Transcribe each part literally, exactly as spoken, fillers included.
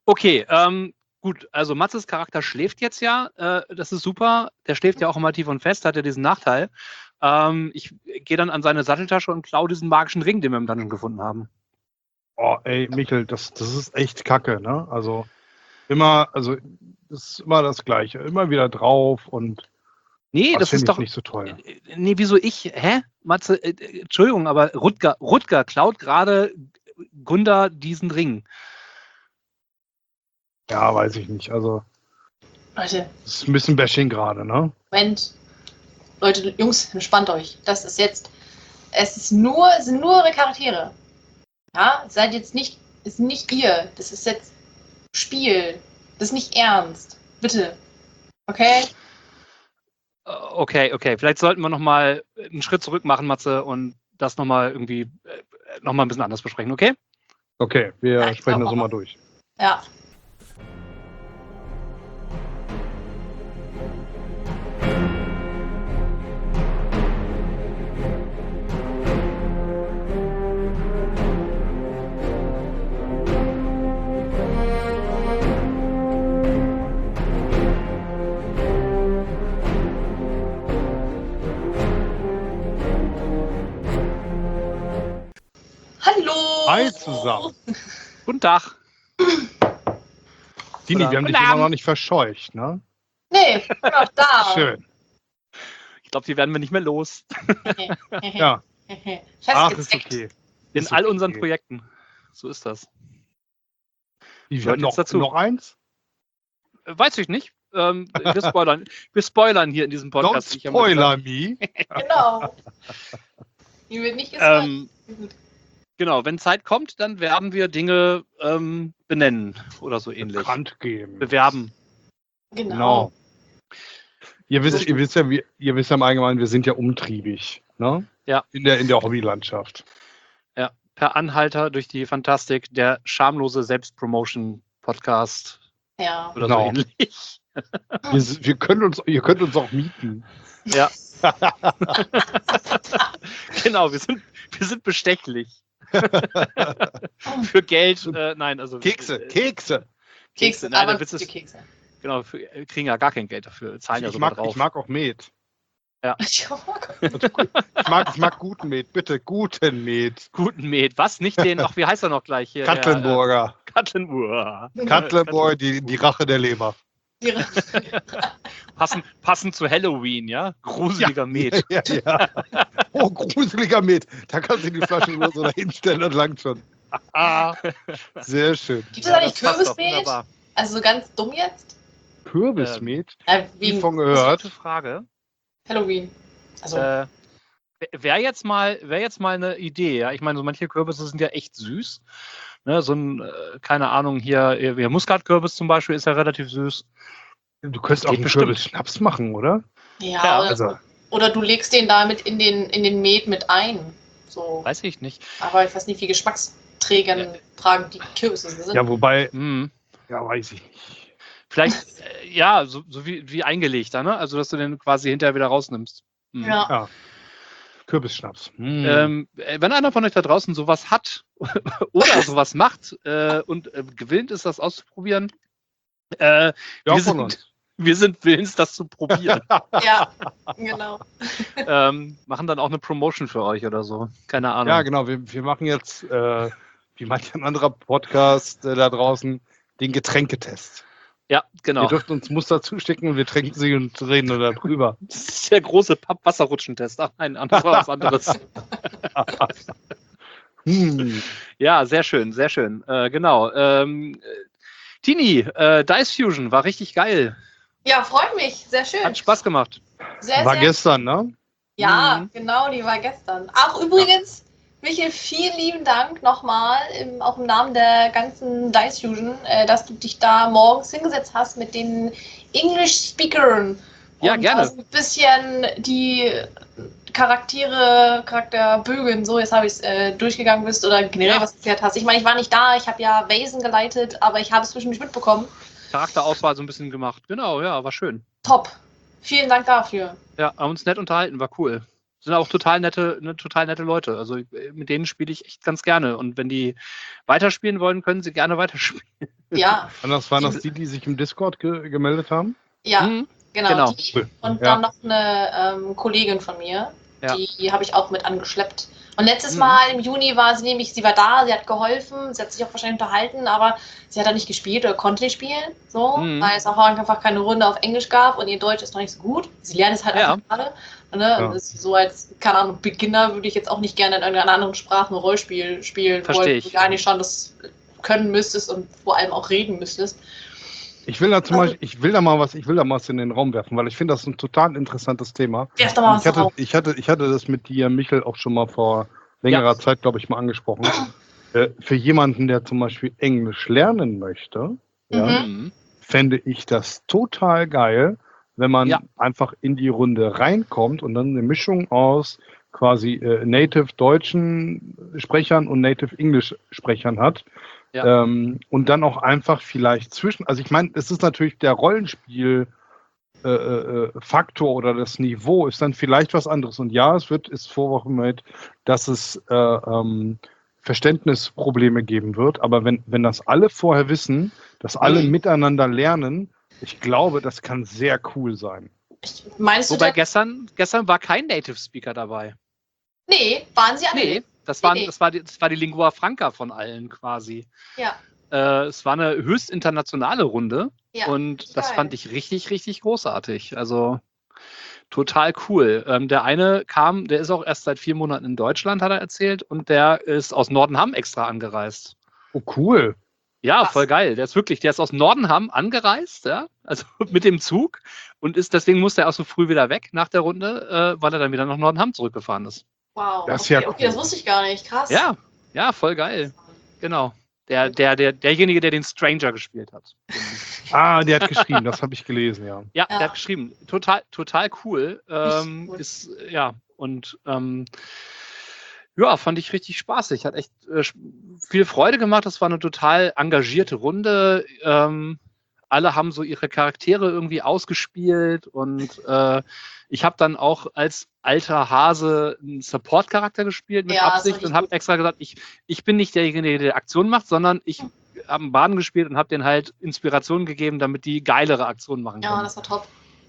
Okay, ähm, gut, also Matzes Charakter schläft jetzt ja, äh, das ist super. Der schläft ja auch immer tief und fest, hat ja diesen Nachteil. Ähm, ich gehe dann an seine Satteltasche und klaue diesen magischen Ring, den wir im Dungeon gefunden haben. Oh, ey, Michael, das, das ist echt kacke, ne? Also immer, also das ist immer das Gleiche. Immer wieder drauf und Nee, das das finde ist ich doch. nicht so toll. äh, Nee, wieso ich? Hä? Matze, äh, äh, Entschuldigung, aber Rutger, Rutger klaut gerade Gunda diesen Ring. Ja, weiß ich nicht. Also, Leute, das ist ein bisschen Bashing gerade, ne? Moment. Leute, Jungs, entspannt euch. Das ist jetzt. Es ist nur, es sind nur eure Charaktere. Ja, seid jetzt nicht, ist nicht ihr. Das ist jetzt Spiel. Das ist nicht ernst. Bitte. Okay? Äh, Okay, okay. Vielleicht sollten wir nochmal einen Schritt zurück machen, Matze, und das nochmal irgendwie äh, nochmal ein bisschen anders besprechen, okay? Okay, wir Ja, ich sprechen glaub das so auch. mal durch. Ja. Hallo! Hi zusammen. Guten Tag. Dini, Oder- wir haben dich Guten immer Abend. noch nicht verscheucht, ne? Nee, ich bin auch da. Schön. Ich glaube, die werden wir nicht mehr los. Ja. Ach, ist Festgezeckt. okay. In Ist all okay. unseren Projekten. So ist das. Wir Gehört haben jetzt noch, dazu. noch eins? Äh, Weiß ich nicht. Ähm, wir, spoilern. wir spoilern hier in diesem Don't Podcast. Ich hab mal spoiler gesagt. me. Genau. Die wird nicht gespoilert. Ähm, genau, wenn Zeit kommt, dann werden wir Dinge ähm, benennen oder so ähnlich. Bekannt geben. Bewerben. Genau. Genau. Ihr wisst, ihr wisst ja, wir, ihr wisst ja im Allgemeinen, wir sind ja umtriebig, ne? Ja. In der, in der Hobbylandschaft. Ja, per Anhalter durch die Fantastik, der schamlose Selbstpromotion-Podcast Ja. oder Genau. so ähnlich. Wir, s- wir können uns, ihr könnt uns auch mieten. Ja. Genau, wir sind, wir sind bestechlich. Für Geld, äh, nein, also. Kekse, äh, Kekse. Kekse, nein, aber der Witz gute ist, Kekse. genau, für, wir kriegen ja gar kein Geld dafür, wir zahlen ja Ich sogar mag, drauf. ich mag auch Met. Ich Ich mag, ich mag guten Met, bitte guten Met. Guten Met, was? Nicht den, ach, wie heißt er noch gleich hier? Der, Katlenburger. äh, Katlenburger. Katlenburger, die, die Rache der Leber. Passend, passend zu Halloween, ja? Gruseliger Met. Ja, ja. Oh, gruseliger Met. Da kannst du die Flasche nur so dahin stellen und langt schon. Ah, Sehr schön. Gibt es eigentlich das passt doch Kürbisbeet? wunderbar. Also so ganz dumm jetzt? Kürbismet? Äh, Nie wegen von gehört. Gute Frage. Halloween. Also, Äh, Wäre jetzt mal, wäre jetzt mal eine Idee, ja. Ich meine, so manche Kürbisse sind ja echt süß. Ne, so ein, äh, keine Ahnung, hier, hier Muskatkürbis zum Beispiel ist ja relativ süß. Du könntest auch Geht einen bestimmt. Kürbis-Schnaps machen, oder? ja, ja, oder, also- oder du legst den da mit in den, in den Met mit ein. So. Weiß ich nicht. Aber ich weiß nicht, wie Geschmacksträgern Ja. tragen die Kürbisse sind. Ja, wobei, Hm. ja, weiß ich nicht. Vielleicht, äh, ja, so, so wie, wie eingelegter, ne? Also, dass du den quasi hinterher wieder rausnimmst. Hm. Ja. Ja. Kürbisschnaps. Hm. Ähm, äh, wenn einer von euch da draußen sowas hat oder sowas macht äh, und äh, gewillt ist, das auszuprobieren, äh, ja, wir, von sind, uns. wir sind willens, das zu probieren. Ja, genau. ähm, machen dann auch eine Promotion für euch oder so. Keine Ahnung. Ja, genau. Wir, wir machen jetzt, äh, wie manch ein anderer Podcast äh, da draußen, den Getränketest. Ja, genau. Ihr dürft uns Muster zustecken und wir trinken sie und reden darüber. Das ist der große Papp-Wasserrutschentest. Ach nein, das war was anderes. Hm. Ja, sehr schön, sehr schön. Äh, genau. Ähm, äh, Tini, äh, Dice Fusion war richtig geil. Ja, freut mich. Sehr schön. Hat Spaß gemacht. Sehr, War sehr gestern, ne? Ja, Mhm. genau, die war gestern. Ach, übrigens, Michael, vielen lieben Dank nochmal, im, auch im Namen der ganzen Dice Fusion, äh, dass du dich da morgens hingesetzt hast mit den English-Speakern. Ja, und gerne. da so ein bisschen die Charaktere, Charakterbögen, so, jetzt habe ich es äh, durchgegangen bist oder generell Ja. was erklärt hast. Ich meine, ich war nicht da, ich habe ja Vasen geleitet, aber ich habe es zwischendurch mitbekommen. Charakterauswahl so ein bisschen gemacht. Genau, ja, war schön. Top. Vielen Dank dafür. Ja, haben uns nett unterhalten, war cool. sind auch total nette, ne, total nette Leute. Also mit denen spiele ich echt ganz gerne. Und wenn die weiterspielen wollen, können sie gerne weiterspielen. Ja. Und das waren das die, die sich im Discord ge gemeldet haben? Ja, Mhm. genau, Genau. die. Und Ja. dann noch eine ähm, Kollegin von mir, Ja. die habe ich auch mit angeschleppt. Und letztes Mhm. Mal im Juni war sie nämlich, sie war da, sie hat geholfen, sie hat sich auch wahrscheinlich unterhalten, aber sie hat da nicht gespielt oder konnte nicht spielen, so, Mhm. weil es auch einfach keine Runde auf Englisch gab und ihr Deutsch ist noch nicht so gut. Sie lernt es halt Ja. einfach gerade. Ne? Ja. Und ist so als, keine Ahnung, Beginner würde ich jetzt auch nicht gerne in irgendeiner anderen Sprache ein Rollspiel spielen Versteh wollen, ich. wo du eigentlich schon das können müsstest und vor allem auch reden müsstest. Ich will da zum Beispiel, ich will da mal was, ich will da mal was in den Raum werfen, weil ich finde das ein total interessantes Thema. Werf doch mal was Ich hatte, drauf. ich hatte, ich hatte das mit dir, Michel, auch schon mal vor längerer Zeit, glaube ich, mal angesprochen. Äh, für jemanden, der zum Beispiel Englisch lernen möchte, ja, Mhm. Mhm. fände ich das total geil, wenn man Ja. einfach in die Runde reinkommt und dann eine Mischung aus quasi äh, Native deutschen Sprechern und Native English Sprechern hat. Ja. Ähm, und dann auch einfach vielleicht zwischen, also ich meine, es ist natürlich der Rollenspiel äh, äh, Faktor oder das Niveau ist dann vielleicht was anderes. Und ja, es wird, ist vorwochen, dass es äh, ähm, Verständnisprobleme geben wird. Aber wenn, wenn das alle vorher wissen, dass alle Mhm. miteinander lernen, ich glaube, das kann sehr cool sein. Meinst du Wobei denn? gestern, gestern war kein Native Speaker dabei. Nee, waren sie alle Nee, nicht. das, waren, Nee. das, war die, das war die Lingua Franca von allen quasi. Ja, Äh, es war eine höchst internationale Runde ja. und das geil. fand ich richtig, richtig großartig. Also total cool. Ähm, der eine kam, der ist auch erst seit vier Monaten in Deutschland, hat er erzählt, und der ist aus Nordenham extra angereist. Oh, cool. Ja, Krass. voll geil. Der ist wirklich, der ist aus Nordenham angereist, ja, also mit dem Zug und ist, deswegen musste er auch so früh wieder weg nach der Runde, äh, weil er dann wieder nach Nordenham zurückgefahren ist. Wow. Das ist okay, ja okay, das cool. wusste ich gar nicht. Krass. Ja, ja, voll geil. Genau. Der, der, der, derjenige, der den Stranger gespielt hat. Ah, der hat geschrieben, das habe ich gelesen, ja. Ja, Ja. der hat geschrieben. Total, total cool. Ähm, cool. ist, ja, und ähm, ja, fand ich richtig spaßig. Hat echt äh, viel Freude gemacht. Das war eine total engagierte Runde. Ähm, alle haben so ihre Charaktere irgendwie ausgespielt und äh, ich habe dann auch als alter Hase einen Support-Charakter gespielt mit Ja, das Absicht fand ich und habe gut. extra gesagt, ich, ich bin nicht derjenige, der die Aktion macht, sondern ich habe einen Baden gespielt und habe denen halt Inspiration gegeben, damit die geilere Aktionen machen Ja, können. das war top.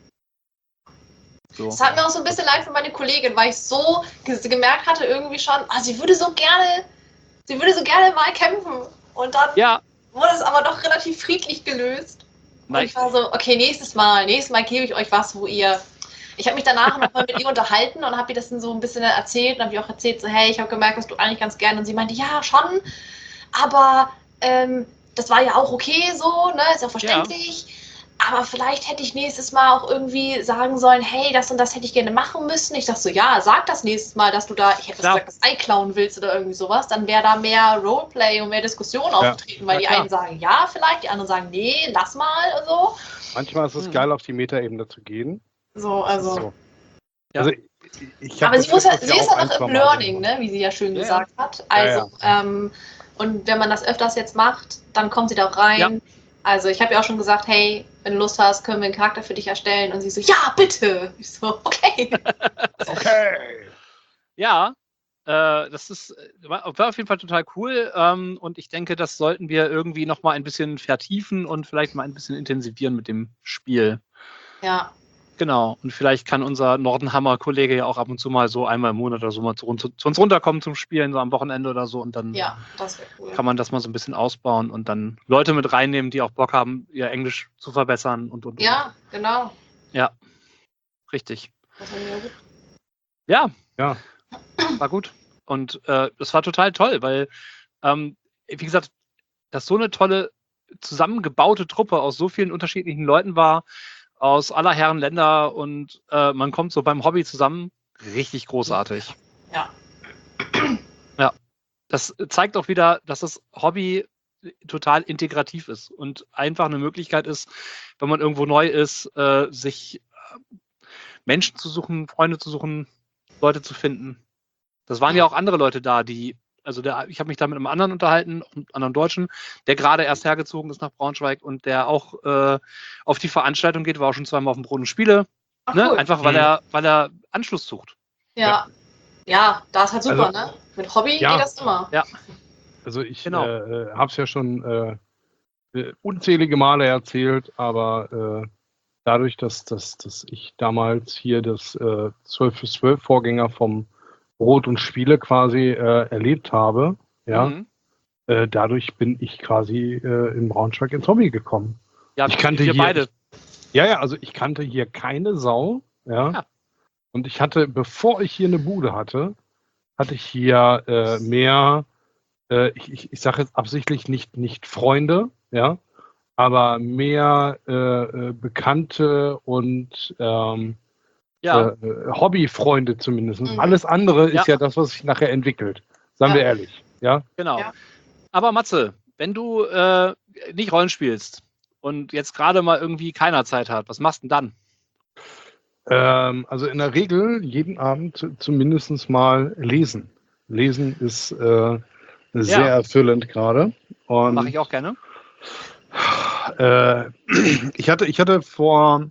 So. Es hat mir auch so ein bisschen leid für meine Kollegin, weil ich so ge gemerkt hatte irgendwie schon, ah, sie würde so gerne, sie würde so gerne mal kämpfen. Und dann Ja, wurde es aber doch relativ friedlich gelöst. Und nein, ich war so, okay, nächstes Mal, nächstes Mal gebe ich euch was, wo ihr. Ich habe mich danach nochmal mit ihr unterhalten und habe ihr das dann so ein bisschen erzählt und habe ihr auch erzählt, so, hey, ich habe gemerkt, dass du eigentlich ganz gerne. Und sie meinte, ja, schon, aber ähm, das war ja auch okay so, ne, ist ja auch verständlich. Aber vielleicht hätte ich nächstes Mal auch irgendwie sagen sollen, hey, das und das hätte ich gerne machen müssen. Ich dachte so, ja, sag das nächstes Mal, dass du da, ich hätte Klar. gesagt, das Ei klauen willst oder irgendwie sowas. Dann wäre da mehr Roleplay und mehr Diskussion aufgetreten, weil Na die klar. einen sagen ja vielleicht, die anderen sagen nee, lass mal und so. Manchmal ist es Hm. geil, auf die Metaebene zu gehen. So, Das ist also. so. Ja. Also, ich, ich hab Aber das- sie, muss hab ja, das sie ist auch ja ein, noch zwei im Mal Learning, gemacht. ne, wie sie ja schön Ja, gesagt hat. Also, Ja, Ähm, und wenn man das öfters jetzt macht, dann kommt sie da auch rein. Ja. Also ich habe ja auch schon gesagt, hey, wenn du Lust hast, können wir einen Charakter für dich erstellen. Und sie so, ja, bitte. Ich so, okay. Okay. Ja, äh, das ist, war war auf jeden Fall total cool. Ähm, und ich denke, das sollten wir irgendwie noch mal ein bisschen vertiefen und vielleicht mal ein bisschen intensivieren mit dem Spiel. Ja, Genau. Und vielleicht kann unser Nordenhammer-Kollege ja auch ab und zu mal so einmal im Monat oder so mal zu, uns- zu uns runterkommen zum Spielen, so am Wochenende oder so. Und dann ja, das wäre cool. kann man das mal so ein bisschen ausbauen und dann Leute mit reinnehmen, die auch Bock haben, ihr Englisch zu verbessern und und und. Ja, genau. Ja, richtig. Das wäre mir gut. Ja, Ja. war gut. Und äh, das war total toll, weil, ähm, wie gesagt, das so eine tolle zusammengebaute Truppe aus so vielen unterschiedlichen Leuten war, aus aller Herren Länder und äh, man kommt so beim Hobby zusammen. Richtig großartig. Ja. Ja. Das zeigt auch wieder, dass das Hobby total integrativ ist und einfach eine Möglichkeit ist, wenn man irgendwo neu ist, äh, sich äh, Menschen zu suchen, Freunde zu suchen, Leute zu finden. Das waren ja auch andere Leute da, die, also der, ich habe mich da mit einem anderen unterhalten, einem anderen Deutschen, der gerade erst hergezogen ist nach Braunschweig und der auch äh, auf die Veranstaltung geht, war auch schon zweimal auf dem Brot und Spiele, Ach, ne? cool. Einfach weil Mhm. er, weil er Anschluss sucht. Ja. Ja, da ist halt super, Also, ne? Mit Hobby ja. geht das immer. Ja. Also ich Genau. äh, habe es ja schon äh, äh, unzählige Male erzählt, aber äh, dadurch, dass, dass, dass ich damals hier das äh, zwölf für zwölf Vorgänger vom Brot und Spiele quasi äh, erlebt habe, ja, Mhm. äh, dadurch bin ich quasi äh, in Braunschweig ins Hobby gekommen. Ja, Ich kannte wir hier, beide. Ich, ja, ja, also ich kannte hier keine Sau, ja. Ja. Und ich hatte, bevor ich hier eine Bude hatte, hatte ich hier äh, mehr, äh, ich, ich, ich sage jetzt absichtlich nicht, nicht Freunde, ja, aber mehr äh, äh, Bekannte und ähm, Ja. äh, Hobbyfreunde zumindest. Mhm. Alles andere ist Ja. ja das, was sich nachher entwickelt. Seien Ja. wir ehrlich, ja. Genau. Ja. Aber Matze, wenn du äh, nicht Rollen spielst und jetzt gerade mal irgendwie keiner Zeit hat, was machst du denn dann? Ähm, also in der Regel jeden Abend zumindest mal lesen. Lesen ist äh, sehr Ja. erfüllend gerade. Und Mache ich auch gerne. Äh, ich hatte, ich hatte vor,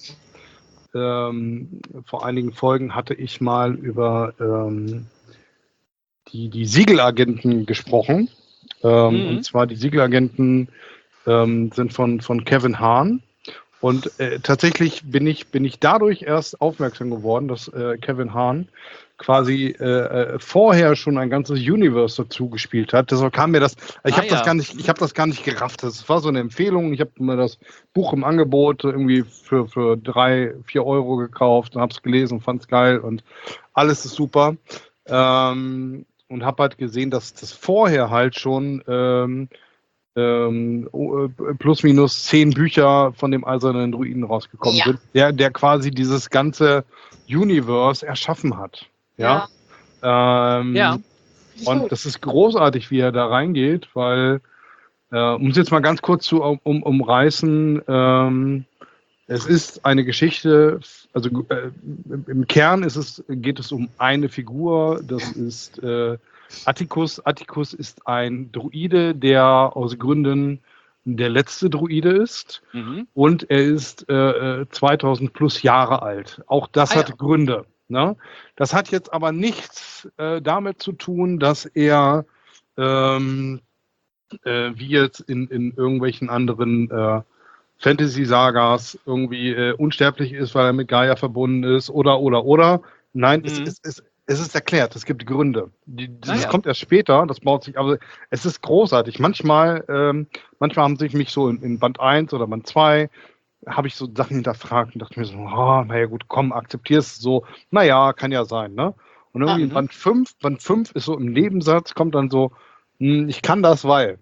ähm, vor einigen Folgen hatte ich mal über ähm, die, die Siegelagenten gesprochen. Ähm, Mhm. Und zwar die Siegelagenten ähm, sind von, von Kevin Hahn. Und äh, tatsächlich bin ich, bin ich dadurch erst aufmerksam geworden, dass äh, Kevin Hahn quasi äh, äh, vorher schon ein ganzes Universe dazu gespielt hat. Deshalb kam mir das, ich Ah, habe das ja. gar nicht, ich habe das gar nicht gerafft. Das war so eine Empfehlung. Ich habe mir das Buch im Angebot irgendwie für, für drei, vier Euro gekauft und habe es gelesen, fand es geil und alles ist super. Ähm, und habe halt gesehen, dass das vorher halt schon ähm, ähm, plus minus zehn Bücher von dem eisernen Druiden rausgekommen Ja. sind, der, der quasi dieses ganze Universe erschaffen hat. Ja. Ähm, Ja. und das ist großartig, wie er da reingeht, weil, äh, um es jetzt mal ganz kurz zu um, umreißen, ähm, es ist eine Geschichte, also äh, im Kern ist es, geht es um eine Figur, das ist äh, Atticus. Atticus ist ein Druide, der aus Gründen der letzte Druide ist Mhm. und er ist äh, zweitausend plus Jahre alt. Auch das Ah, hat ja. Gründe. Ne? Das hat jetzt aber nichts äh, damit zu tun, dass er ähm, äh, wie jetzt in, in irgendwelchen anderen äh, Fantasy-Sagas irgendwie äh, unsterblich ist, weil er mit Gaia verbunden ist oder, oder, oder. Nein, es, Mhm. es, es, es ist erklärt, es gibt Gründe. Die, das Ah, ja. kommt erst später, das baut sich, aber es ist großartig. Manchmal, ähm, manchmal haben sich mich so in, in Band eins oder Band zwei habe ich so Sachen hinterfragt und dachte mir so, oh, naja gut, komm, akzeptier's so, naja, kann ja sein, ne? Und irgendwie Ah, in mhm. Band fünf, Band fünf ist so im Nebensatz, kommt dann so, hm, ich kann das, weil.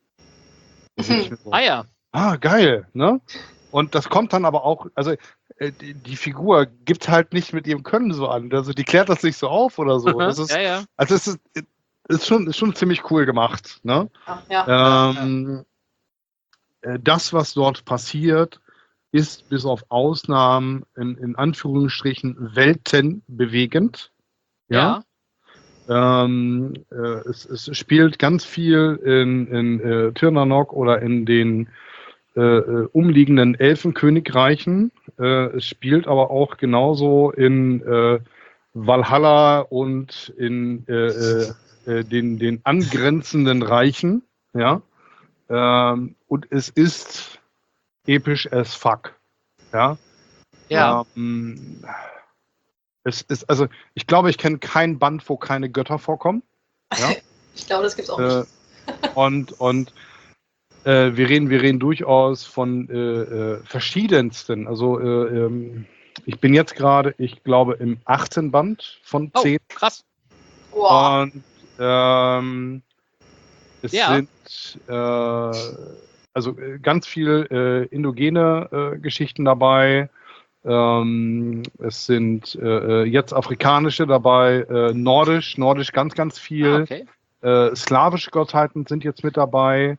Da denk ich mir so, Ah, ja. ah, geil, ne? Und das kommt dann aber auch, also äh, die, die Figur gibt halt nicht mit ihrem Können so an. Also die klärt das nicht so auf oder so. Das ist, Ja, ja. also es ist, ist, schon, ist schon ziemlich cool gemacht, ne? Ja. Ähm, äh, das, was dort passiert, ist bis auf Ausnahmen in, in Anführungsstrichen weltenbewegend. Ja. Ja. Ähm, äh, es, es spielt ganz viel in, in äh, Tirnanok oder in den äh, äh, umliegenden Elfenkönigreichen. Äh, es spielt aber auch genauso in äh, Valhalla und in äh, äh, äh, den, den angrenzenden Reichen. Ja. Ähm, und es ist episch as fuck. Ja. Ja. Ähm, es ist, also ich glaube, ich kenne kein Band, wo keine Götter vorkommen. Ja. Ich glaube, das gibt's auch Äh, nicht. und und äh, wir reden, wir reden durchaus von äh, äh, verschiedensten. Also äh, ähm, ich bin jetzt gerade, ich glaube, im achten Band von Oh, zehn. krass. Boah. Und ähm, es Ja. sind äh, also äh, ganz viel äh, indogene äh, Geschichten dabei. Ähm, es sind äh, jetzt afrikanische dabei, äh, nordisch, nordisch ganz, ganz viel. Ah, okay. Äh, slawische Gottheiten sind jetzt mit dabei.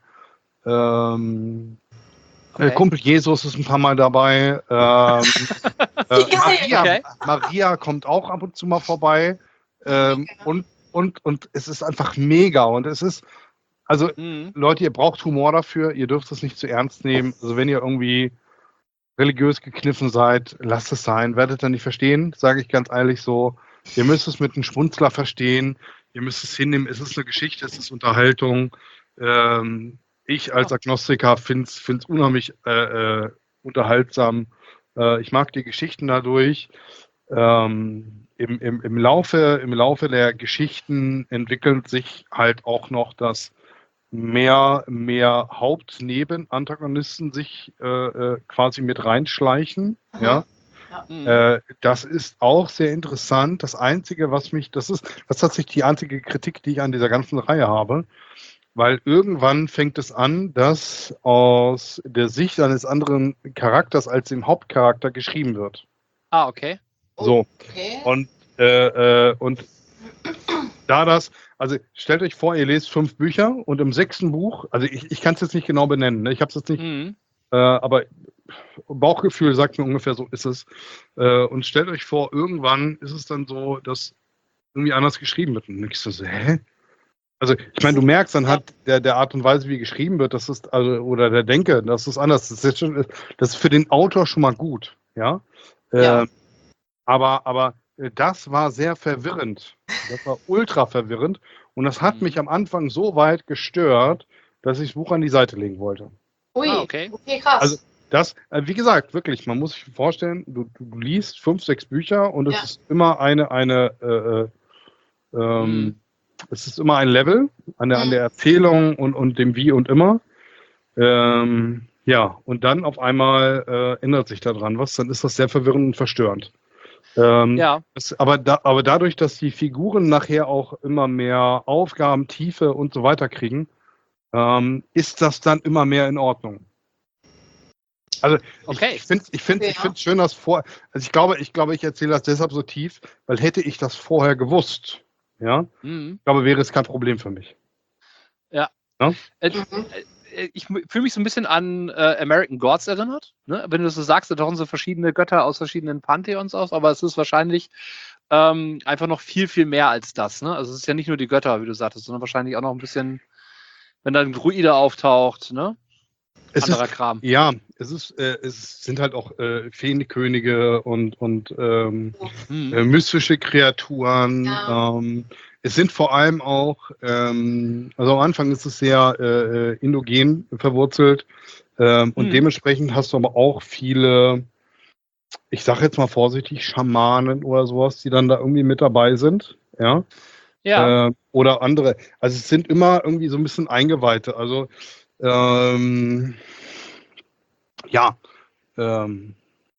Ähm, Okay. äh, Kumpel Jesus ist ein paar Mal dabei. Ähm, äh, Ja, Maria, okay. Maria kommt auch ab und zu mal vorbei. Ähm, und, und, und es ist einfach mega. Und es ist, also Mhm. Leute, ihr braucht Humor dafür. Ihr dürft es nicht zu ernst nehmen. Also wenn ihr irgendwie religiös gekniffen seid, lasst es sein. Werdet ihr nicht verstehen, sage ich ganz ehrlich so. Ihr müsst es mit einem Schmunzler verstehen. Ihr müsst es hinnehmen. Es ist eine Geschichte, es ist Unterhaltung. Ähm, ich als Agnostiker finde es unheimlich äh, äh, unterhaltsam. Äh, ich mag die Geschichten dadurch. Ähm, im, im, im, Laufe, Im Laufe der Geschichten entwickelt sich halt auch noch, dass mehr, mehr Haupt-Neben-Antagonisten sich äh, äh, quasi mit reinschleichen. Mhm. Ja. Ja. Mhm. Äh, das ist auch sehr interessant. Das Einzige, was mich, das ist, das ist tatsächlich die einzige Kritik, die ich an dieser ganzen Reihe habe, weil irgendwann fängt es an, dass aus der Sicht eines anderen Charakters als dem Hauptcharakter geschrieben wird. Ah, okay. So. Okay. Und, äh, äh, und da das, also stellt euch vor, ihr lest fünf Bücher und im sechsten Buch, also ich, ich kann es jetzt nicht genau benennen, ne? Ich habe es jetzt nicht, Mhm. äh, aber Bauchgefühl sagt mir ungefähr, so ist es. Äh, und stellt euch vor, irgendwann ist es dann so, dass irgendwie anders geschrieben wird. Und ich so, hä? Also ich meine, du merkst anhand der, der Art und Weise, wie geschrieben wird, das ist, also, oder der Denke, das ist anders. Das ist, jetzt schon, das ist für den Autor schon mal gut, ja. Ja. Äh, aber, aber das war sehr verwirrend. Das war ultra verwirrend. Und das hat Mhm. mich am Anfang so weit gestört, dass ich das Buch an die Seite legen wollte. Ui, Ah, okay. okay, krass. Also das, äh, wie gesagt, wirklich, man muss sich vorstellen, du, du liest fünf, sechs Bücher und es Ja. ist immer eine, eine, äh, ähm, Mhm. es ist immer ein Level an der, an der Erzählung und, und dem Wie und immer. Ähm, ja, und dann auf einmal äh, ändert sich daran was, dann ist das sehr verwirrend und verstörend. Ähm, Ja. das, aber, da, aber dadurch, dass die Figuren nachher auch immer mehr Aufgaben, Tiefe und so weiter kriegen, ähm, ist das dann immer mehr in Ordnung. Also Okay. ich, ich finde es ich find's, Okay, ich find's schön, dass vor. Also ich glaube, ich glaube, ich erzähle das deshalb so tief, weil hätte ich das vorher gewusst, ja, Mhm. ich glaube, wäre es kein Problem für mich. Ja. Ja? Äh, Mhm. äh, Ich fühle mich so ein bisschen an äh, American Gods erinnert. Ne? Wenn du das so sagst, da tauchen so verschiedene Götter aus verschiedenen Pantheons aus, aber es ist wahrscheinlich ähm, einfach noch viel, viel mehr als das. Ne? Also es ist ja nicht nur die Götter, wie du sagtest, sondern wahrscheinlich auch noch ein bisschen, wenn da ein Druide auftaucht, ne? Es Anderer ist, Kram. ja, es ist, äh, es sind halt auch äh, Feenkönige und, und ähm, Mhm. äh, mystische Kreaturen. Ja. Ähm, es sind vor allem auch, ähm, also am Anfang ist es sehr äh, äh, indogen verwurzelt ähm, und Mhm. dementsprechend hast du aber auch viele, ich sage jetzt mal vorsichtig, Schamanen oder sowas, die dann da irgendwie mit dabei sind. Ja. Ja. Äh, oder andere. Also es sind immer irgendwie so ein bisschen Eingeweihte. Also ähm, ja, ähm,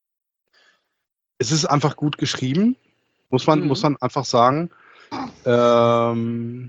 es ist einfach gut geschrieben, muss man, Mhm. muss man einfach sagen. Ähm,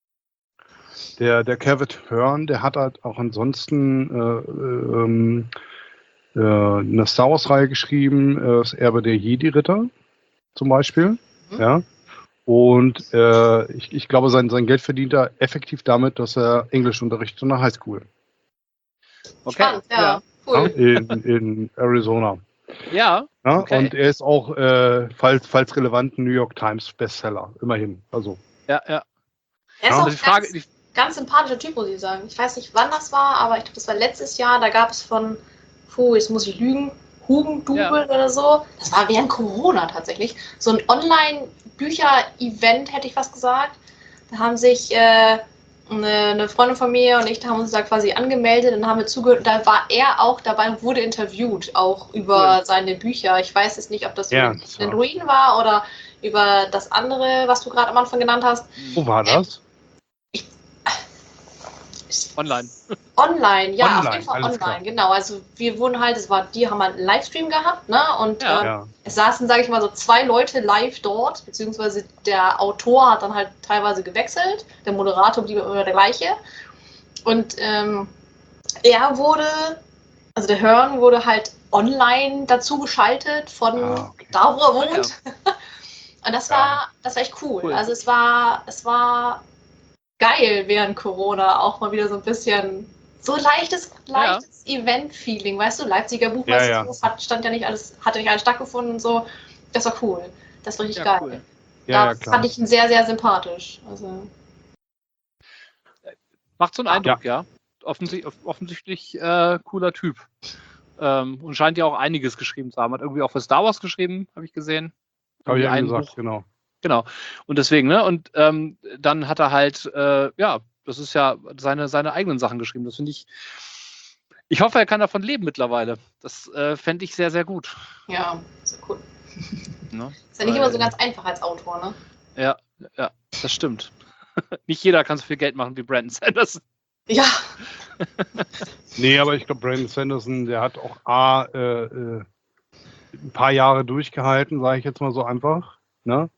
der, der Kevin Hearn, der hat halt auch ansonsten äh, ähm, äh, eine Star Wars-Reihe geschrieben, äh, das Erbe der Jedi-Ritter zum Beispiel. Mhm. Ja. Und äh, ich, ich glaube, sein, sein Geld verdient er effektiv damit, dass er Englisch unterrichtet in der Highschool. Okay. Spannend, ja. Ja. Ja, Cool. in, in Arizona. Ja. Ja, Okay. und er ist auch, äh, falls, falls relevant, New York Times Bestseller. Immerhin. Also, Ja, ja. Er ist Ja. auch Also die Frage, ganz, die, ganz sympathischer Typ, muss ich sagen. Ich weiß nicht, wann das war, aber ich glaube, das war letztes Jahr. Da gab es von, puh, jetzt muss ich lügen, Hugendubel Ja. oder so. Das war während Corona tatsächlich. So ein Online-Bücher-Event, hätte ich fast gesagt. Da haben sich äh, eine, eine Freundin von mir und ich da haben uns da quasi angemeldet und haben wir zugehört. Da war er auch dabei und wurde interviewt, auch über Cool. seine Bücher. Ich weiß jetzt nicht, ob das Ja, über den Druiden war oder über das andere, was du gerade am Anfang genannt hast. wo war das? online. Online, ja, Online, auf jeden Fall alles online, klar. genau. Also wir wurden halt, es war, die haben halt einen Livestream gehabt, ne? Und Ja. ähm, Ja. es saßen, sage ich mal, so zwei Leute live dort, beziehungsweise der Autor hat dann halt teilweise gewechselt, der Moderator blieb immer der gleiche. Und ähm, er wurde, also der Hearn wurde halt online dazu geschaltet von Ah, okay. da, wo er Ah, ja. wohnt. Und das Ja. war, das war echt cool. Cool. Also es war, es war geil während Corona, auch mal wieder so ein bisschen so leichtes, leichtes Event-Feeling, weißt du, Leipziger Buchmesse, Ja, ja. hat, stand ja nicht alles, hatte nicht alles stattgefunden und so. Das war cool. Das war richtig Ja, geil. cool. Ja, ja, das klar. fand ich ihn sehr, sehr sympathisch. Also, Macht so einen Eindruck, ja. Offensichtlich, offensichtlich äh, cooler Typ. Ähm, und scheint ja auch einiges geschrieben zu haben. Hat irgendwie auch für Star Wars geschrieben, habe ich gesehen. Habe ich Irgendwie ja ein gesagt, Buch. genau. Genau. Und deswegen, ne? Und ähm, dann hat er halt, äh, ja, das ist ja seine, seine eigenen Sachen geschrieben. Das finde ich. Ich hoffe, er kann davon leben mittlerweile. Das äh, fände ich sehr, sehr gut. Ja, sehr cool. Ne? Ist ja nicht Weil, immer so ganz einfach als Autor, ne? Ja, ja, das stimmt. Nicht jeder kann so viel Geld machen wie Brandon Sanderson. Ja. Nee, aber ich glaube, Brandon Sanderson, der hat auch A, äh, äh, ein paar Jahre durchgehalten, sage ich jetzt mal so einfach. Ne?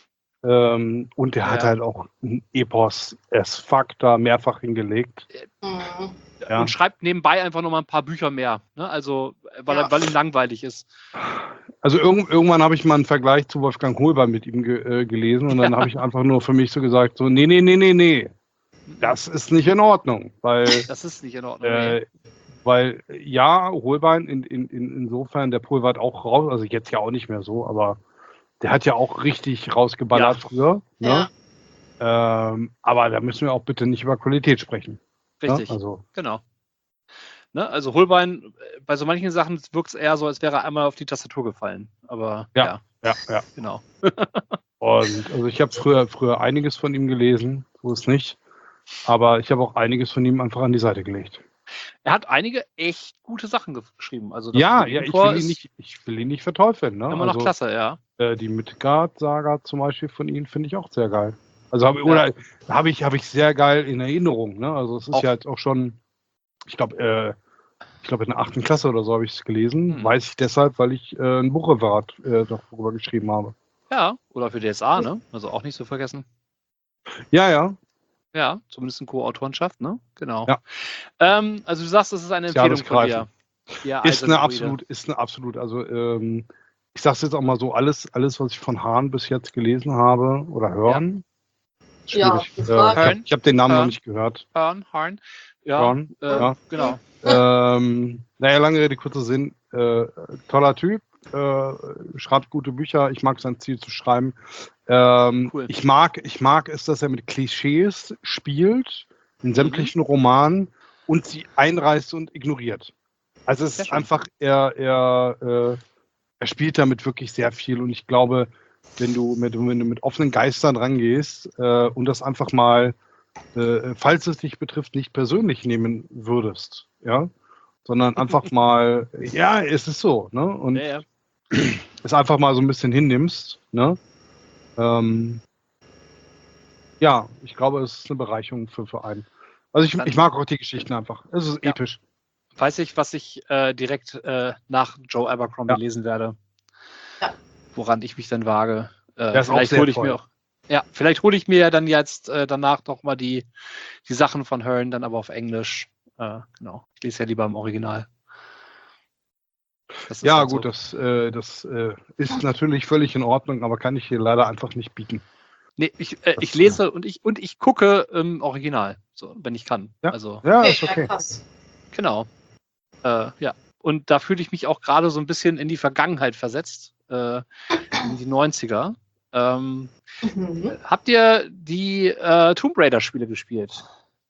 Ähm, und der Ja. hat halt auch ein Epos as fuck da mehrfach hingelegt. Mhm. Ja. Und schreibt nebenbei einfach noch mal ein paar Bücher mehr. Ne? Also, weil, Ja. er, weil ihm langweilig ist. Also irg irgendwann habe ich mal einen Vergleich zu Wolfgang Holbein mit ihm ge äh, gelesen und dann Ja. habe ich einfach nur für mich so gesagt, so, nee, nee, nee, nee, nee, das ist nicht in Ordnung, weil, Das ist nicht in Ordnung. äh, weil ja, Holbein in, in, in, insofern, der pulvert auch raus, also jetzt ja auch nicht mehr so, aber der hat ja auch richtig rausgeballert Ja. früher, ne? Ja. Ähm, aber da müssen wir auch bitte nicht über Qualität sprechen. Richtig. Ne? Also, Genau. Ne? Also Holbein, bei so manchen Sachen wirkt es eher so, als wäre er einmal auf die Tastatur gefallen. Aber ja, Ja. ja, ja. genau. Und also ich habe früher, früher einiges von ihm gelesen, so ist nicht. Aber ich habe auch einiges von ihm einfach an die Seite gelegt. Er hat einige echt gute Sachen geschrieben. Also das Ja, ja, ich Tor will, ihn ist nicht, ich will ihn nicht verteufeln. Ne? immer noch Also, klasse, ja. äh, die Midgard-Saga zum Beispiel von ihm finde ich auch sehr geil. Also habe Ja. oder habe ich, hab ich sehr geil in Erinnerung. Ne? Also es ist Auch- ja jetzt auch schon, ich glaube, äh, ich glaube in der achten Klasse oder so habe ich es gelesen. Hm. Weiß ich deshalb, weil ich äh, ein Buchreferat äh, darüber geschrieben habe. Ja, oder für D S A, ne? Also auch nicht zu vergessen. Ja, ja. Ja, zumindest in Co-Autorenschaft, ne? Genau. Ja. Ähm, also du sagst, das ist eine Ja, das Empfehlung von dir. greifen. Ja, Ist eiserne eine Brüder. absolut, ist eine absolut, also ähm, ich sag's jetzt auch mal so, alles, alles, was ich von Hahn bis jetzt gelesen habe oder hören, ist Ja, schwierig. die Äh, Frage- ich habe ich hab den Namen noch Hören. nicht gehört. Harn, Harn. Ja, Harn, äh, ja. genau. Ähm, naja, lange Rede, kurzer Sinn. Äh, toller Typ, äh, schreibt gute Bücher. Ich mag sein Ziel zu schreiben. Ähm, Cool. ich, mag, ich mag es, dass er mit Klischees spielt, in Mhm. sämtlichen Romanen und sie einreißt und ignoriert. Also es Sehr ist schön. einfach, er, er, äh, er spielt damit wirklich sehr viel und ich glaube, wenn du mit, wenn du mit offenen Geistern rangehst äh, und das einfach mal, äh, falls es dich betrifft, nicht persönlich nehmen würdest, ja, sondern einfach mal, ja, es ist so, ne, und Ja, ja. es einfach mal so ein bisschen hinnimmst, ne, ähm, ja, ich glaube, es ist eine Bereicherung für, für einen. Also ich, Dann- ich mag auch die Geschichten einfach. Es ist Ja. episch. Weiß ich, was ich äh, direkt äh, nach Joe Abercrombie Ja. lesen werde. Ja. Woran ich mich dann wage. Äh, Der ist auch vielleicht sehr hole ich toll. mir auch. Ja, vielleicht hole ich mir ja dann jetzt äh, danach noch mal die, die Sachen von Hearn, dann aber auf Englisch. Äh, genau. Ich lese ja lieber im Original. Das ist Ja, halt gut, so. das, äh, das äh, ist natürlich völlig in Ordnung, aber kann ich hier leider einfach nicht bieten. Nee, ich, äh, das, ich lese und ich und ich gucke im Original, so, wenn ich kann. Ja. Also, Ja, Okay, ist ja, okay. krass. genau. Äh, ja. Und da fühle ich mich auch gerade so ein bisschen in die Vergangenheit versetzt, äh, in die neunziger. Ähm, Mhm. habt ihr die äh, Tomb Raider-Spiele gespielt?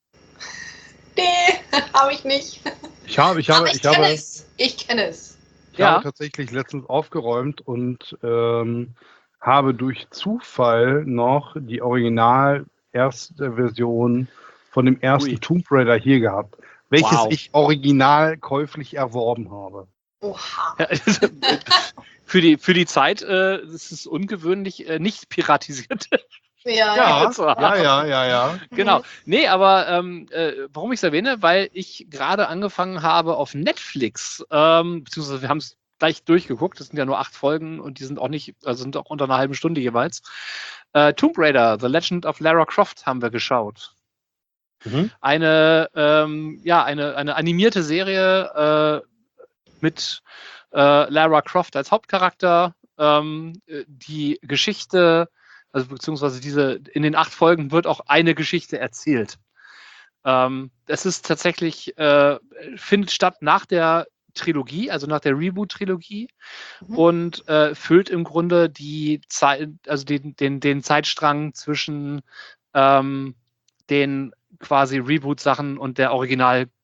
Nee, habe ich nicht. Ich habe, ich Aber habe, ich, ich kenne habe, es. Ich kenne es. ich Ja. habe tatsächlich letztens aufgeräumt und ähm, habe durch Zufall noch die original erste Version von dem ersten Ui. Tomb Raider hier gehabt, welches Wow. ich original käuflich erworben habe. Oha. Ja, für, die, für die Zeit äh, ist es ungewöhnlich, äh, nicht piratisiert. Ja, Ja, zu haben. ja, ja, ja, ja. Genau. Mhm. Nee, aber ähm, äh, warum ich es erwähne, weil ich gerade angefangen habe auf Netflix, ähm, beziehungsweise wir haben es gleich durchgeguckt, das sind ja nur acht Folgen und die sind auch nicht, also sind auch unter einer halben Stunde jeweils. Äh, Tomb Raider, The Legend of Lara Croft haben wir geschaut. Mhm. Eine, ähm, ja, eine, eine animierte Serie äh, mit äh, Lara Croft als Hauptcharakter. Ähm, äh, die Geschichte, also beziehungsweise diese, in den acht Folgen wird auch eine Geschichte erzählt. Ähm, es ist tatsächlich, äh, findet statt nach der Trilogie, also nach der Reboot-Trilogie Mhm. und äh, füllt im Grunde die Zeit, also den, den, den Zeitstrang zwischen ähm, den quasi Reboot-Sachen und der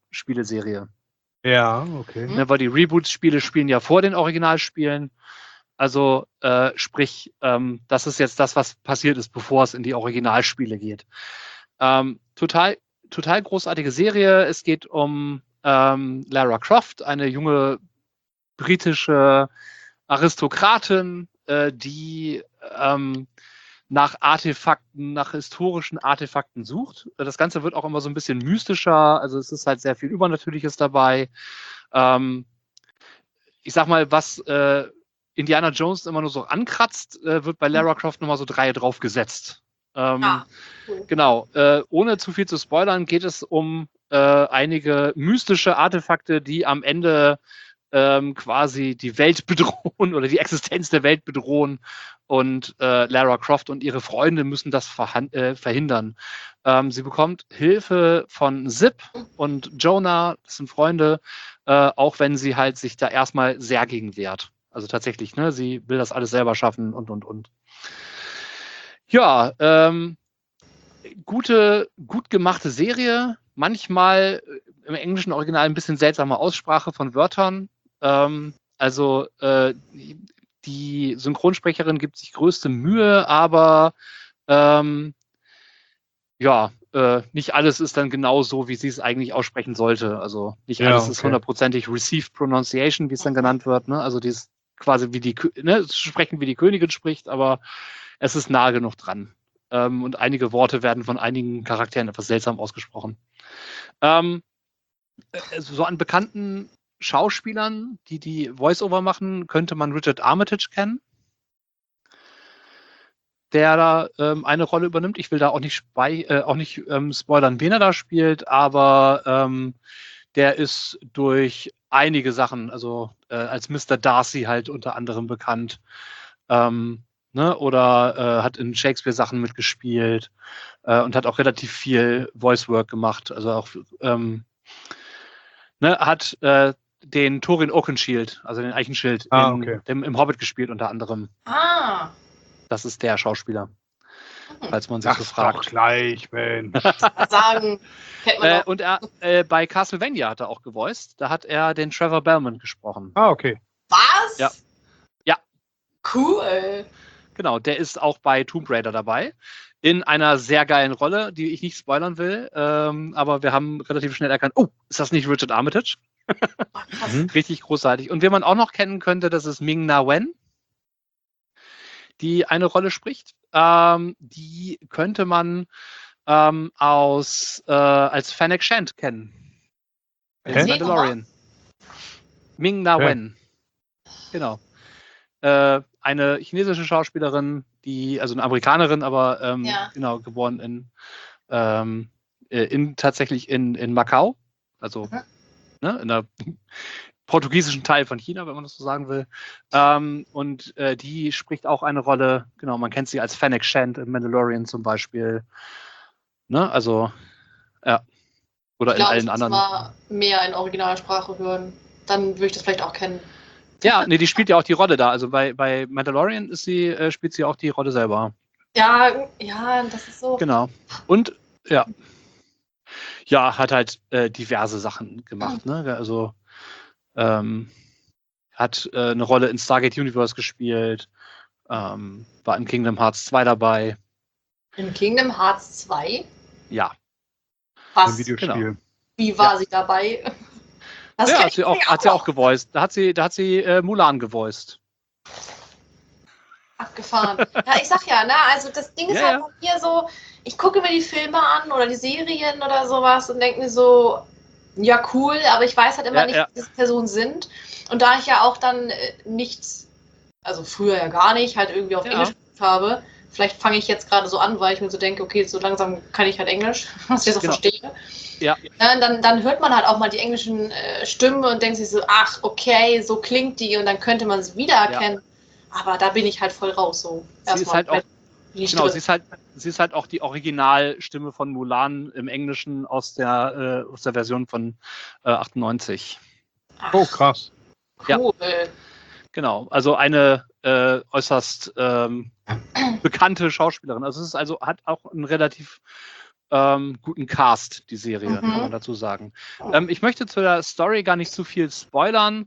Originalspieleserie. Ja, okay. Mhm. Ne, weil die Reboot-Spiele spielen ja vor den Originalspielen. Also äh, sprich, ähm, das ist jetzt das, was passiert ist, bevor es in die Originalspiele geht. Ähm, total, total großartige Serie. Es geht um ähm, Lara Croft, eine junge britische Aristokratin, äh, die ähm, nach Artefakten, nach historischen Artefakten sucht. Das Ganze wird auch immer so ein bisschen mystischer. Also es ist halt sehr viel Übernatürliches dabei. Ähm, ich sag mal, was äh, Indiana Jones immer nur so ankratzt, äh, wird bei Lara Croft nochmal so drei draufgesetzt. Ähm, Ah, cool. Genau. Äh, ohne zu viel zu spoilern, geht es um äh, einige mystische Artefakte, die am Ende ähm, quasi die Welt bedrohen oder die Existenz der Welt bedrohen. Und äh, Lara Croft und ihre Freunde müssen das verhan- äh, verhindern. Ähm, sie bekommt Hilfe von Zip und Jonah, das sind Freunde, äh, auch wenn sie halt sich da erstmal sehr gegen wehrt. Also tatsächlich, ne, sie will das alles selber schaffen und, und, und. Ja, ähm, gute, gut gemachte Serie. Manchmal im englischen Original ein bisschen seltsame Aussprache von Wörtern. Ähm, also äh, die Synchronsprecherin gibt sich größte Mühe, aber ähm, ja, äh, nicht alles ist dann genau so, wie sie es eigentlich aussprechen sollte. Also nicht Ja, alles ist okay. hundertprozentig Received Pronunciation, wie es dann genannt wird. Ne? Also die ist quasi wie die, Kö- ne, sprechen, wie die Königin spricht, aber es ist nahe genug dran. Ähm, und einige Worte werden von einigen Charakteren etwas seltsam ausgesprochen. Ähm, äh, so an bekannten Schauspielern, die die Voice-Over machen, könnte man Richard Armitage kennen, der da ähm, eine Rolle übernimmt. Ich will da auch nicht, spei äh, auch nicht ähm, spoilern, wen er da spielt, aber ähm, der ist durch einige Sachen, also äh, als Mister Darcy halt unter anderem bekannt, ähm, ne? Oder äh, hat in Shakespeare-Sachen mitgespielt äh, und hat auch relativ viel Voice-Work gemacht. Also auch ähm, ne, hat äh, den Thorin Oakenshield, also den Eichenschild, Ah, in, okay. dem, im Hobbit gespielt unter anderem. Ah. Das ist der Schauspieler, Hm. falls man sich so Sag's fragt. doch gleich, Mensch. Was sagen, kennt man Äh, doch. und er, äh, bei Castlevania hat er auch gevoiced. Da hat er den Trevor Bellman gesprochen. Ah, okay. Was? Ja. Ja. Cool. Genau, der ist auch bei Tomb Raider dabei. In einer sehr geilen Rolle, die ich nicht spoilern will. Ähm, aber wir haben relativ schnell erkannt, oh, ist das nicht Richard Armitage? Ach, krass. Mhm. Richtig großartig. Und wen man auch noch kennen könnte, das ist Ming-Na Wen, die eine Rolle spricht. Ähm, die könnte man ähm, aus, äh, als Fennec Shand kennen. In Hä? Mandalorian. Ming-Na Okay. Wen. Genau. Äh, eine chinesische Schauspielerin, die, also eine Amerikanerin, aber ähm, Ja. genau, geboren in, ähm, äh, in tatsächlich in, in Macau. Also Mhm. ne, in der portugiesischen Teil von China, wenn man das so sagen will. Ähm, und äh, die spricht auch eine Rolle, genau, man kennt sie als Fennec Shand in Mandalorian zum Beispiel. Ne, also, ja. Oder Ich in glaube, allen ich muss anderen. mal mehr in Originalsprache hören. Dann würde ich das vielleicht auch kennen. Ja, nee, die spielt ja auch die Rolle da. Also bei, bei Mandalorian ist sie, äh, spielt sie auch die Rolle selber. Ja, ja, das ist so. Genau. Und ja. Ja, hat halt äh, diverse Sachen gemacht. Ne? Also ähm, hat äh, eine Rolle in Stargate Universe gespielt, ähm, war in Kingdom Hearts zwei dabei. In Kingdom Hearts zwei? Ja. Ein Was? Videospiel. Genau. Wie war Ja. sie dabei? Das Ja, kenn hat sie ich auch, hat sie auch gevoiced. Da hat sie, da hat sie äh, Mulan gevoiced. Abgefahren. Ja, ich sag ja, ne, also das Ding ist Ja, halt ja. bei mir so, ich gucke mir die Filme an oder die Serien oder sowas und denke mir so, ja cool, aber ich weiß halt immer Ja, nicht, ja. wie diese Personen sind. Und da ich ja auch dann äh, nichts, also früher ja gar nicht, halt irgendwie auf Ja. Englisch geguckt habe, vielleicht fange ich jetzt gerade so an, weil ich mir so denke, okay, so langsam kann ich halt Englisch, was ich so Genau. verstehe. Ja. Ja, dann, dann hört man halt auch mal die englischen äh, Stimmen und denkt sich so, ach, okay, so klingt die und dann könnte man es wiedererkennen. Aber da bin ich halt voll raus. So. Sie ist halt auch, die genau, Stimme. sie ist halt, sie ist halt auch die Originalstimme von Mulan im Englischen aus der, äh, aus der Version von äh, achtundneunzig. Ach, Oh, krass. cool. Genau, also eine äh, äußerst ähm, bekannte Schauspielerin. Also es ist also, hat auch einen relativ ähm, guten Cast, die Serie, Mhm. kann man dazu sagen. Ähm, ich möchte zu der Story gar nicht zu viel spoilern.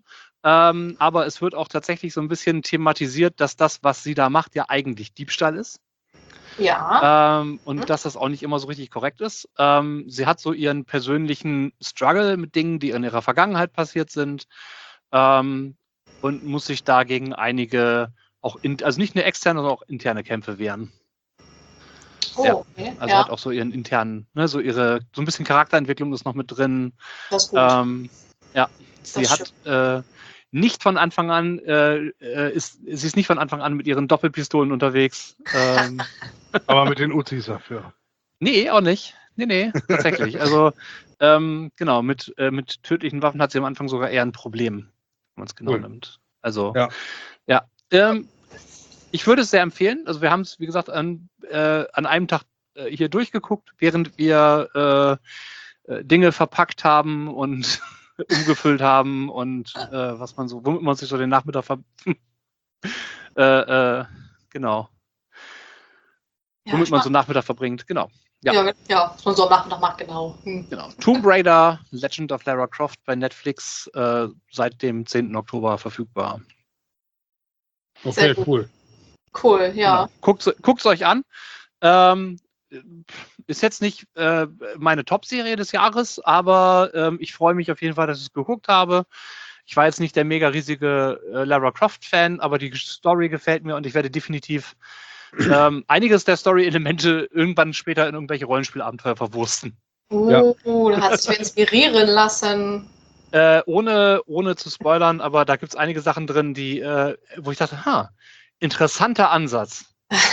Ähm, aber es wird auch tatsächlich so ein bisschen thematisiert, dass das, was sie da macht, ja eigentlich Diebstahl ist. Ja. Ähm, und Mhm. dass das auch nicht immer so richtig korrekt ist. Ähm, sie hat so ihren persönlichen Struggle mit Dingen, die in ihrer Vergangenheit passiert sind. Ähm, und muss sich dagegen einige, auch in, also nicht nur externe, sondern auch interne Kämpfe wehren. Oh, Ja. okay. Also Ja, hat auch so ihren internen, ne, so ihre, so ein bisschen Charakterentwicklung ist noch mit drin. das ist gut. Ähm, ja, sie Das hat äh, nicht von Anfang an, äh, äh, ist, sie ist nicht von Anfang an mit ihren Doppelpistolen unterwegs. Ähm, Aber mit den Uzis dafür. nee, auch nicht. Nee, nee, tatsächlich. Also, ähm, genau, mit, äh, mit tödlichen Waffen hat sie am Anfang sogar eher ein Problem, wenn man es genau Cool. nimmt. Also, Ja. ja. Ähm, ich würde es sehr empfehlen. Also, wir haben es, wie gesagt, an, äh, an einem Tag äh, hier durchgeguckt, während wir äh, äh, Dinge verpackt haben und umgefüllt haben und äh, was man so, womit man sich so den Nachmittag ver äh, äh, genau, Ja, womit man so spannend. Nachmittag verbringt, genau. Ja. Ja, ja, was man so am Nachmittag macht, genau. Hm. Genau. Tomb Raider, Legend of Lara Croft bei Netflix äh, seit dem zehnten Oktober verfügbar. Sehr Okay, gut. cool. Cool, ja. Genau. Guckt es euch an. Ähm, ist jetzt nicht äh, meine Top-Serie des Jahres, aber ähm, ich freue mich auf jeden Fall, dass ich es geguckt habe. Ich war jetzt nicht der mega riesige äh, Lara Croft-Fan, aber die Story gefällt mir und ich werde definitiv ähm, einiges der Story-Elemente irgendwann später in irgendwelche Rollenspielabenteuer verwursten. Uh, Ja. da hast du dich inspirieren lassen. Äh, ohne, ohne zu spoilern, aber da gibt es einige Sachen drin, die, äh, wo ich dachte, ha, interessanter Ansatz.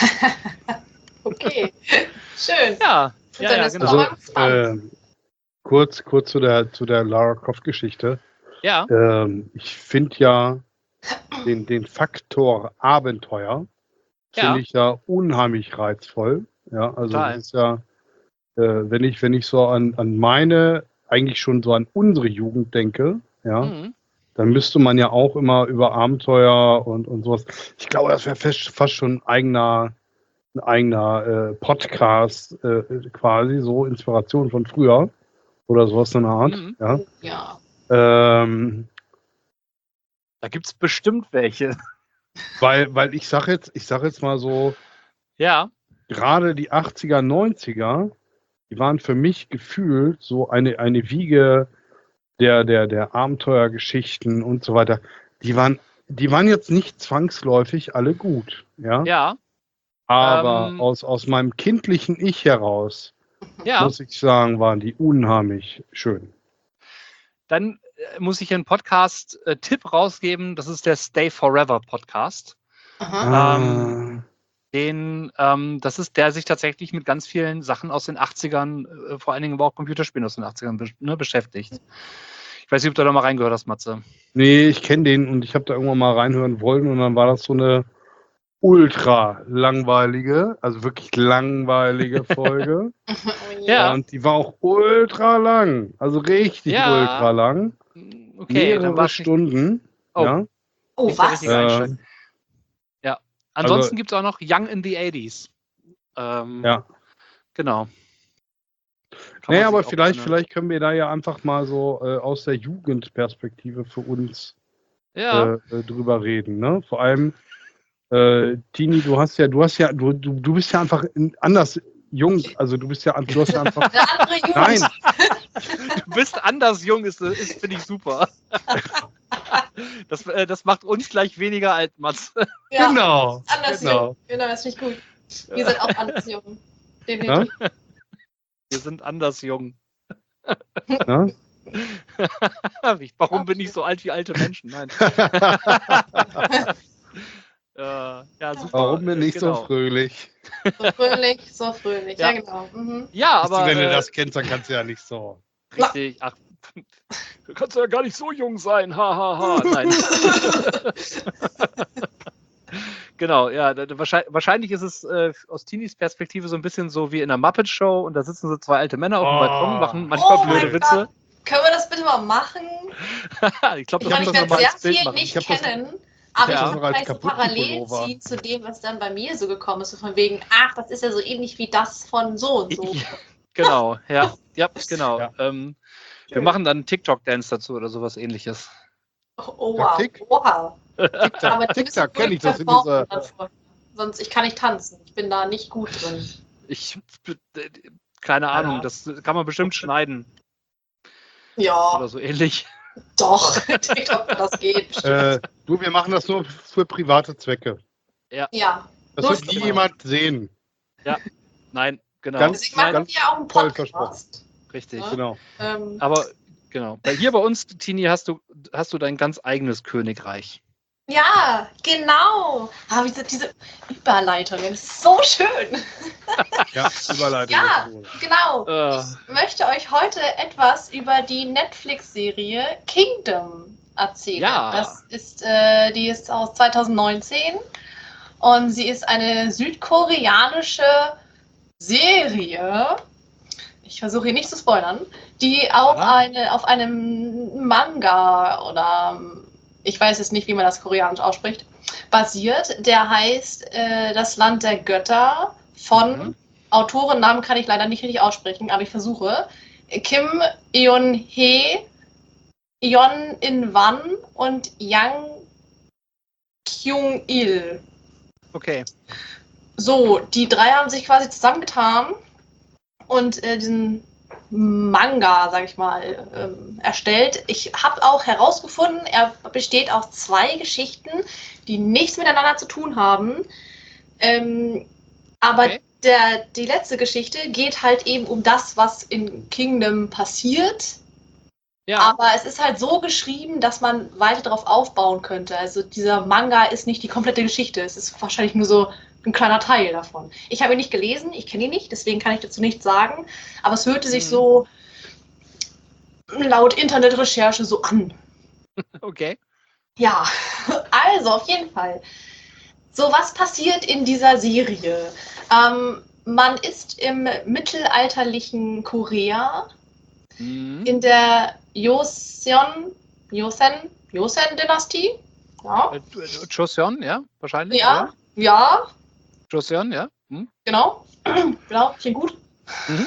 Okay, schön. Ja, Und ja, dann ja, ist genau. man Also, mal gespannt. äh, kurz, kurz zu der, zu der Lara Croft-Geschichte. Ja, Ähm, ich finde ja den, den Faktor Abenteuer ja, finde ich ja unheimlich reizvoll. Ja, also total. das ist ja, äh, wenn ich, wenn ich so an, an meine, eigentlich schon so an unsere Jugend denke, ja, Mhm. dann müsste man ja auch immer über Abenteuer und, und sowas. Ich glaube, das wäre fast, fast schon ein eigener, ein eigener äh, Podcast, äh, quasi, so Inspiration von früher oder sowas in der Art. Mhm. Ja. Ja. Ähm, Da gibt es bestimmt welche. weil, weil ich sage jetzt, ich sage jetzt mal so, Ja, gerade die achtziger, neunziger, die waren für mich gefühlt so eine, eine Wiege der, der, der Abenteuergeschichten und so weiter. Die waren, die waren jetzt nicht zwangsläufig alle gut, ja. ja, Aber ähm, aus, aus meinem kindlichen Ich heraus, ja. muss ich sagen, waren die unheimlich schön. Dann äh, muss ich einen Podcast-Tipp rausgeben. Das ist der Stay Forever Podcast. Aha. Ähm, Den, ähm, das ist der sich tatsächlich mit ganz vielen Sachen aus den achtzigern, äh, vor allen Dingen aber auch Computerspielen aus den achtzigern be ne, beschäftigt. Ich weiß nicht, ob du da mal reingehört hast, Matze. Nee, ich kenne den und ich habe da irgendwann mal reinhören wollen und dann war das so eine ultra langweilige, also wirklich langweilige Folge. Oh je. Ja. Und die war auch ultra lang, also richtig Ja. ultra lang. Okay, dann war Mehrere es nicht, Stunden. Oh. Ja. Oh, nicht der was? richtige Äh, Einstieg. Ja. Ansonsten also- gibt es auch noch Young in the eighties. Ähm, Ja. Genau. Kann Nee, man aber sich auch vielleicht, gerne- vielleicht können wir da ja einfach mal so äh, aus der Jugendperspektive für uns Ja, äh, äh, drüber reden. Ne? Vor allem, äh, Tini, du hast ja, du hast ja, du, du, du bist ja einfach in, anders jung, also du bist ja, du hast ja einfach. Eine andere Jugend. Nein, du bist anders jung, ist, ist finde ich super. Das, äh, das macht uns gleich weniger alt, Mats. Ja, genau. anders genau. jung. Genau, das finde ich gut. Wir sind auch anders jung. Ja? Definitiv. Wir sind anders jung. Ja? Warum bin ich so alt wie alte Menschen? Nein. äh, ja, super. Warum bin ich genau. so fröhlich? So fröhlich, so fröhlich. Ja, Ja. genau. Mhm. Ja, Weißt aber du, wenn du äh, das kennst, dann kannst du ja nicht so. richtig. Ach, du kannst ja gar nicht so jung sein. Ha, ha, ha. Nein. Genau, ja. Da, da, wahrscheinlich, wahrscheinlich ist es äh, aus Teenies Perspektive so ein bisschen so wie in einer Muppet Show und da sitzen so zwei alte Männer auf dem Oh. Balkon, machen manchmal Oh blöde mein Witze. Können wir das bitte mal machen? ich glaube, Ich das meine, muss ich man werde mal sehr als Bild viel machen. nicht Ich hab das- kennen, aber Ja. ich Das kann als vielleicht so kaputten parallel Pullover. ziehen zu dem, was dann bei mir so gekommen ist. So von wegen, ach, das ist ja so ähnlich wie das von so und so. Genau, ja, ja, genau. Ja. Ähm, wir machen dann einen TikTok-Dance dazu oder sowas ähnliches. Oh, wow. Taktik? Oha. TikTok, Aber du bist TikTok kenne ich das in performen dieser. davor. Sonst ich kann nicht tanzen. Ich bin da nicht gut drin. Ich, keine Ahnung, das kann man bestimmt schneiden. Ja, Oder so ähnlich. doch. TikTok, das geht bestimmt. Äh, du, wir machen das nur für private Zwecke. Ja. Das Nur wird nie für- jemand sehen. Nein, genau. Ganz- Deswegen machen ganz wir ja auch einen voll Podcast. Richtig. Ja. Genau. Ähm, Aber genau. Weil hier bei uns, Tini, hast du, hast du dein ganz eigenes Königreich. ja, genau. Ah, diese, diese Überleitung, das ist so schön. Ja, Überleitung. Ja. Genau. Äh, Ich möchte euch heute etwas über die Netflix-Serie Kingdom erzählen. Ja. Das ist, äh, die ist aus zwanzig neunzehn und sie ist eine südkoreanische Serie. Ich versuche hier nicht zu spoilern, die auf, Ja. eine, auf einem Manga oder ich weiß jetzt nicht, wie man das koreanisch ausspricht, basiert. Der heißt äh, Das Land der Götter von Mhm. Autorennamen kann ich leider nicht richtig aussprechen, aber ich versuche. Kim Eun-hee, Yeon In-wan und Yang Kyung-il. okay. So, die drei haben sich quasi zusammengetan und äh, diesen Manga, sag ich mal, ähm, erstellt. Ich habe auch herausgefunden, er besteht aus zwei Geschichten, die nichts miteinander zu tun haben. Ähm, aber Okay. der, die letzte Geschichte geht halt eben um das, was in Kingdom passiert. Ja. Aber es ist halt so geschrieben, dass man weiter darauf aufbauen könnte. Also dieser Manga ist nicht die komplette Geschichte. Es ist wahrscheinlich nur so ein kleiner Teil davon. Ich habe ihn nicht gelesen, ich kenne ihn nicht, deswegen kann ich dazu nichts sagen. Aber es hörte sich Mhm. so laut Internetrecherche so an. Okay. Ja, also auf jeden Fall. So, was passiert in dieser Serie? Ähm, man ist im mittelalterlichen Korea Mhm. in der Joseon, Joseon, Joseon-Dynastie. Ja, Äh, äh, Joseon, ja, wahrscheinlich. ja, oder? ja, Joseon, ja. Hm? genau. Genau, klingt gut. Mhm.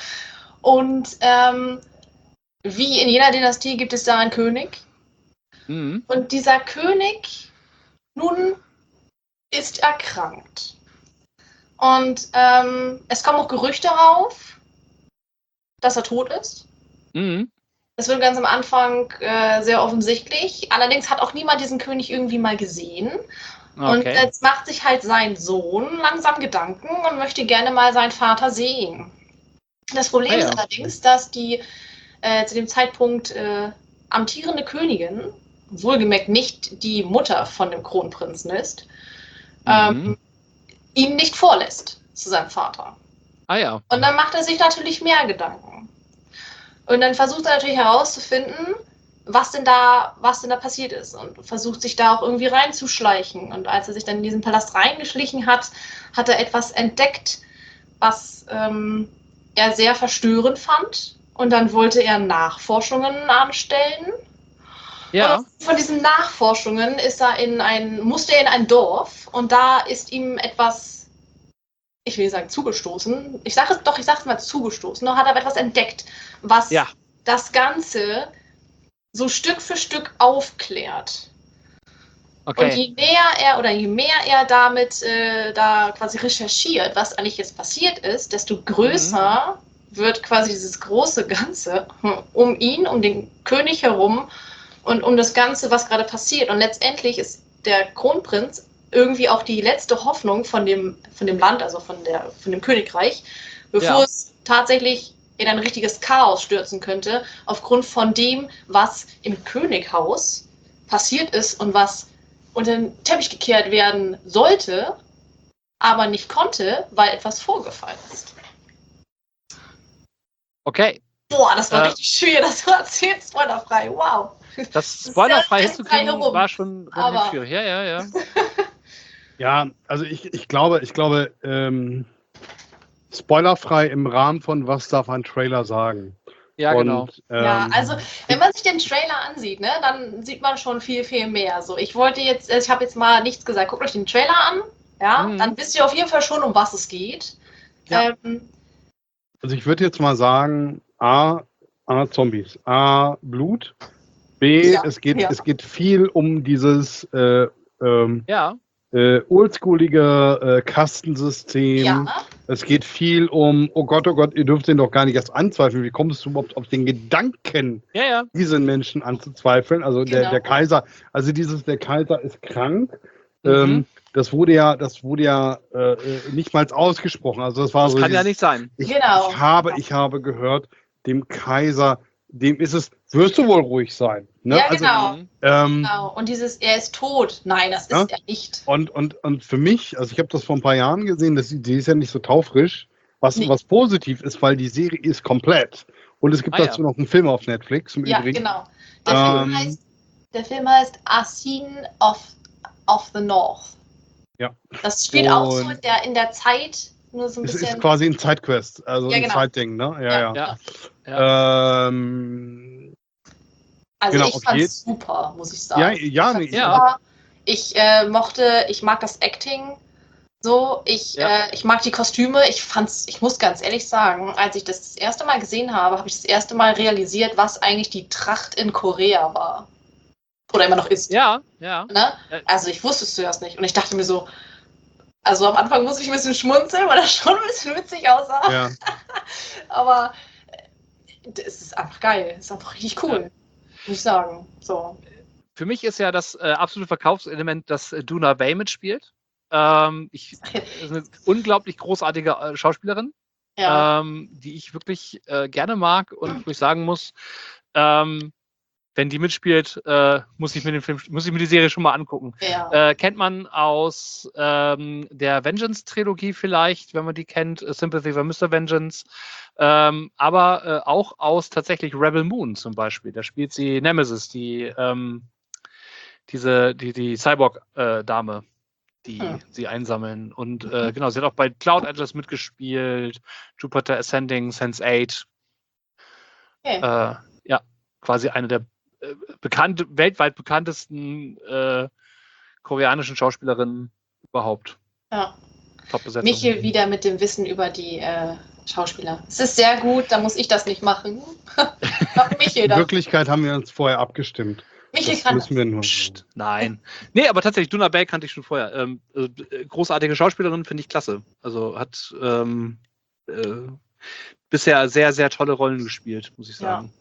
Und ähm, wie in jeder Dynastie gibt es da einen König. Mhm. Und dieser König nun ist erkrankt. Und ähm, es kommen auch Gerüchte auf, dass er tot ist. Mhm. Das wird ganz am Anfang äh, sehr offensichtlich. Allerdings hat auch niemand diesen König irgendwie mal gesehen. Und Okay. jetzt macht sich halt sein Sohn langsam Gedanken und möchte gerne mal seinen Vater sehen. Das Problem Ah, ja. ist allerdings, dass die äh, zu dem Zeitpunkt äh, amtierende Königin, wohlgemerkt nicht die Mutter von dem Kronprinzen ist, ähm, Mhm. ihn nicht vorlässt zu seinem Vater. Ah ja. Und dann macht er sich natürlich mehr Gedanken. Und dann versucht er natürlich herauszufinden, was denn da, was denn da passiert ist und versucht sich da auch irgendwie reinzuschleichen. Und als er sich dann in diesen Palast reingeschlichen hat, hat er etwas entdeckt, was ähm, er sehr verstörend fand. Und dann wollte er Nachforschungen anstellen. Ja. Und von diesen Nachforschungen ist er in ein, musste er in ein Dorf und da ist ihm etwas, ich will nicht sagen zugestoßen, ich sage es doch, ich sage es mal zugestoßen, noch hat er etwas entdeckt, was Ja. das Ganze so Stück für Stück aufklärt. Und Okay. je näher er oder je mehr er damit äh, da quasi recherchiert, was eigentlich jetzt passiert ist, desto größer Mhm. wird quasi dieses große Ganze um ihn, um den König herum und um das Ganze, was gerade passiert. Und letztendlich ist der Kronprinz irgendwie auch die letzte Hoffnung von dem, von dem Land, also von, der, von dem Königreich, bevor Ja. es tatsächlich in ein richtiges Chaos stürzen könnte, aufgrund von dem, was im Könighaus passiert ist und was unter den Teppich gekehrt werden sollte, aber nicht konnte, weil etwas vorgefallen ist. Okay. Boah, das war Äh, richtig schwer, das war zehn spoilerfrei, wow. Das ist spoilerfrei sehr hinzukriegen herum, war schon relativ aber- schwierig. Ja, ja, ja. Ja, also ich, ich glaube, ich glaube, ähm, spoilerfrei im Rahmen von was darf ein Trailer sagen. Ja, Und, genau. Ähm, Ja, also wenn man sich den Trailer ansieht, ne, dann sieht man schon viel, viel mehr. So, ich wollte jetzt, ich habe jetzt mal nichts gesagt, guckt euch den Trailer an, ja, Mhm. dann wisst ihr auf jeden Fall schon, um was es geht. Ja. Ähm, Also ich würde jetzt mal sagen, A, A Zombies, A Blut, B, Ja, es, geht, ja. es geht viel um dieses äh, ähm, Ja. äh, oldschoolige äh, Kastensystem. Ja. Es geht viel um, oh Gott, oh Gott, ihr dürft den doch gar nicht erst anzweifeln. Wie kommst du überhaupt auf den Gedanken, Ja, ja. diesen Menschen anzuzweifeln? Also der, Genau. der Kaiser, also dieses, der Kaiser ist krank. Mhm. Ähm, das wurde ja, das wurde ja äh, äh, nicht mal ausgesprochen. Also das war Das so. kann ja dieses- nicht sein. Ich, Genau. ich habe, ich habe gehört, dem Kaiser, dem ist es, wirst du wohl ruhig sein. Ne? Ja, Also, genau. Mhm. ähm, Genau. Und dieses, er ist tot. Nein, das Ja? ist er nicht. und, und, und für mich, also ich habe das vor ein paar Jahren gesehen, das, die ist ja nicht so taufrisch, was, Nee. was positiv ist, weil die Serie ist komplett. Und es gibt Ah, ja. dazu noch einen Film auf Netflix im Ja, Übrigen. genau. Der, Ähm, Film heißt, der Film heißt A Scene of, of the North. Ja. Das spielt auch so Und in der, in der Zeit, nur so ein Es bisschen. ist quasi ein Zeitquest, also Ja, ein genau. Zeitding, ne? Ja, ja. Ja. Ähm, Also genau, ich auf fand's jeden- super, muss ich sagen. ja, ja, nee, Ich, Ja. super. ich äh, mochte, ich mag das Acting so, ich, Ja. äh, ich mag die Kostüme. Ich fand's, ich muss ganz ehrlich sagen, als ich das das erste Mal gesehen habe, habe ich das erste Mal realisiert, was eigentlich die Tracht in Korea war. Oder immer noch ist. Ja, ja. Ne? Äh. Also ich wusste es zuerst nicht. Und ich dachte mir so, also am Anfang musste ich ein bisschen schmunzeln, weil das schon ein bisschen witzig aussah. ja. Aber äh, es ist einfach geil. Es ist einfach richtig cool. Muss ich sagen. So. Für mich ist ja das äh, absolute Verkaufselement, dass äh, Doona Wei mitspielt. Ähm, ich, ist eine unglaublich großartige äh, Schauspielerin, Ja. ähm, die ich wirklich äh, gerne mag und wo ich sagen muss, ähm, wenn die mitspielt, äh, muss ich mir den Film, muss ich mir die Serie schon mal angucken. Ja. Äh, kennt man aus ähm, der Vengeance-Trilogie vielleicht, wenn man die kennt, äh, Sympathy for Mister Vengeance, ähm, aber äh, auch aus tatsächlich Rebel Moon zum Beispiel. Da spielt sie Nemesis, die ähm, diese die die Cyborg-Dame, die Hm. sie einsammeln. Und äh, genau, sie hat auch bei Cloud Atlas mitgespielt, Jupiter Ascending, Sense eight. Okay. Äh, ja, quasi eine der äh, bekannte, weltweit bekanntesten äh, koreanischen Schauspielerinnen überhaupt. Ja. Top-Besetzung. Michel wieder mit dem Wissen über die äh, Schauspieler. Es ist sehr gut, da muss ich das nicht machen. Macht Michel In das. Wirklichkeit haben wir uns vorher abgestimmt. Michel Das kann müssen wir nur. Psst, nein. Nee, aber tatsächlich, Doona Wei kannte ich schon vorher. Ähm, äh, großartige Schauspielerin, finde ich klasse. Also hat ähm, äh, bisher sehr, sehr tolle Rollen gespielt, muss ich sagen.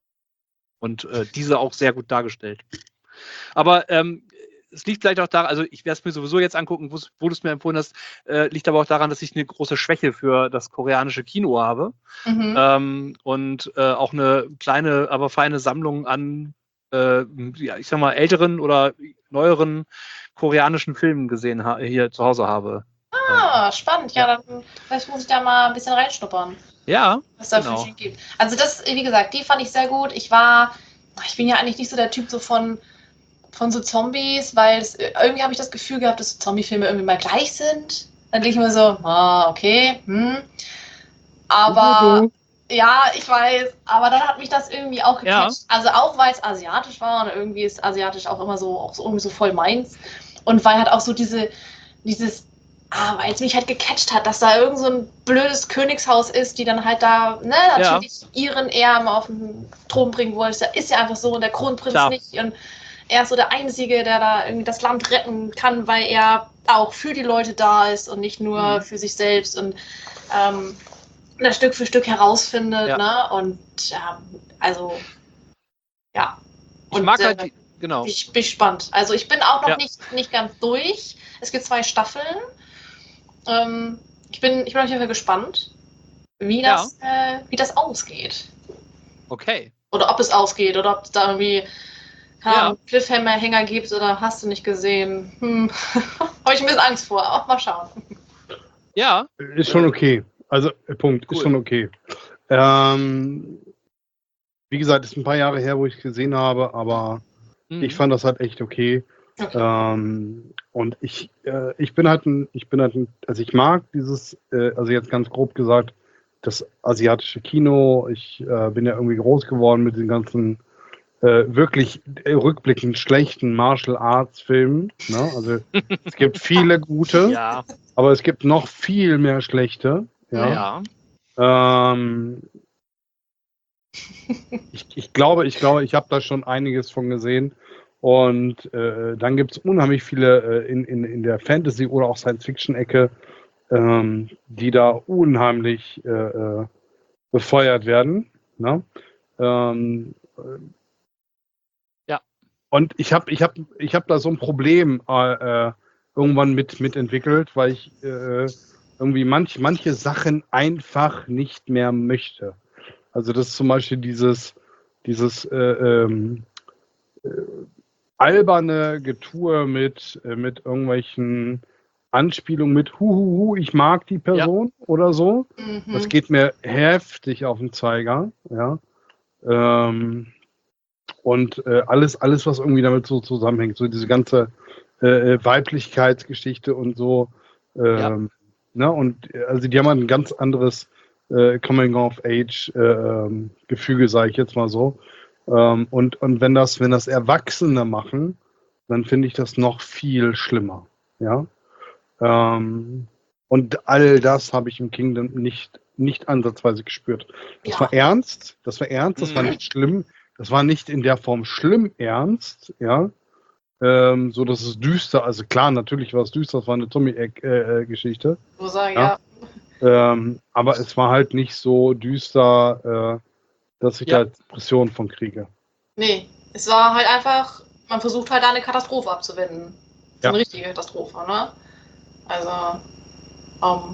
Und äh, diese auch sehr gut dargestellt. Aber ähm, es liegt vielleicht auch daran, also ich werde es mir sowieso jetzt angucken, wo du es mir empfohlen hast, äh, liegt aber auch daran, dass ich eine große Schwäche für das koreanische Kino habe. Mhm. Ähm, und äh, auch eine kleine, aber feine Sammlung an, äh, ja, ich sag mal, älteren oder neueren koreanischen Filmen gesehen ha- hier zu Hause habe. Ah, spannend. Ja, dann vielleicht muss ich da mal ein bisschen reinschnuppern, Ja, was da genau. für Film gibt. Also das, wie gesagt, die fand ich sehr gut. Ich war, ich bin ja eigentlich nicht so der Typ so von, von so Zombies, weil es, irgendwie habe ich das Gefühl gehabt, dass Zombie-Filme irgendwie mal gleich sind. Dann denke ich mir so, ah, okay, hm. Aber ja, ich weiß, aber dann hat mich das irgendwie auch Ja. gecatcht. Also auch, weil es asiatisch war und irgendwie ist asiatisch auch immer so, auch so irgendwie so voll meins. Und weil halt auch so diese, dieses, ah, weil es mich halt gecatcht hat, dass da irgend so ein blödes Königshaus ist, die dann halt da, ne, natürlich ihren Erben auf den Thron bringen wollen. Das ist ja einfach so und der Kronprinz Klar. nicht. Und er ist so der Einzige, der da irgendwie das Land retten kann, weil er auch für die Leute da ist und nicht nur Mhm. für sich selbst und ähm, das Stück für Stück herausfindet, Ja. ne? Und ja, also ja. Ich Und, mag äh, halt die, genau. Ich bin gespannt. Also ich bin auch noch Ja. nicht, nicht ganz durch. Es gibt zwei Staffeln. Ähm, ich, bin, ich bin auf jeden Fall gespannt, wie das, äh, wie das ausgeht. Okay. Oder ob es ausgeht oder ob es da irgendwie keine Ja. Ahnung, Cliffhanger gibt oder hast du nicht gesehen. Hm. Habe ich ein bisschen Angst vor. Auch mal schauen. Ja, Ist schon okay. Also, äh, Punkt, Cool. ist schon okay. Ähm, wie gesagt, ist ein paar Jahre her, wo ich es gesehen habe, aber mhm. ich fand das halt echt okay. Okay. Ähm, und ich, äh, ich bin halt ein, ich bin halt ein, also ich mag dieses, äh, also jetzt ganz grob gesagt, das asiatische Kino. Ich äh, bin ja irgendwie groß geworden mit den ganzen äh, wirklich äh, rückblickend schlechten Martial Arts Filmen. Ne? Also es gibt viele gute, ja, aber es gibt noch viel mehr schlechte. Ja. ja. Ähm, ich, ich glaube, ich glaube, ich habe da schon einiges von gesehen. Und äh, dann gibt es unheimlich viele äh, in, in, in der Fantasy- oder auch Science-Fiction-Ecke, ähm, die da unheimlich äh, äh, befeuert werden. Ne? Ähm, Ja. Und ich habe ich hab, ich hab da so ein Problem äh, irgendwann mit, mit entwickelt, weil ich äh, irgendwie manch, manche Sachen einfach nicht mehr möchte. Also das ist zum Beispiel dieses, dieses äh, ähm, äh, alberne Getue mit, äh, mit irgendwelchen Anspielungen mit Huhuhu, ich mag die Person oder so. Mhm. Das geht mir heftig auf den Zeiger. Ja. Ähm, und äh, alles, alles, was irgendwie damit so zusammenhängt, so diese ganze äh, Weiblichkeitsgeschichte und so. Ähm, Ja. Ne? Und äh, also die haben ein ganz anderes äh, Coming-of-Age-Gefüge, sage ich jetzt mal so. Ähm, und und wenn, das, wenn das Erwachsene machen, dann finde ich das noch viel schlimmer. Ja. Ähm, und all das habe ich im Kingdom nicht, nicht ansatzweise gespürt. Das Ja. war ernst, das war ernst, das war Mhm. nicht schlimm, das war nicht in der Form schlimm ernst, ja. Ähm, so dass es düster, also klar, natürlich war es düster, das war eine Tommy-Geschichte. So sagen, Ja. ja. Ähm, aber es war halt nicht so düster, äh, dass ich Ja. da Depressionen von kriege. Nee, es war halt einfach, man versucht halt da eine Katastrophe abzuwenden. So Ja. eine richtige Katastrophe, ne? Also, ähm,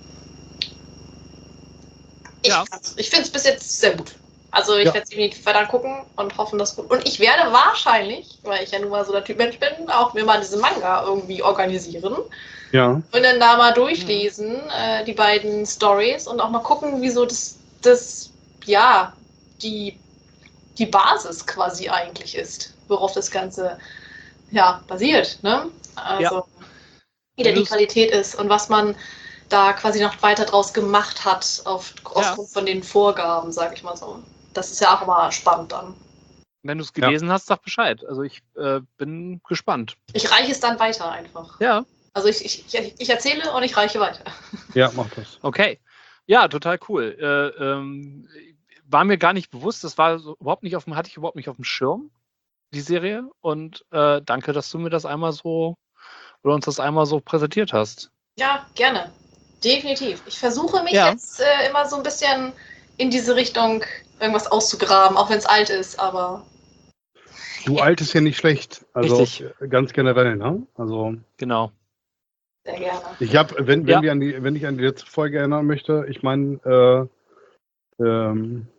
ich, Ja. ich finde es bis jetzt sehr gut. Also ich Ja. werde es definitiv weiter gucken und hoffen, dass gut. Und ich werde wahrscheinlich, weil ich ja nun mal so der Typ Mensch bin, auch mir mal diese Manga irgendwie organisieren Ja. und dann da mal durchlesen, äh, die beiden Stories und auch mal gucken, wieso das, das ja, die, die Basis quasi eigentlich ist, worauf das Ganze ja, basiert, ne? Also wie da die Qualität ist und was man da quasi noch weiter draus gemacht hat auf, aufgrund Ja. von den Vorgaben, sag ich mal so. Das ist ja auch immer spannend dann. Wenn du es gelesen hast, sag Bescheid. Also ich äh, bin gespannt. Ich reiche es dann weiter einfach. Ja. Also ich, ich, ich erzähle und ich reiche weiter. Ja, mach das. Okay. Ja, total cool. Äh, ähm, war mir gar nicht bewusst, das war so überhaupt nicht auf dem, hatte ich überhaupt nicht auf dem Schirm, die Serie. Und äh, danke, dass du mir das einmal so oder uns das einmal so präsentiert hast. Ja, gerne. Definitiv. Ich versuche mich Ja. jetzt äh, immer so ein bisschen in diese Richtung irgendwas auszugraben, auch wenn es alt ist, aber. Du, alt ist ja nicht schlecht. Also Richtig. äh, ganz generell, ne? Also Genau. Sehr gerne. ich habe, wenn, wenn Ja. wir an die, wenn ich an die letzte Folge erinnern möchte, ich meine, äh, ähm,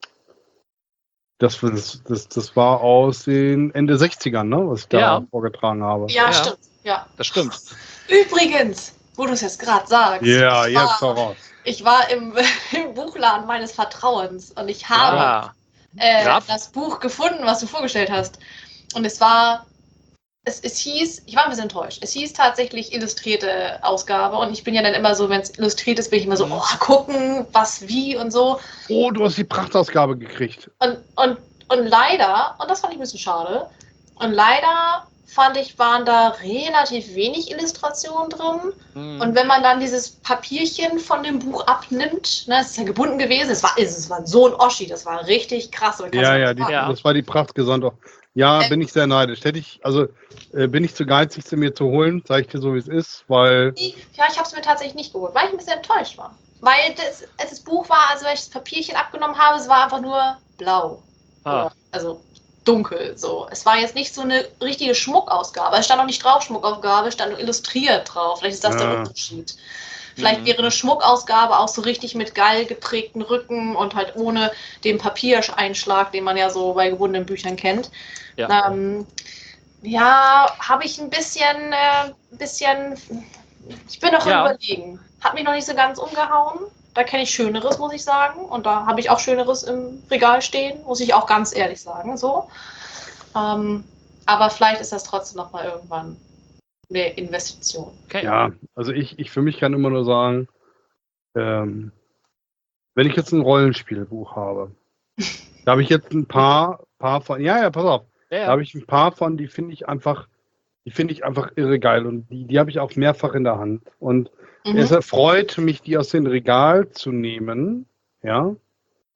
das, das, das, das war aus den Ende sechzigern, ne, was ich da Ja. vorgetragen habe. Ja, Ja. stimmt. Ja. Das stimmt. Übrigens, wo du es jetzt gerade sagst. Ja, ich jetzt war, hau raus. Ich war im, im Buchladen meines Vertrauens und ich habe Ja. äh, Brav. das Buch gefunden, was du vorgestellt hast. Und es war, es, es hieß, ich war ein bisschen enttäuscht, es hieß tatsächlich illustrierte Ausgabe und ich bin ja dann immer so, wenn es illustriert ist, bin ich immer so, Mhm. oh, gucken, was, wie und so. Oh, du hast die Prachtausgabe gekriegt. Und, und, und leider, und das fand ich ein bisschen schade, und leider fand ich, waren da relativ wenig Illustrationen drin. Mhm. Und wenn man dann dieses Papierchen von dem Buch abnimmt, ne, es ist ja gebunden gewesen, es war, es war so ein Oschi, das war richtig krass. aber kannst Ja, du ja, nicht die, sagen. Ja. das war die Prachtgesandte. Ja, Ähm. bin ich sehr neidisch. Hätte ich, also äh, bin ich zu geizig, sie mir zu holen, sage ich dir so, wie es ist, weil Ja, ich habe es mir tatsächlich nicht geholt, weil ich ein bisschen enttäuscht war. Weil das, das Buch war, also wenn ich das Papierchen abgenommen habe, es war einfach nur blau. Ah. Also dunkel. So. Es war jetzt nicht so eine richtige Schmuckausgabe. Es stand auch nicht drauf Schmuckausgabe, es stand nur illustriert drauf. Vielleicht ist das der Ja. Unterschied. Vielleicht Mhm. wäre eine Schmuckausgabe auch so richtig mit geil geprägten Rücken und halt ohne den Papiereinschlag, den man ja so bei gebundenen Büchern kennt. Ja. Ähm, ja, habe ich ein bisschen, äh, bisschen, ich bin noch Ja. am Überlegen. Hat mich noch nicht so ganz umgehauen. Da kenne ich Schöneres, muss ich sagen. Und da habe ich auch Schöneres im Regal stehen, muss ich auch ganz ehrlich sagen. So. Ähm, aber vielleicht ist das trotzdem noch mal irgendwann eine Investition. Okay. ja, also ich, ich für mich kann immer nur sagen, ähm, wenn ich jetzt ein Rollenspielbuch habe, da habe ich jetzt ein paar, paar von, ja, ja, pass auf, Ja, da ja. habe ich ein paar von, die finde ich einfach, die finde ich einfach irre geil und die, die habe ich auch mehrfach in der Hand und Mhm. es erfreut mich, die aus dem Regal zu nehmen, ja,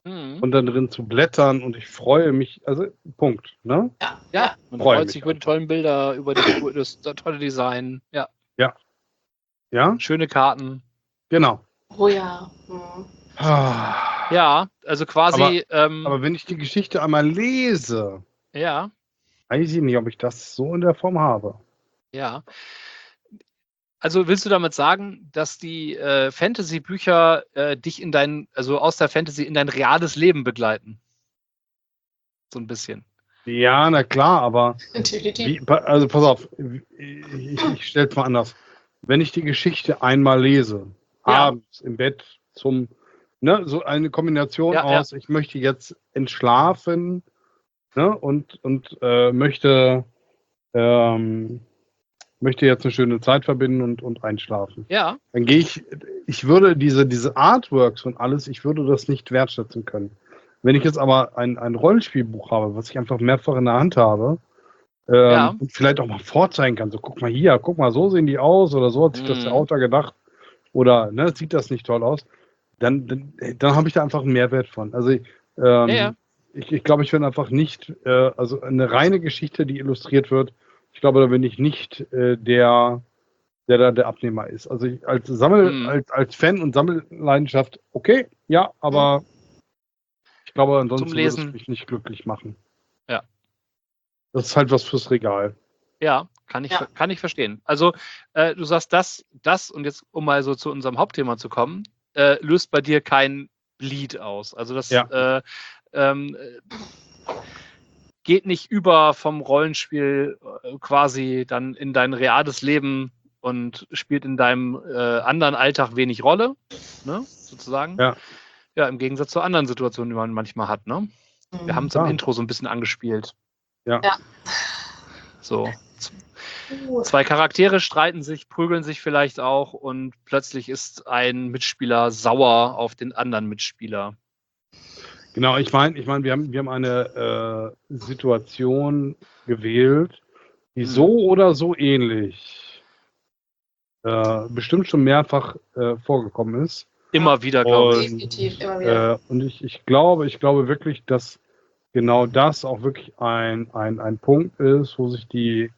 Mhm. und dann drin zu blättern und ich freue mich, also Punkt, ne? Ja. Ja, man Freu freut mich sich über die einfach. tollen Bilder, über die, das, das tolle Design. Ja, Ja, schöne Karten. genau. Oh ja. Hm. Ah, Ja, also quasi, ähm, aber wenn ich die Geschichte einmal lese, ja, weiß ich nicht, ob ich das so in der Form habe. ja. Also willst du damit sagen, dass die äh, Fantasy-Bücher äh, dich in dein, also aus der Fantasy in dein reales Leben begleiten? So ein bisschen. Ja, na klar, aber Definitiv. wie, pa- also pass auf, ich, ich stelle es mal anders. Wenn ich die Geschichte einmal lese, Ja. abends im Bett zum, ne, so eine Kombination Ja, ja. aus, ich möchte jetzt entschlafen, ne, und, und äh, möchte, ähm, möchte jetzt eine schöne Zeit verbinden und, und einschlafen. Ja, Dann gehe ich, ich würde diese, diese Artworks und alles, ich würde das nicht wertschätzen können. Wenn ich jetzt aber ein, ein Rollenspielbuch habe, was ich einfach mehrfach in der Hand habe, ähm, Ja. und vielleicht auch mal vorzeigen kann, so guck mal hier, guck mal, so sehen die aus oder so hat sich das der Mhm. Autor gedacht oder ne, sieht das nicht toll aus, dann, dann, dann habe ich da einfach einen Mehrwert von. Also ähm, Ja, ja. ich, ich glaube, ich bin einfach nicht, äh, also eine reine Geschichte, die illustriert wird, ich glaube, da bin ich nicht äh, der, der da der Abnehmer ist. Also ich, als Sammel, Mhm. als, als Fan und Sammelleidenschaft, okay, ja, aber ich glaube, ansonsten würde es Lesen. mich nicht glücklich machen. Ja. Das ist halt was fürs Regal. Ja, kann ich, Ja. ver- kann ich verstehen. Also, äh, du sagst das, das, und jetzt, um mal so zu unserem Hauptthema zu kommen, äh, löst bei dir kein Bleed aus. Also, das Ja. äh, ähm, äh, geht nicht über vom Rollenspiel äh, quasi dann in dein reales Leben und spielt in deinem äh, anderen Alltag wenig Rolle, ne, sozusagen. Ja. Ja, im Gegensatz zu anderen Situationen, die man manchmal hat, ne? Wir haben es im Ja. Intro so ein bisschen angespielt. Ja. Ja. So. Uh, Zwei Charaktere streiten sich, prügeln sich vielleicht auch und plötzlich ist ein Mitspieler sauer auf den anderen Mitspieler. Genau, ich meine, ich mein, wir, haben, wir haben eine äh, Situation gewählt, die Hm. so oder so ähnlich äh, bestimmt schon mehrfach äh, vorgekommen ist. Immer wieder, glaube ich. definitiv, immer wieder. Äh, und ich, ich glaube, ich glaube wirklich, dass genau das auch wirklich ein, ein, ein Punkt ist, wo sich die,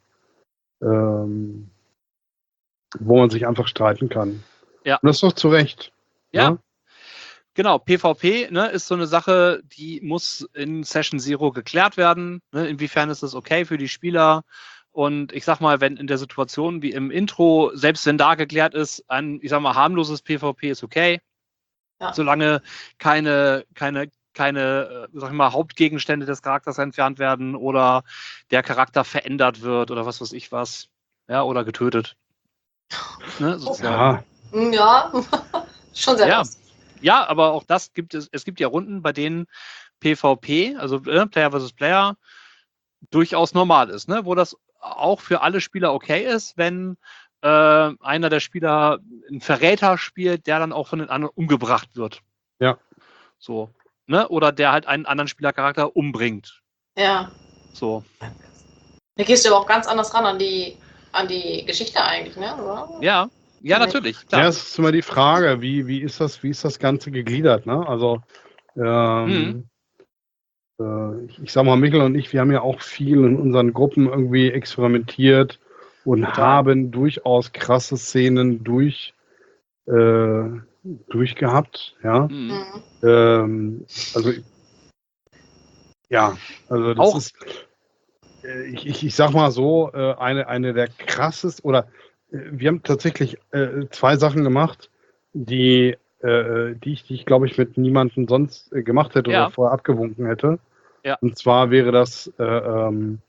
ähm, wo man sich einfach streiten kann. Ja. Und das ist doch zu Recht. Ja, Ne? genau. PvP, ne, ist so eine Sache, die muss in Session Zero geklärt werden. Ne? Inwiefern ist das okay für die Spieler? Und ich sag mal, wenn in der Situation wie im Intro, selbst wenn da geklärt ist, ein, ich sag mal, harmloses PvP ist okay. Ja. Solange keine, keine, keine, äh, sag ich mal, Hauptgegenstände des Charakters entfernt werden oder der Charakter verändert wird oder was weiß ich was. Ja, oder getötet. Ne, sozusagen. Ja, Hm, Ja, schon sehr Ja. krass. Ja, aber auch das gibt es, es gibt ja Runden, bei denen PvP, also äh, Player versus Player, durchaus normal ist, ne? Wo das auch für alle Spieler okay ist, wenn äh, einer der Spieler einen Verräter spielt, der dann auch von den anderen umgebracht wird. Ja. So. Ne? Oder der halt einen anderen Spielercharakter umbringt. Ja. So. Da gehst du aber auch ganz anders ran an die, an die Geschichte eigentlich, ne? Oder? Ja, ja, Nee. natürlich. Klar. ja, es ist immer die Frage, wie, wie, ist das, wie ist das Ganze gegliedert? Ne? Also, ähm, äh, ich, ich sag mal, Michael und ich, wir haben ja auch viel in unseren Gruppen irgendwie experimentiert und Total. haben durchaus krasse Szenen durch, äh, durchgehabt. Ja? Mhm. Mhm. Ähm, also, ja, also das Auch- ist, äh, ich, ich, ich sag mal so, äh, eine, eine der krassesten, oder äh, wir haben tatsächlich äh, zwei Sachen gemacht, die, äh, die ich, die ich glaube ich, mit niemandem sonst äh, gemacht hätte Ja. oder vorher abgewunken hätte. Ja. Und zwar wäre das äh, ähm,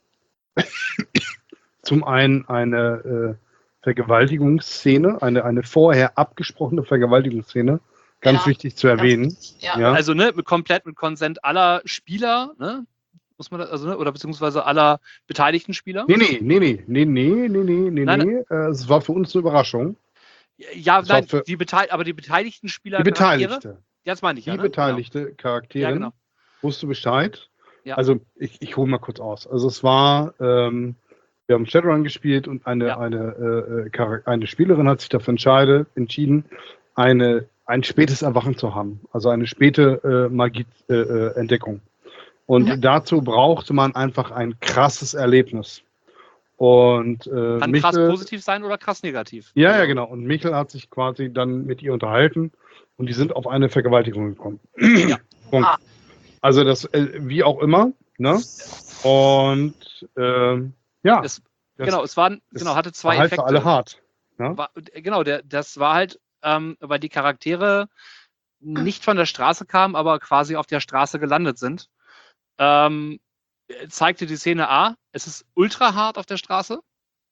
zum einen eine äh, Vergewaltigungsszene, eine, eine vorher abgesprochene Vergewaltigungsszene, ganz Ja, wichtig zu Ganz erwähnen. wichtig. Ja. Ja. Also, ne, mit, komplett mit Konsent aller Spieler, ne? Muss man das, also, ne, oder beziehungsweise aller beteiligten Spieler? Nee, nee, nee, nee, nee, nee, nee, nee, nee, Nein, nee. Äh, es war für uns eine Überraschung. Ja, Das war nein, für- die Betei aber die beteiligten Spieler. Die Beteiligte. Ja, das meine ich Die ja. Ne? beteiligte Charakterin Ja, genau. wusste Bescheid. Ja. Also ich, ich hole mal kurz aus. Also es war, ähm, wir haben Shadowrun gespielt und eine, Ja. eine, äh, Chara- eine Spielerin hat sich dafür entscheide, entschieden, eine, ein spätes Erwachen zu haben, also eine späte äh, Magie-Entdeckung. Äh, Und mhm. dazu brauchte man einfach ein krasses Erlebnis. Und, äh, Kann Michel, krass positiv sein oder krass negativ. Ja, also. ja, genau. Und Michel hat sich quasi dann mit ihr unterhalten und die sind auf eine Vergewaltigung gekommen. Ja. Punkt. Ah. Also das, äh, wie auch immer, ne? Und ähm, ja. Es, das, genau, es waren, genau, hatte zwei war halt Effekte. Für alle hart. Ne? War, genau, der, das war halt, ähm, weil die Charaktere nicht von der Straße kamen, aber quasi auf der Straße gelandet sind. Ähm, zeigte die Szene A, es ist ultra hart auf der Straße.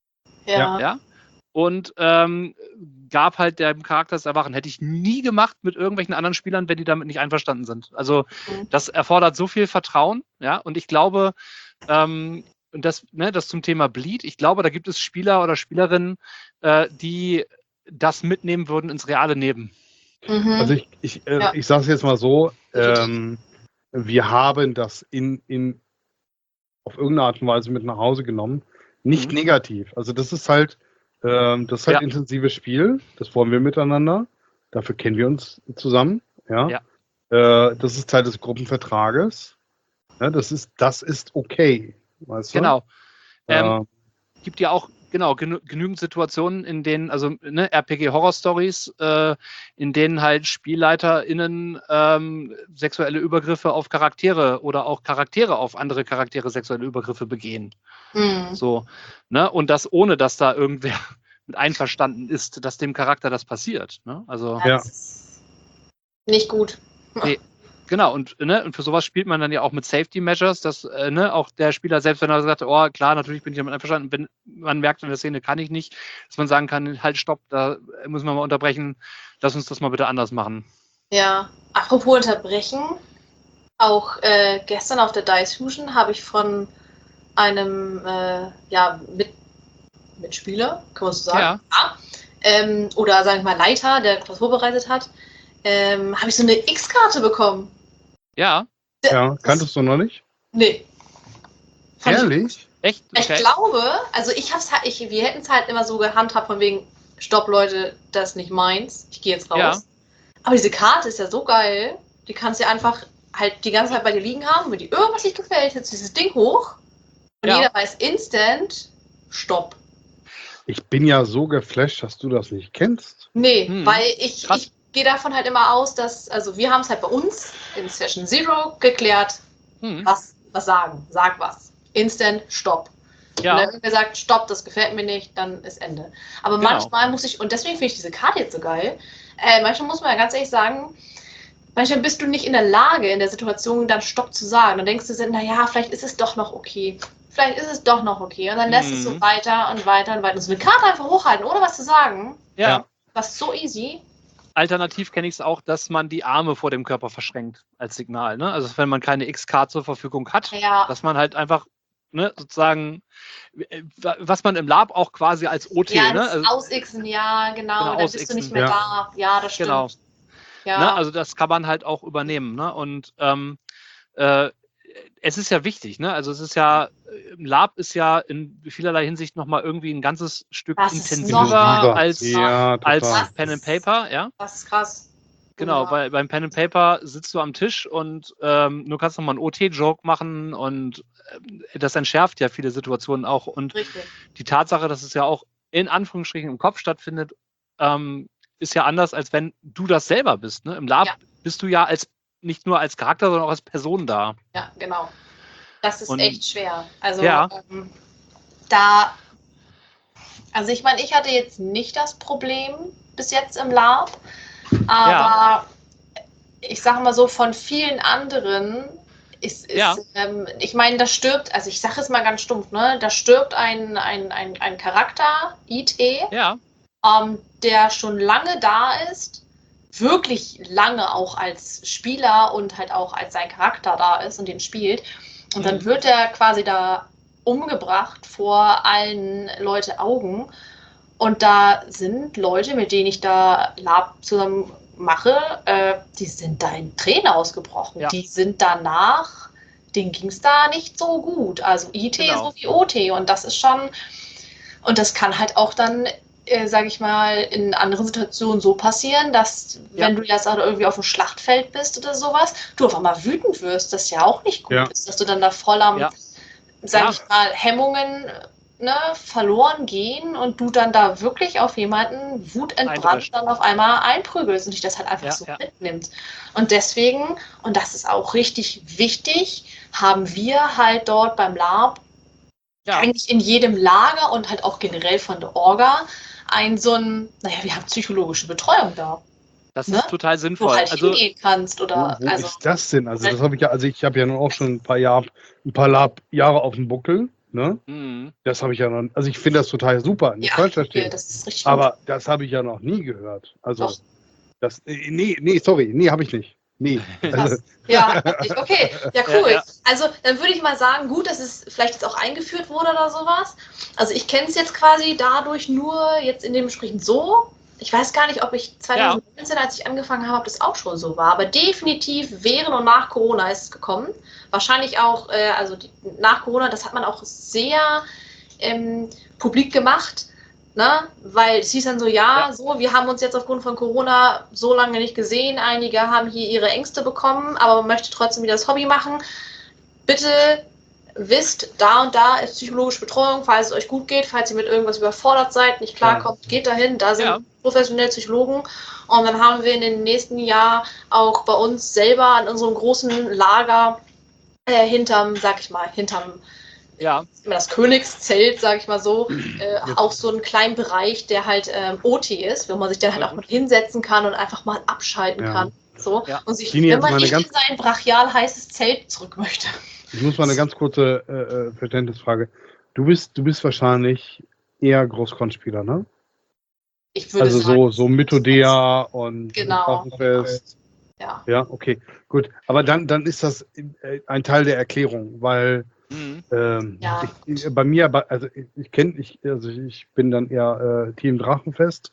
Ja. ja? Und ähm, gab halt dem Charakter das Erwachen. Hätte ich nie gemacht mit irgendwelchen anderen Spielern, wenn die damit nicht einverstanden sind. Also Mhm. das erfordert so viel Vertrauen, ja, und ich glaube, ähm, und das, ne, das zum Thema Bleed, ich glaube, da gibt es Spieler oder Spielerinnen, äh, die das mitnehmen würden ins reale Leben. Mhm. Also ich, ich, äh, Ja. ich sage es jetzt mal so, ähm, wir haben das in, in auf irgendeine Art und Weise mit nach Hause genommen. Nicht Mhm. negativ. Also das ist halt, ähm, das ist halt Ja. intensives Spiel. Das wollen wir miteinander. Dafür kennen wir uns zusammen. Ja. Ja. Äh, das ist Teil des Gruppenvertrages. Ja, das ist, das ist okay. Weißt du? Genau. Äh, Ähm, gibt ja auch genau genü genügend Situationen, in denen, also ne, R P G-Horror-Stories, äh, in denen halt SpielleiterInnen ähm, sexuelle Übergriffe auf Charaktere oder auch Charaktere auf andere Charaktere sexuelle Übergriffe begehen. Mhm. So, ne? Und das ohne, dass da irgendwer mit einverstanden ist, dass dem Charakter das passiert. Ne? Also, Ja, das ist nicht gut. Nee. Genau, und, ne, und für sowas spielt man dann ja auch mit Safety Measures, dass äh, ne, auch der Spieler, selbst wenn er sagt, oh klar, natürlich bin ich damit einverstanden, wenn man merkt in der Szene, kann ich nicht, dass man sagen kann, halt stopp, da müssen wir mal unterbrechen, lass uns das mal bitte anders machen. Ja, apropos unterbrechen, auch äh, gestern auf der Dice Fusion habe ich von einem äh, ja, mit, Mitspieler, kann man so sagen, Ja. ja, ähm, oder sagen wir mal Leiter, der was vorbereitet hat, ähm, habe ich so eine X-Karte bekommen. Ja. Ja, kanntest du noch nicht? Nee. Fand Ehrlich? Echt? Ich, Okay. ich glaube, also ich hab's halt, ich, wir hätten es halt immer so gehandhabt von wegen, stopp Leute, das ist nicht meins, ich gehe jetzt raus. Ja. Aber diese Karte ist ja so geil, die kannst du einfach halt die ganze Zeit bei dir liegen haben, wenn dir irgendwas nicht gefällt, jetzt dieses Ding hoch und Ja. jeder weiß instant, stopp. Ich bin ja so geflasht, dass du das nicht kennst. Nee, Hm. weil ich, Krass. ich gehe davon halt immer aus, dass, also wir haben es halt bei uns in Session Zero geklärt, Hm. was, was sagen, sag was. Instant, stopp. Ja. Und dann wird gesagt, stopp, das gefällt mir nicht, dann ist Ende. Aber Genau. manchmal muss ich, und deswegen finde ich diese Karte jetzt so geil, äh, manchmal muss man ja ganz ehrlich sagen, manchmal bist du nicht in der Lage, in der Situation dann Stopp zu sagen. Dann denkst du, so, naja, vielleicht ist es doch noch okay. Vielleicht ist es doch noch okay. Und dann lässt Mhm. es so weiter und weiter und weiter. Und so eine Karte einfach hochhalten, ohne was zu sagen. Ja. Ja. Das ist so easy. Alternativ kenne ich es auch, dass man die Arme vor dem Körper verschränkt als Signal. Ne? Also wenn man keine X-Card zur Verfügung hat, Ja. dass man halt einfach ne, sozusagen, äh, was man im Lab auch quasi als O T, Ja, ne? das Also, Ausixen, ja, genau. Genau, Dann bist du ausixen. nicht mehr Ja. da. Ja, das stimmt. genau. Ja. Ne? Also das kann man halt auch übernehmen. Ne? Und ähm, äh, es ist ja wichtig, ne? Also es ist ja, im Lab ist ja in vielerlei Hinsicht nochmal irgendwie ein ganzes Stück Das ist intensiver noch- als, ja, total. als Das Pen and ist- Paper, ja. Das ist krass. Genau, Ja. weil beim Pen and Paper sitzt du am Tisch und ähm, du kannst nochmal einen O T-Joke machen und äh, das entschärft ja viele Situationen auch. Und Richtig. die Tatsache, dass es ja auch in Anführungsstrichen im Kopf stattfindet, ähm, ist ja anders, als wenn du das selber bist. Ne? Im Lab Ja. bist du ja als nicht nur als Charakter, sondern auch als Person da. Ja, genau. Das ist Und- echt schwer. Also Ja. ähm, da, also ich meine, ich hatte jetzt nicht das Problem bis jetzt im Lab, aber ich sage mal so, von vielen anderen ist, ist Ja. ähm, ich meine, da stirbt, also ich sage es mal ganz stumpf, ne, da stirbt ein, ein, ein, ein Charakter, I T, Ja, ähm, der schon lange da ist, wirklich lange auch als Spieler und halt auch als sein Charakter da ist und den spielt. Und dann Mhm. wird er quasi da umgebracht vor allen Leute Augen. Und da sind Leute, mit denen ich da Lab zusammen mache, äh, die sind da in Tränen ausgebrochen. Ja. Die sind danach, denen ging es da nicht so gut. Also I T Genau. so wie O T. Und das ist schon, und das kann halt auch dann äh, sage ich mal, in anderen Situationen so passieren, dass, Ja. wenn du jetzt auch irgendwie auf dem Schlachtfeld bist oder sowas, du auf einmal wütend wirst, das ja auch nicht gut Ja. ist, dass du dann da voll am, Ja. sag Ja. ich mal, Hemmungen ne, verloren gehen und du dann da wirklich auf jemanden wutentbrannt Eindreschen. dann auf einmal einprügelst und dich das halt einfach Ja, so ja. mitnimmt. Und deswegen, und das ist auch richtig wichtig, haben wir halt dort beim Lab Ja, eigentlich in jedem Lager und halt auch generell von der Orga ein so ein, naja, wir haben psychologische Betreuung da. das Ne? ist total Du sinnvoll. halt Also, hingehen kannst Wo, oder wo also ist das denn? Also das habe ich ja, also ich habe ja nun auch schon ein paar Jahre, ein paar Lab Jahre auf dem Buckel, ne? mh, Das habe ich ja noch, also ich finde das total super, nicht ja, falsch hier, verstehen. das ist richtig Aber das habe ich ja noch nie gehört. Also Doch. das, äh, nee, nee, sorry, nee, habe ich nicht. Nee. gut. Also, Krass. Ja, heftig. Okay, ja cool. Ja, ja. Also dann würde ich mal sagen, gut, dass es vielleicht jetzt auch eingeführt wurde oder sowas. Also ich kenne es jetzt quasi dadurch nur jetzt in dem Gespräch so. Ich weiß gar nicht, ob ich zwanzig neunzehn, als ich angefangen habe, ob das auch schon so war. Aber definitiv während und nach Corona ist es gekommen. Wahrscheinlich auch, äh, also die, nach Corona, das hat man auch sehr ähm, publik gemacht. Ne? Weil es hieß dann so, ja, Ja. so, wir haben uns jetzt aufgrund von Corona so lange nicht gesehen. Einige haben hier ihre Ängste bekommen, aber man möchte trotzdem wieder das Hobby machen. Bitte wisst, da und da ist psychologische Betreuung, falls es euch gut geht, falls ihr mit irgendwas überfordert seid, nicht klarkommt, geht dahin, da sind Ja. professionelle Psychologen. Und dann haben wir in den nächsten Jahr auch bei uns selber an unserem großen Lager äh, hinterm, sag ich mal, hinterm ja, immer das Königszelt, sag ich mal so, äh, auch so einen kleinen Bereich, der halt ähm, O T ist, wo man sich dann halt auch mal hinsetzen kann und einfach mal abschalten Ja. kann. So. Ja. Und sich, Dini, wenn jetzt man mal eine nicht in ganz- sein brachial heißes Zelt zurück möchte. ich muss mal eine ganz kurze äh, äh, Verständnisfrage. Du bist, du bist wahrscheinlich eher Großkonspieler, ne? Ich würde Also sagen, so, so Mythodea und Genau. Drachenfest. ja. Ja, okay, gut. Aber dann, dann ist das äh, ein Teil der Erklärung, weil mh, ähm, Ja. ich, bei mir, bei- also ich, ich kenne, ich, also ich bin dann eher äh, Team Drachenfest.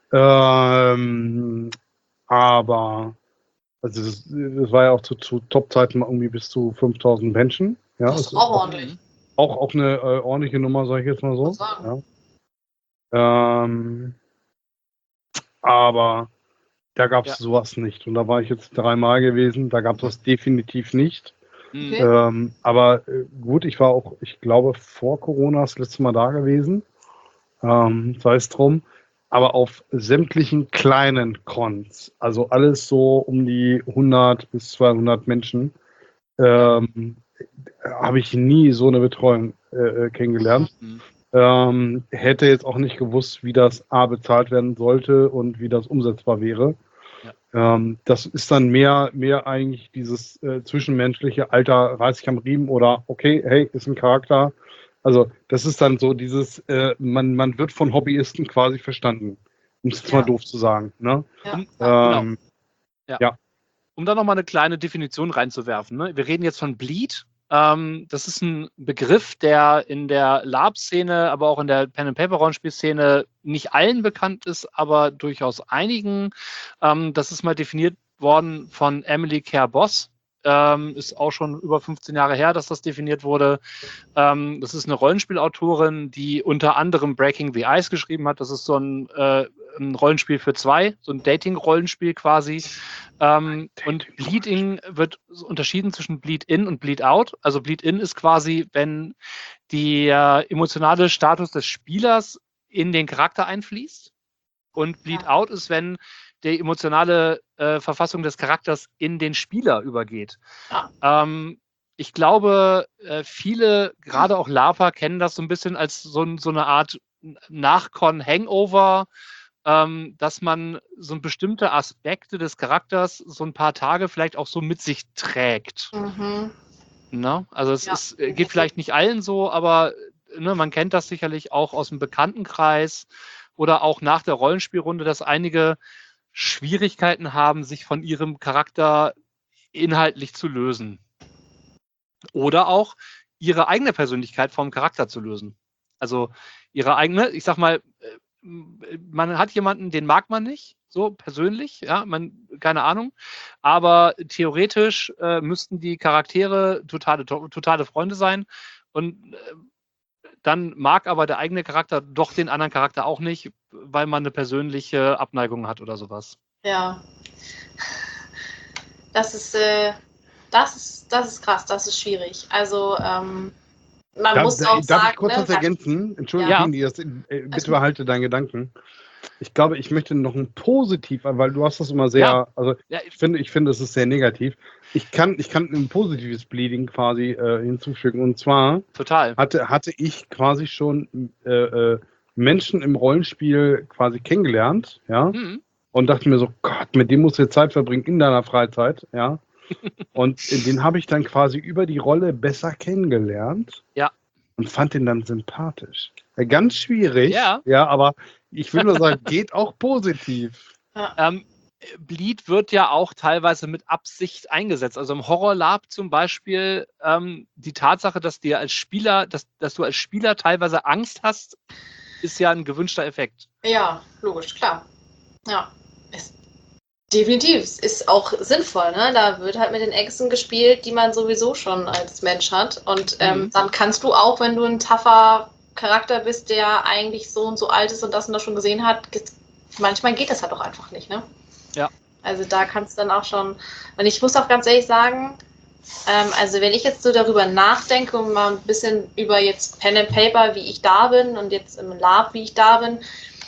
Ähm, aber also das, das war ja auch zu, zu Top-Zeiten mal irgendwie bis zu fünftausend Menschen. Ja, Das das ist ist auch auch, ordentlich. auch, auch eine äh, ordentliche Nummer, sage ich jetzt mal so. Muss sagen. Ja. Ähm, aber da gab es Ja. sowas nicht. Und da war ich jetzt dreimal gewesen, da gab es das definitiv nicht. mh, Okay. Ähm, aber äh, gut, ich war auch, ich glaube, vor Corona das letzte Mal da gewesen. Ähm, sei es drum. Aber auf sämtlichen kleinen Cons, also alles so um die hundert bis zweihundert Menschen, ähm, habe ich nie so eine Betreuung äh, äh, kennengelernt. mh. Ähm, hätte jetzt auch nicht gewusst, wie das A bezahlt werden sollte und wie das umsetzbar wäre. Ähm, das ist dann mehr, mehr eigentlich dieses äh, zwischenmenschliche, Alter, reiß ich am Riemen oder okay, hey, ist ein Charakter. Also das ist dann so dieses, äh, man, man wird von Hobbyisten quasi verstanden, um es jetzt Ja. mal doof zu sagen. Ne? Ja. Um, Ähm, um da nochmal eine kleine Definition reinzuwerfen. Ne? Wir reden jetzt von Bleed. Ähm, das ist ein Begriff, der in der Lab-Szene, aber auch in der Pen-and-Paper-Rollenspielszene nicht allen bekannt ist, aber durchaus einigen. Ähm, das ist mal definiert worden von Emily Care Boss. Ähm, ist auch schon über fünfzehn Jahre her, dass das definiert wurde. Ähm, das ist eine Rollenspielautorin, die unter anderem Breaking the Ice geschrieben hat. Das ist so ein, äh, ein Rollenspiel für zwei, so ein Dating-Rollenspiel quasi. Ähm, und Bleeding wird unterschieden zwischen Bleed-In und Bleed-Out. Also Bleed-In ist quasi, wenn der emotionale Status des Spielers in den Charakter einfließt. Und Bleed-Out ist, wenn die emotionale äh, Verfassung des Charakters in den Spieler übergeht. Ja. Ähm, ich glaube, äh, viele, gerade auch LARPer, kennen das so ein bisschen als so, so eine Art Nachcon-Hangover, ähm, dass man so bestimmte Aspekte des Charakters so ein paar Tage vielleicht auch so mit sich trägt. Mhm. Ne? Also es Ja. ist, geht vielleicht nicht allen so, aber ne, man kennt das sicherlich auch aus dem Bekanntenkreis oder auch nach der Rollenspielrunde, dass einige Schwierigkeiten haben, sich von ihrem Charakter inhaltlich zu lösen. Oder auch ihre eigene Persönlichkeit vom Charakter zu lösen. Also ihre eigene, ich sag mal, man hat jemanden, den mag man nicht, so persönlich, ja, man, keine Ahnung, aber theoretisch äh, müssten die Charaktere totale, totale Freunde sein und äh, dann mag aber der eigene Charakter doch den anderen Charakter auch nicht, weil man eine persönliche Abneigung hat oder sowas. Ja. Das ist, äh, das ist, das ist krass, das ist schwierig. Also, ähm, man Da, muss da, auch darf sagen, ich kurz ne, was ergänzen? Entschuldigung, Ja. Indi, das, äh, bitte Also- behalte deinen Gedanken. Ich glaube, ich möchte noch ein positiv, weil du hast das immer sehr, Ja. also Ja, ich finde, ich finde, es ist sehr negativ. Ich kann, ich kann ein positives Bleeding quasi äh, hinzufügen. Und zwar total. hatte, hatte ich quasi schon äh, äh, Menschen im Rollenspiel quasi kennengelernt, ja, Mhm. und dachte mir so, Gott, mit dem musst du jetzt Zeit verbringen in deiner Freizeit, ja. Und den habe ich dann quasi über die Rolle besser kennengelernt. Ja. Und fand den dann sympathisch. Ja, ganz schwierig, Ja. ja, aber ich will nur sagen, geht auch positiv. Ähm, Bleed wird ja auch teilweise mit Absicht eingesetzt. Also im Horror Lab zum Beispiel ähm, die Tatsache, dass dir als Spieler, dass, dass du als Spieler teilweise Angst hast, ist ja ein gewünschter Effekt. Ja, logisch, klar. Ja. Ist, definitiv. Es ist auch sinnvoll, ne? Da wird halt mit den Ängsten gespielt, die man sowieso schon als Mensch hat. Und ähm, Mhm. dann kannst du auch, wenn du ein tougher Charakter bist, der eigentlich so und so alt ist und das und das schon gesehen hat, ge- manchmal geht das halt auch einfach nicht, ne? Ja. Also da kannst du dann auch schon. Und ich muss auch ganz ehrlich sagen, ähm, also wenn ich jetzt so darüber nachdenke und mal ein bisschen über jetzt Pen and Paper, wie ich da bin und jetzt im Lab, wie ich da bin,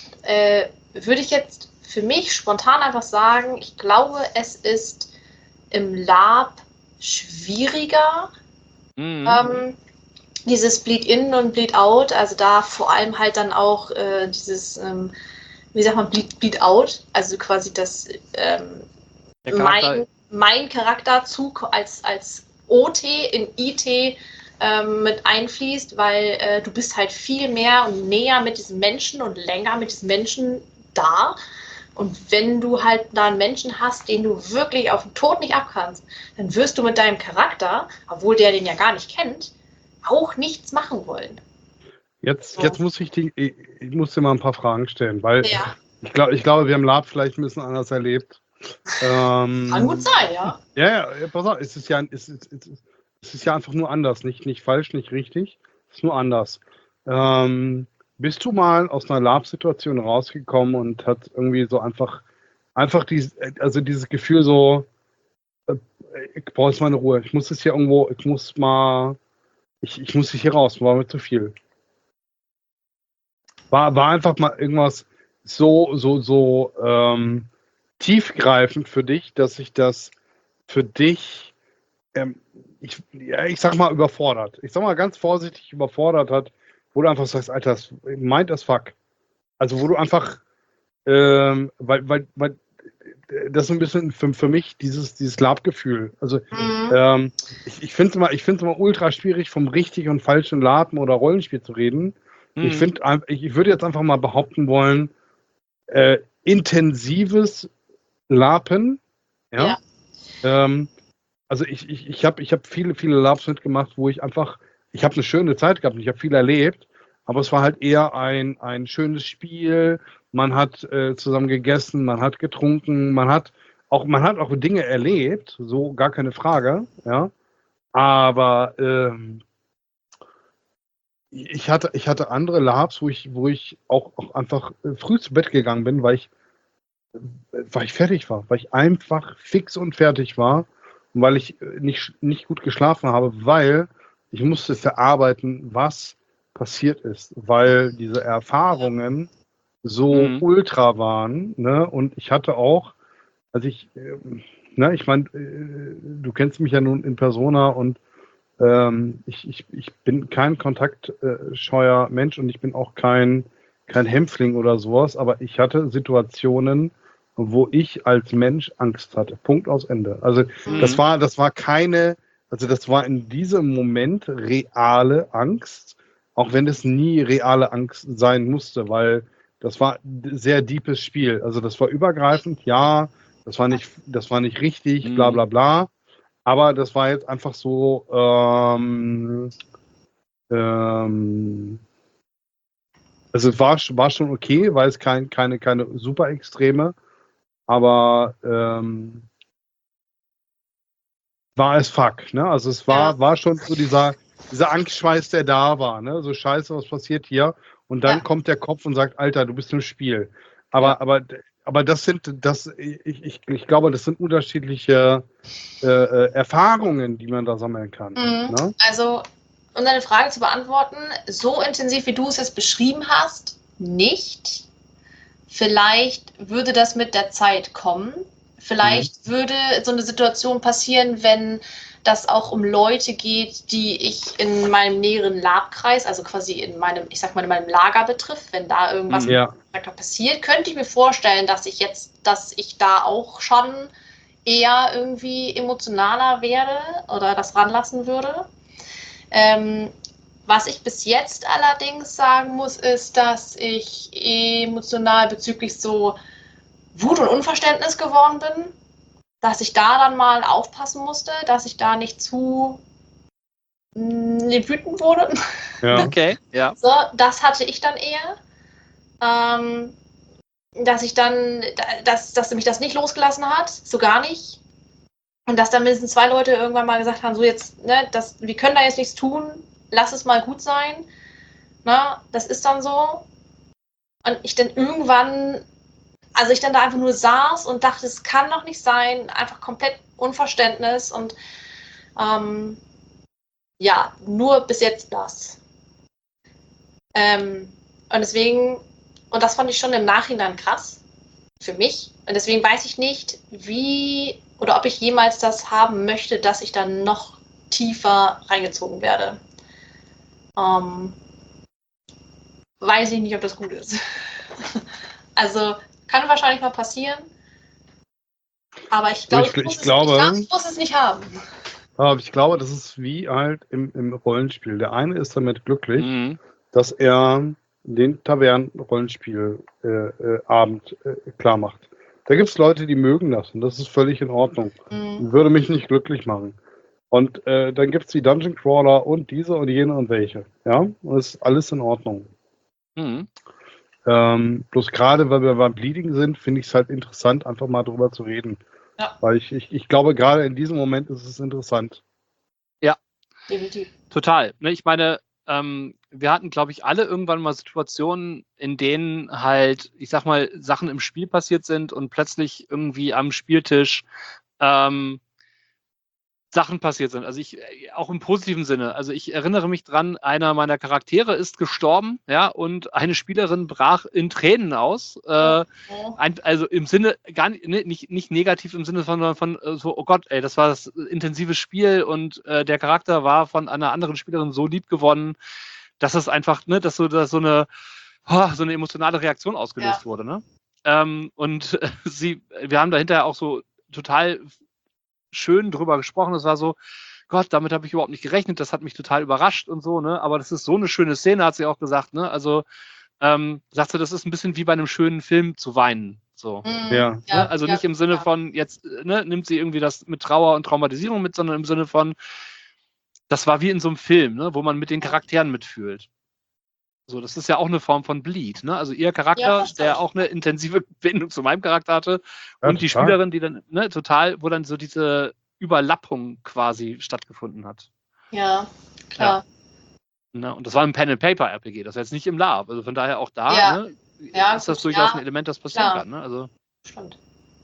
äh, würde ich jetzt für mich spontan einfach sagen, ich glaube, es ist im Lab schwieriger, Mhm. ähm, dieses Bleed-In und Bleed-Out, also da vor allem halt dann auch äh, dieses, ähm, wie sagt man, Bleed, Bleed-Out, also quasi das ähm, Der Charakter, mein, mein Charakterzug als, als O T in I T ähm, mit einfließt, weil äh, du bist halt viel mehr und näher mit diesem Menschen und länger mit diesem Menschen da. Und wenn du halt da einen Menschen hast, den du wirklich auf den Tod nicht abkannst, dann wirst du mit deinem Charakter, obwohl der den ja gar nicht kennt, auch nichts machen wollen. Jetzt, So. jetzt muss ich, die, ich, ich muss dir mal ein paar Fragen stellen, weil Ja, ich, glaub, ich glaube, wir haben Lab vielleicht ein bisschen anders erlebt. Ähm, kann gut sein, ja. Ja, ja, ja, pass auf, es ist ja, es ist, es ist, es ist ja einfach nur anders, nicht, nicht falsch, nicht richtig, es ist nur anders. Ähm, bist du mal aus einer Lab-Situation rausgekommen und hat irgendwie so einfach, einfach dieses, also dieses Gefühl so, äh, ich brauche jetzt mal eine Ruhe, ich muss jetzt hier irgendwo, ich muss mal, ich, ich muss hier raus, war mir zu viel. War, war einfach mal irgendwas so, so, so ähm, tiefgreifend für dich, dass sich das für dich, ähm, ich, ja, ich sag mal, überfordert. Ich sag mal ganz vorsichtig überfordert hat, wo du einfach sagst, Alter, das meint as fuck. Also wo du einfach, ähm, weil, weil, weil das ist ein bisschen für, für mich dieses, dieses Lab-Gefühl. Also Mhm. ähm, ich, ich finde es immer, ich find's immer ultra schwierig, vom richtigen und falschen Laben oder Rollenspiel zu reden. Mhm. Ich finde, ein- ich, ich würde jetzt einfach mal behaupten wollen, äh, intensives Lapen, ja. Ähm, also ich, ich, ich habe ich hab viele, viele Labs mitgemacht, wo ich einfach, ich habe eine schöne Zeit gehabt und ich habe viel erlebt, aber es war halt eher ein, ein schönes Spiel. Man hat äh, zusammen gegessen, man hat getrunken, man hat auch, man hat auch Dinge erlebt, so gar keine Frage, ja. Aber ähm, ich hatte, ich hatte andere Labs, wo ich, wo ich auch, auch einfach äh, früh zu Bett gegangen bin, weil ich, weil ich fertig war, weil ich einfach fix und fertig war und weil ich äh, nicht, nicht gut geschlafen habe, weil ich musste verarbeiten, was passiert ist, weil diese Erfahrungen so Mhm. ultra waren, ne? Und ich hatte auch, also ich, ähm, ne, ich meine, äh, du kennst mich ja nun in Persona und ähm, ich, ich, ich bin kein kontaktscheuer Mensch und ich bin auch kein, kein Hämpfling oder sowas, aber ich hatte Situationen, wo ich als Mensch Angst hatte. Punkt aus Ende. Also das Mhm. war, das war keine, also das war in diesem Moment reale Angst, auch wenn es nie reale Angst sein musste, weil das war ein sehr deepes Spiel. Also das war übergreifend, ja, das war nicht, das war nicht richtig, bla Mhm. bla bla. Aber das war jetzt einfach so, ähm, ähm, also es war, war schon okay, weil es kein, keine, keine super Extreme, aber ähm, war es fuck, ne? Also es war, Ja. war schon so dieser, dieser Angstschweiß, der da war, ne? So scheiße, was passiert hier? Und dann Ja. kommt der Kopf und sagt, Alter, du bist im Spiel. Aber, Ja. aber, aber das sind, das, ich, ich, ich glaube, das sind unterschiedliche äh, äh, Erfahrungen, die man da sammeln kann. Mhm. Ne? Also, um deine Frage zu beantworten, so intensiv, wie du es jetzt beschrieben hast, nicht. Vielleicht würde das mit der Zeit kommen. Vielleicht mhm. würde so eine Situation passieren, wenn das auch um Leute geht, die ich in meinem näheren Labkreis, also quasi in meinem, ich sag mal, in meinem Lager betrifft, wenn da irgendwas ja. passiert, könnte ich mir vorstellen, dass ich jetzt, dass ich da auch schon eher irgendwie emotionaler werde oder das ranlassen würde. Ähm, was ich bis jetzt allerdings sagen muss, ist, dass ich emotional bezüglich so Wut und Unverständnis geworden bin, dass ich da dann mal aufpassen musste, dass ich da nicht zu mh, wütend wurde. Ja. Okay, ja. So, das hatte ich dann eher. Ähm, dass ich dann, dass, dass mich das nicht losgelassen hat, so gar nicht. Und dass dann mindestens zwei Leute irgendwann mal gesagt haben, so jetzt, ne, das, wir können da jetzt nichts tun, lass es mal gut sein. Na, das ist dann so. Und ich dann irgendwann, also ich dann da einfach nur saß und dachte, es kann doch nicht sein, einfach komplett Unverständnis und ähm, ja, nur bis jetzt das. Ähm, und deswegen, und das fand ich schon im Nachhinein krass für mich. Und deswegen weiß ich nicht, wie oder ob ich jemals das haben möchte, dass ich dann noch tiefer reingezogen werde. Ähm, weiß ich nicht, ob das gut ist. Also kann wahrscheinlich mal passieren. Aber ich glaube, ich, ich, muss, ich, es, glaube, ich, glaub, ich muss es nicht haben. Aber ich glaube, das ist wie halt im, im Rollenspiel. Der eine ist damit glücklich, Mhm. dass er den Tavernen-Rollenspiel-Abend äh, äh, Abend, äh, klar macht. Da gibt es Leute, die mögen das und das ist völlig in Ordnung. Mhm. Würde mich nicht glücklich machen. Und äh, dann gibt es die Dungeon Crawler und diese und jene und welche. Ja, und das ist alles in Ordnung. Mhm. Ähm, bloß gerade, weil wir beim Bleeding sind, finde ich es halt interessant, einfach mal drüber zu reden. Ja. Weil ich, ich, ich glaube, gerade in diesem Moment ist es interessant. Ja, definitiv. Total. Ne, ich meine, ähm, wir hatten, glaube ich, alle irgendwann mal Situationen, in denen halt, ich sag mal, Sachen im Spiel passiert sind und plötzlich irgendwie am Spieltisch ähm, Sachen passiert sind. Also ich, auch im positiven Sinne. Also ich erinnere mich dran, einer meiner Charaktere ist gestorben, ja, und eine Spielerin brach in Tränen aus. Äh, ein, also im Sinne, gar nicht, nicht, nicht negativ im Sinne von, von so, oh Gott, ey, das war das intensive Spiel und äh, der Charakter war von einer anderen Spielerin so lieb gewonnen, dass es einfach, ne, dass so, dass so eine, oh, so eine emotionale Reaktion ausgelöst Ja. wurde, ne? Ähm, und äh, sie, wir haben dahinter auch so total schön drüber gesprochen. Es war so, Gott, damit habe ich überhaupt nicht gerechnet. Das hat mich total überrascht und so, ne? Aber das ist so eine schöne Szene, hat sie auch gesagt, ne? Also ähm, sagt sie, das ist ein bisschen wie bei einem schönen Film zu weinen. So. Mhm. Ja. Ne? Also ja, nicht im Sinne ja. von, jetzt ne, nimmt sie irgendwie das mit Trauer und Traumatisierung mit, sondern im Sinne von, das war wie in so einem Film, ne, wo man mit den Charakteren mitfühlt. So, das ist ja auch eine Form von Bleed. Ne? Also ihr Charakter, Ja, der auch eine intensive Bindung zu meinem Charakter hatte, Ja, und die total. Spielerin, die dann ne, total, wo dann so diese Überlappung quasi stattgefunden hat. Ja, klar. Ne? Und das war ein Pen-and-Paper-R P G, das war jetzt nicht im Lab. Also von daher auch da Ja. ne, Ja, ist das gut, durchaus ja, ein Element, das passieren klar. kann. Ne? Also Stimmt.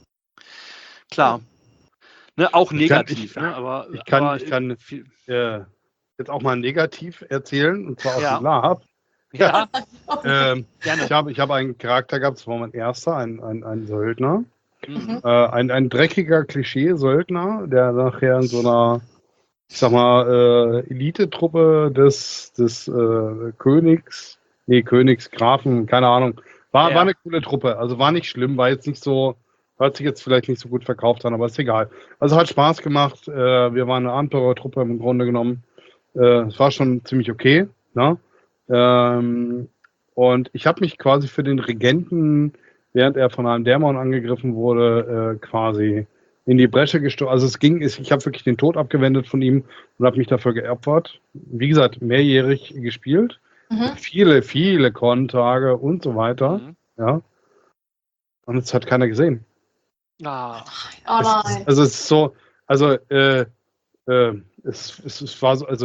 klar. Ne, auch Ich kann- negativ, ich- ne? aber, ich kann- aber ich kann- viel, Äh, jetzt auch mal negativ erzählen, und zwar aus Ja. dem Lab. ja, Ähm, gerne. ich habe ich hab einen Charakter gehabt, das war mein erster, ein, ein, ein Söldner. Mhm. Äh, ein, ein dreckiger Klischee-Söldner, der nachher in so einer, ich sag mal, äh, Elite-Truppe des, des äh, Königs, nee, Königsgrafen, keine Ahnung. War, Ja. war eine coole Truppe, also war nicht schlimm, war jetzt nicht so, hat sich jetzt vielleicht nicht so gut verkauft an, aber ist egal. Also hat Spaß gemacht, äh, wir waren eine Abenteurertruppe im Grunde genommen. Äh, es war schon ziemlich okay, ne? Ähm, und ich habe mich quasi für den Regenten, während er von einem Dämon angegriffen wurde, äh, quasi in die Bresche gestoßen. Also es ging, ich habe wirklich den Tod abgewendet von ihm und habe mich dafür geopfert. Wie gesagt, mehrjährig gespielt. Mhm. Viele, viele Con-Tage und so weiter. Mhm. Ja. Und es hat keiner gesehen. Ah. Oh Es nein. ist, also es ist so, also äh, äh, es, es, es war so, also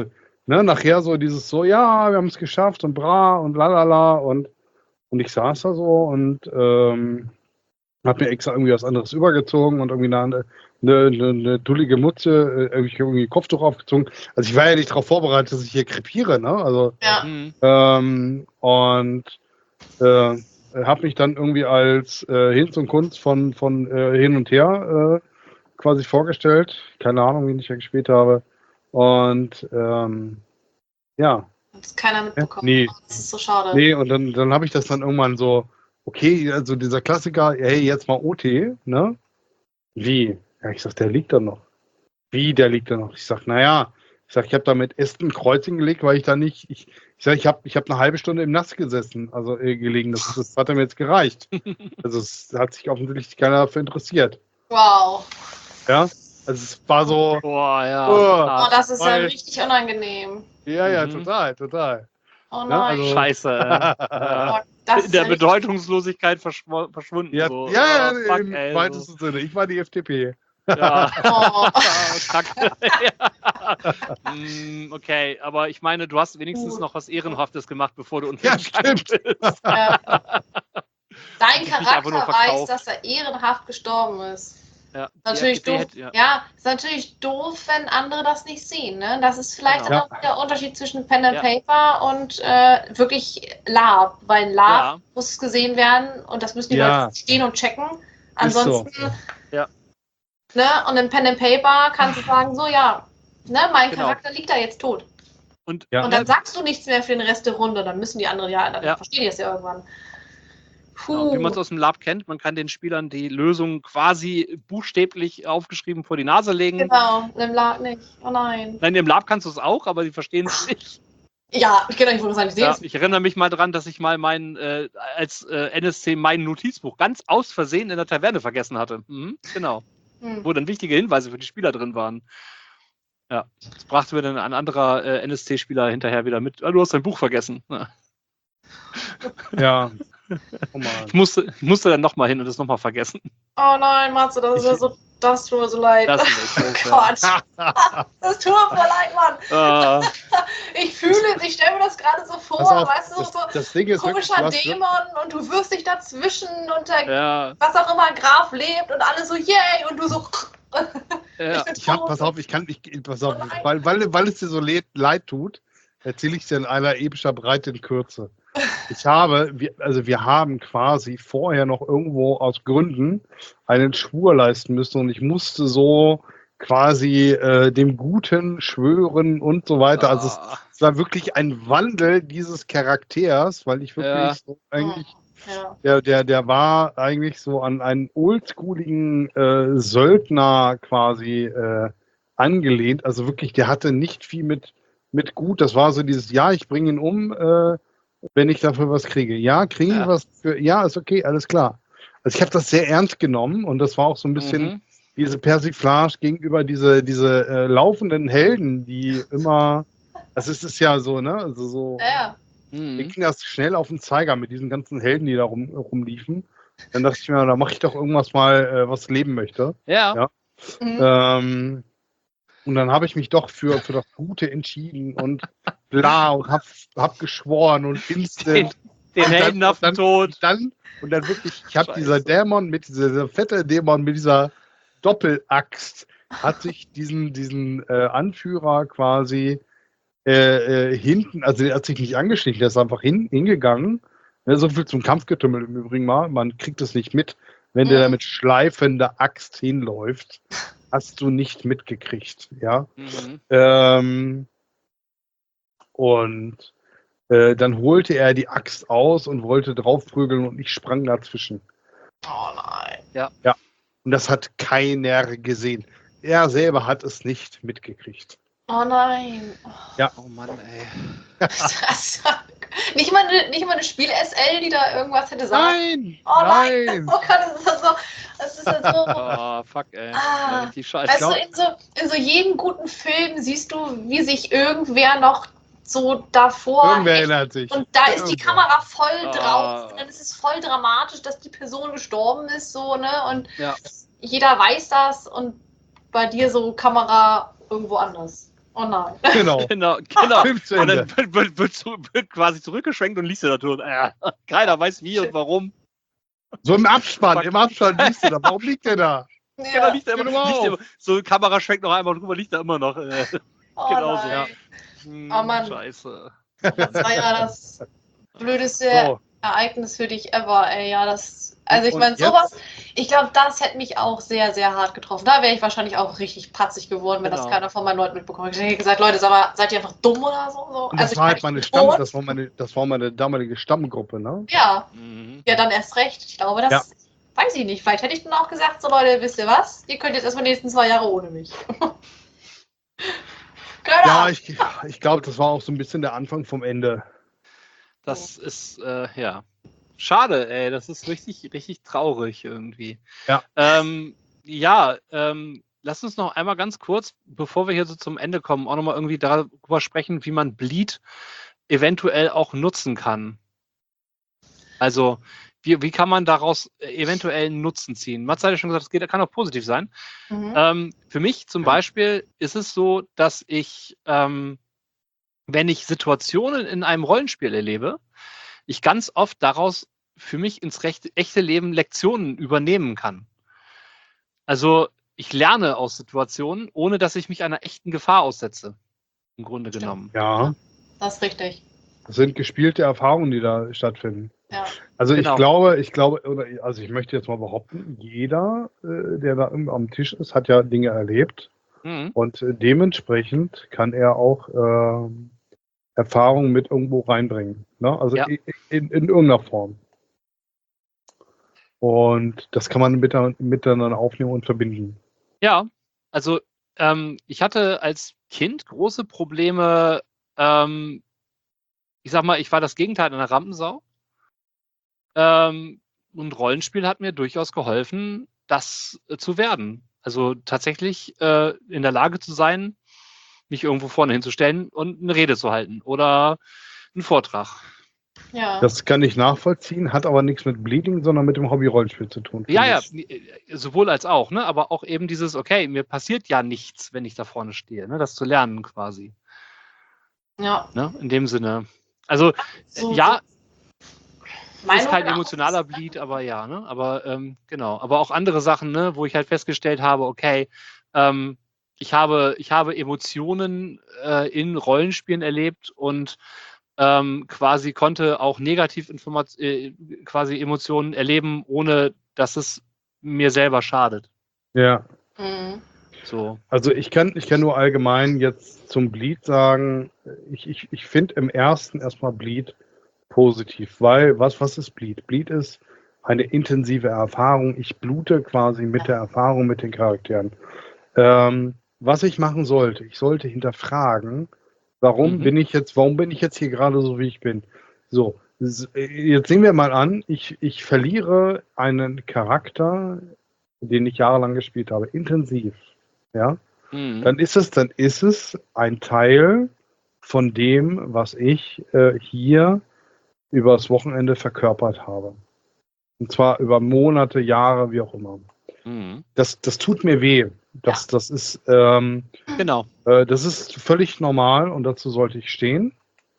ne, nachher so dieses so, ja, wir haben es geschafft und bra und lalala und, und ich saß da so und ähm, hab mir extra irgendwie was anderes übergezogen und irgendwie eine, eine, eine, eine dullige Mutze, äh, irgendwie, irgendwie Kopftuch aufgezogen. Also ich war ja nicht darauf vorbereitet, dass ich hier krepiere, ne? Also Ja. Mhm. ähm, und äh, habe mich dann irgendwie als äh, Hinz und Kunz von, von äh, hin und her äh, quasi vorgestellt. Keine Ahnung, wen ich ja gespielt habe. Und ähm, ja. Hat es keiner mitbekommen. Nee. Das ist so schade. Nee, und dann, dann habe ich das dann irgendwann so, okay, also dieser Klassiker, hey, jetzt mal O T, ne? Wie? Ja, ich sag, der liegt da noch. Wie, der liegt da noch? Ich sag, naja, ich sag, ich habe da mit Ästen ein Kreuz hingelegt, weil ich da nicht, ich, ich sag, ich habe ich hab eine halbe Stunde im Nass gesessen, also äh, gelegen. Das, das hat mir jetzt gereicht. Also es hat sich offensichtlich keiner dafür interessiert. Wow. Ja, also es war so. Boah, ja. Oh, Oh, das ist ja weil- richtig unangenehm. Ja, ja, Mhm. total, total. Oh Ja, nein. also- Scheiße. Ey. Ja. Oh, das In ist der ja richtig- Bedeutungslosigkeit verschw verschwunden. Ja, so. ja, ja, Ah, fuck, im ey, weitesten Sinne. Ich war die F D P. so. Ja. Oh. Kacke. Mm, okay, aber ich meine, du hast wenigstens noch was Ehrenhaftes gemacht, bevor du uns Ja, gegangen stimmt. bist. Ja. Dein Ich mich einfach nur Charakter weiß, verkauft. dass er ehrenhaft gestorben ist. Ja, Natürlich die F doof. D P hätte- Ja. ja. ist natürlich doof, wenn andere das nicht sehen. Ne? Das ist vielleicht Genau. auch der Unterschied zwischen Pen and Ja. Paper und äh, wirklich Lab. Weil Lab Ja. muss gesehen werden und das müssen die Ja. Leute verstehen und checken. Ansonsten, Ja. ne? Und im Pen and Paper kannst du sagen, so ja, ne, mein Genau. Charakter liegt da jetzt tot. Und, Ja. Und dann sagst du nichts mehr für den Rest der Runde, dann müssen die anderen ja, dann Ja. verstehen die es ja irgendwann. Genau, wie Puh. man es aus dem Lab kennt, man kann den Spielern die Lösung quasi buchstäblich aufgeschrieben vor die Nase legen. Genau, im Lab nicht. Oh nein. Nein, im Lab kannst du es auch, aber die verstehen es nicht. Ja, genau, ich wollte sagen, ich sehe Ja, es. ich erinnere mich mal dran, dass ich mal mein, äh, als äh, N S C mein Notizbuch ganz aus Versehen in der Taverne vergessen hatte. Mhm, genau. Hm. Wo dann wichtige Hinweise für die Spieler drin waren. Ja, das brachte mir dann ein anderer äh, N S C-Spieler hinterher wieder mit. Ah, du hast dein Buch vergessen. Ja. Ja. Oh Mann. Ich musste, ich musste dann nochmal hin und das nochmal vergessen. Oh nein, Matze, das ist ja so, das tut mir so leid. Das ist echt oh doof, ja. Gott, das tut mir leid, Mann. Äh, Ich fühle, ich stelle mir das gerade so vor, Pass auf, weißt du, das, so das Ding ist wirklich, komischer du hast- Dämon und du wirfst dich dazwischen und der, ja, was auch immer, Graf lebt und alle so, yay, und du so, ja. bin Ich hab, tot. pass auf, ich kann nicht, pass auf, Oh nein. weil, weil, weil es dir so leid, leid tut, erzähle ich dir in einer epischer Breite in Kürze. Ich habe, wir, also wir haben quasi vorher noch irgendwo aus Gründen einen Schwur leisten müssen und ich musste so quasi äh, dem Guten schwören und so weiter. Also es, Ah, es war wirklich ein Wandel dieses Charakters, weil ich wirklich Ja. so eigentlich Ja. Der, der, der war eigentlich so an einen oldschooligen äh, Söldner quasi äh, angelehnt. Also wirklich, der hatte nicht viel mit, mit gut. Das war so dieses, ja, ich bringe ihn um, äh, wenn ich dafür was kriege. Ja, kriege ich Ja. was für, ja, ist okay, alles klar. Also ich habe das sehr ernst genommen und das war auch so ein bisschen mhm. diese Persiflage gegenüber diese, diese äh, laufenden Helden, die immer, das ist es ja so, ne? Also so. Ja, ja. Mir Mhm. ging das schnell auf den Zeiger mit diesen ganzen Helden, die da rum, rumliefen. Dann dachte ich mir, da mache ich doch irgendwas mal, äh, was leben möchte. Ja. Ja. Mhm. Ähm, und dann habe ich mich doch für, für das Gute entschieden und bla und hab, hab geschworen und Den, instant. den Und dann- heldenhaften und Tod. Und dann, und dann wirklich, ich habe Scheiße. dieser Dämon mit, dieser, dieser fette Dämon mit dieser Doppelaxt, hat sich diesen, diesen äh, Anführer quasi äh, äh, hinten, also der hat sich nicht angeschlichen, der ist einfach hin, hingegangen. Ne, so viel zum Kampfgetümmel im Übrigen mal. Man kriegt es nicht mit, wenn der Mhm. da mit schleifender Axt hinläuft. Hast du nicht mitgekriegt, ja. Mhm. Ähm, und äh, dann holte er die Axt aus und wollte draufprügeln und ich sprang dazwischen. Oh nein. Und das hat keiner gesehen. Er selber hat es nicht mitgekriegt. Oh nein. Oh Mann, ey. Das, nicht, mal eine, nicht mal eine Spiel-S L, die da irgendwas hätte sagen. Nein! Oh nein. nein! Oh Gott, das ist ja so. Das ist ja so. Oh, fuck, ey. Ah. Ja, richtig scheiße. Weißt du, glaub- in so, in so jedem guten Film siehst du, wie sich irgendwer noch so davor. Irgendwer echt- erinnert sich. und da ist die Irgendwer. Kamera voll Ah. drauf. Und dann ist es voll dramatisch, dass die Person gestorben ist, so, ne? Und Ja. jeder weiß das und bei dir so Kamera irgendwo anders. Oh nein. Genau. Genau, genau. Film zu Und Ende. dann wird, wird, wird, zu- wird quasi zurückgeschwenkt und liest du da tot. Äh, keiner weiß wie und warum. So im Abspann, im Abspann liest du da. Warum liegt der da? Genau, liegt er Geh immer, doch mal liegt er auf. immer, so Kamera schwenkt noch einmal drüber, liegt er immer noch. Äh, Oh genauso. nein. hm, Oh Mann. Scheiße. Das war ja das blödeste So. Ereignis für dich ever, ey. Ja, das. Also ich Und meine, jetzt- sowas, ich glaube, das hätte mich auch sehr, sehr hart getroffen. Da wäre ich wahrscheinlich auch richtig patzig geworden, wenn das Genau. keiner von meinen Leuten mitbekommen hätte. Ich hätte gesagt, Leute, sag mal, seid ihr einfach dumm oder so? so? Und das Also ich war halt meine, meine ich Stamm, tot. das war meine, das war meine damalige Stammgruppe, ne? Ja, Mhm. ja, dann erst recht. Ich glaube, das Ja. weiß ich nicht. Vielleicht hätte ich dann auch gesagt, so Leute, wisst ihr was? Ihr könnt jetzt erstmal die nächsten zwei Jahre ohne mich. Keine Ja, Ahnung. ich, ich glaube, das war auch so ein bisschen der Anfang vom Ende. Das ist, äh, ja. Schade, ey. Das ist richtig, richtig traurig irgendwie. Ja. Ähm, ja, ähm, lass uns noch einmal ganz kurz, bevor wir hier so zum Ende kommen, auch nochmal irgendwie darüber sprechen, wie man Bleed eventuell auch nutzen kann. Also, wie, wie kann man daraus eventuell einen Nutzen ziehen? Mats hat ja schon gesagt, das geht, kann auch positiv sein. Mhm. Ähm, für mich zum Beispiel ist es so, dass ich, ähm, wenn ich Situationen in einem Rollenspiel erlebe, ich ganz oft daraus für mich ins rechte, echte Leben Lektionen übernehmen kann. Also ich lerne aus Situationen, ohne dass ich mich einer echten Gefahr aussetze. Im Grunde Stimmt. genommen. Ja, Das ist richtig. das sind gespielte Erfahrungen, die da stattfinden. Ja. Also Genau. ich glaube, ich glaube, oder also ich möchte jetzt mal behaupten, jeder, äh, der da im- am Tisch ist, hat ja Dinge erlebt Mhm. und äh, dementsprechend kann er auch ähm, Erfahrungen mit irgendwo reinbringen. Ne? Also Ja. i- in, in irgendeiner Form. Und das kann man miteinander, miteinander aufnehmen und verbinden. Ja, also ähm, ich hatte als Kind große Probleme. Ähm, ich sag mal, ich war das Gegenteil einer Rampensau. Ähm, und Rollenspiel hat mir durchaus geholfen, das äh, zu werden. Also tatsächlich äh, in der Lage zu sein, mich irgendwo vorne hinzustellen und eine Rede zu halten oder einen Vortrag. Ja. Das kann ich nachvollziehen, hat aber nichts mit Bleeding, sondern mit dem Hobby-Rollenspiel zu tun. Ja, finde ja, ich. äh, sowohl als auch, ne? Aber auch eben dieses, okay, mir passiert ja nichts, wenn ich da vorne stehe, ne? Das zu lernen quasi. ja. Ne? In dem Sinne. Also, äh, So, ja, so. es ist Meinung kein genau. emotionaler Bleed, aber ja, ne? Aber ähm, genau. Aber auch andere Sachen, ne, wo ich halt festgestellt habe, okay, ähm, ich habe, ich habe Emotionen äh, in Rollenspielen erlebt und ähm, quasi konnte auch negativ Informat- äh, quasi Emotionen erleben, ohne dass es mir selber schadet. Ja, Mhm. So. also ich kann, ich kann nur allgemein jetzt zum Bleed sagen, ich, ich, ich finde im ersten erstmal Bleed positiv, weil was, was ist Bleed? Bleed ist eine intensive Erfahrung. Ich blute quasi mit der Erfahrung mit den Charakteren. Ähm, was ich machen sollte, ich sollte hinterfragen, warum Mhm. bin ich jetzt, warum bin ich jetzt hier gerade so, wie ich bin? So, s- jetzt sehen wir mal an, ich, ich verliere einen Charakter, den ich jahrelang gespielt habe, intensiv. Ja, Mhm. dann ist es, dann ist es ein Teil von dem, was ich äh, hier übers Wochenende verkörpert habe. Und zwar über Monate, Jahre, wie auch immer. Mhm. Das, das tut mir weh. Das, das ist, ähm, Genau. äh, das ist völlig normal und dazu sollte ich stehen.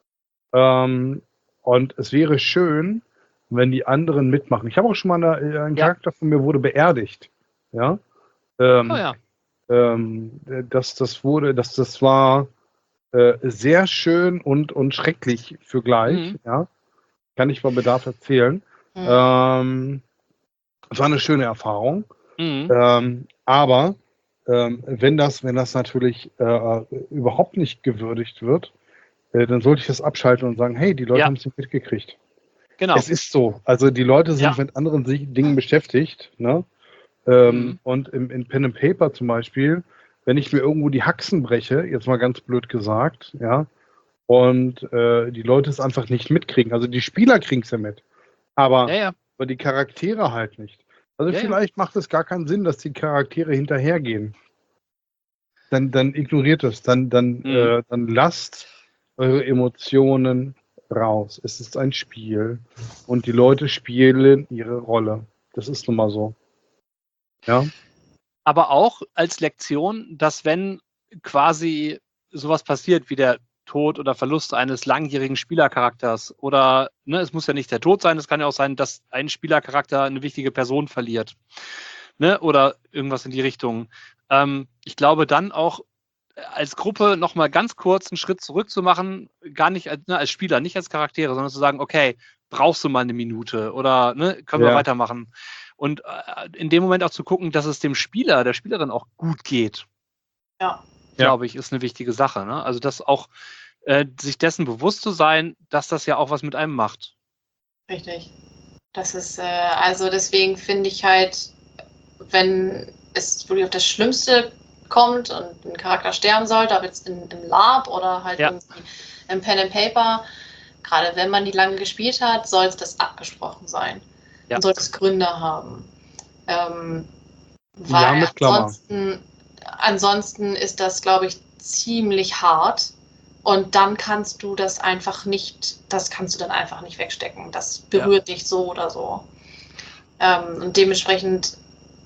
Ähm, und es wäre schön, wenn die anderen mitmachen. Ich habe auch schon mal eine, einen Ja. Charakter von mir wurde beerdigt. Ja. Ähm, Oh ja. ähm, das, das wurde, das, das war äh, sehr schön und, und schrecklich für gleich. Mhm. Ja. Kann ich bei Bedarf erzählen. Mhm. Ähm, es war eine schöne Erfahrung. Mhm. Ähm, aber ähm, wenn das, wenn das natürlich äh, überhaupt nicht gewürdigt wird, äh, dann sollte ich das abschalten und sagen, hey, die Leute Ja. haben es nicht mitgekriegt. Genau. Es ist so. Also die Leute sind Ja. mit anderen sich- Dingen beschäftigt. Ne? Ähm, Mhm. Und im, in Pen and Paper zum Beispiel, wenn ich mir irgendwo die Haxen breche, jetzt mal ganz blöd gesagt, ja, und äh, die Leute es einfach nicht mitkriegen. Also die Spieler kriegen es ja mit, aber, Ja, ja. aber die Charaktere halt nicht. Also Ja, ja. vielleicht macht es gar keinen Sinn, dass die Charaktere hinterhergehen. Dann, dann ignoriert es, dann, dann, Mhm. äh, dann lasst eure Emotionen raus. Es ist ein Spiel und die Leute spielen ihre Rolle. Das ist nun mal so. Ja. Aber auch als Lektion, dass wenn quasi sowas passiert wie der Tod oder Verlust eines langjährigen Spielercharakters oder ne, es muss ja nicht der Tod sein, es kann ja auch sein, dass ein Spielercharakter eine wichtige Person verliert, ne, oder irgendwas in die Richtung. Ähm, ich glaube dann auch als Gruppe nochmal ganz kurz einen Schritt zurück zu machen, gar nicht als, ne, als Spieler, nicht als Charaktere, sondern zu sagen, okay, brauchst du mal eine Minute oder ne, können wir Ja. weitermachen. Und äh, in dem Moment auch zu gucken, dass es dem Spieler, der Spielerin auch gut geht. Ja. Glaube ich, ist eine wichtige Sache. Ne? Also das auch, äh, sich dessen bewusst zu sein, dass das ja auch was mit einem macht. Richtig. Das ist, äh, also deswegen finde ich halt, wenn es wirklich auf das Schlimmste kommt und ein Charakter sterben sollte, ob jetzt in, im Lab oder halt Ja. irgendwie im Pen and Paper, gerade wenn man die lange gespielt hat, soll es das abgesprochen sein. Ja. Und soll es Gründe haben. Ähm, weil Ja, mit Klammer. ansonsten, ansonsten ist das, glaube ich, ziemlich hart. Und dann kannst du das einfach nicht, das kannst du dann einfach nicht wegstecken. Das berührt dich so oder so. Ähm, und dementsprechend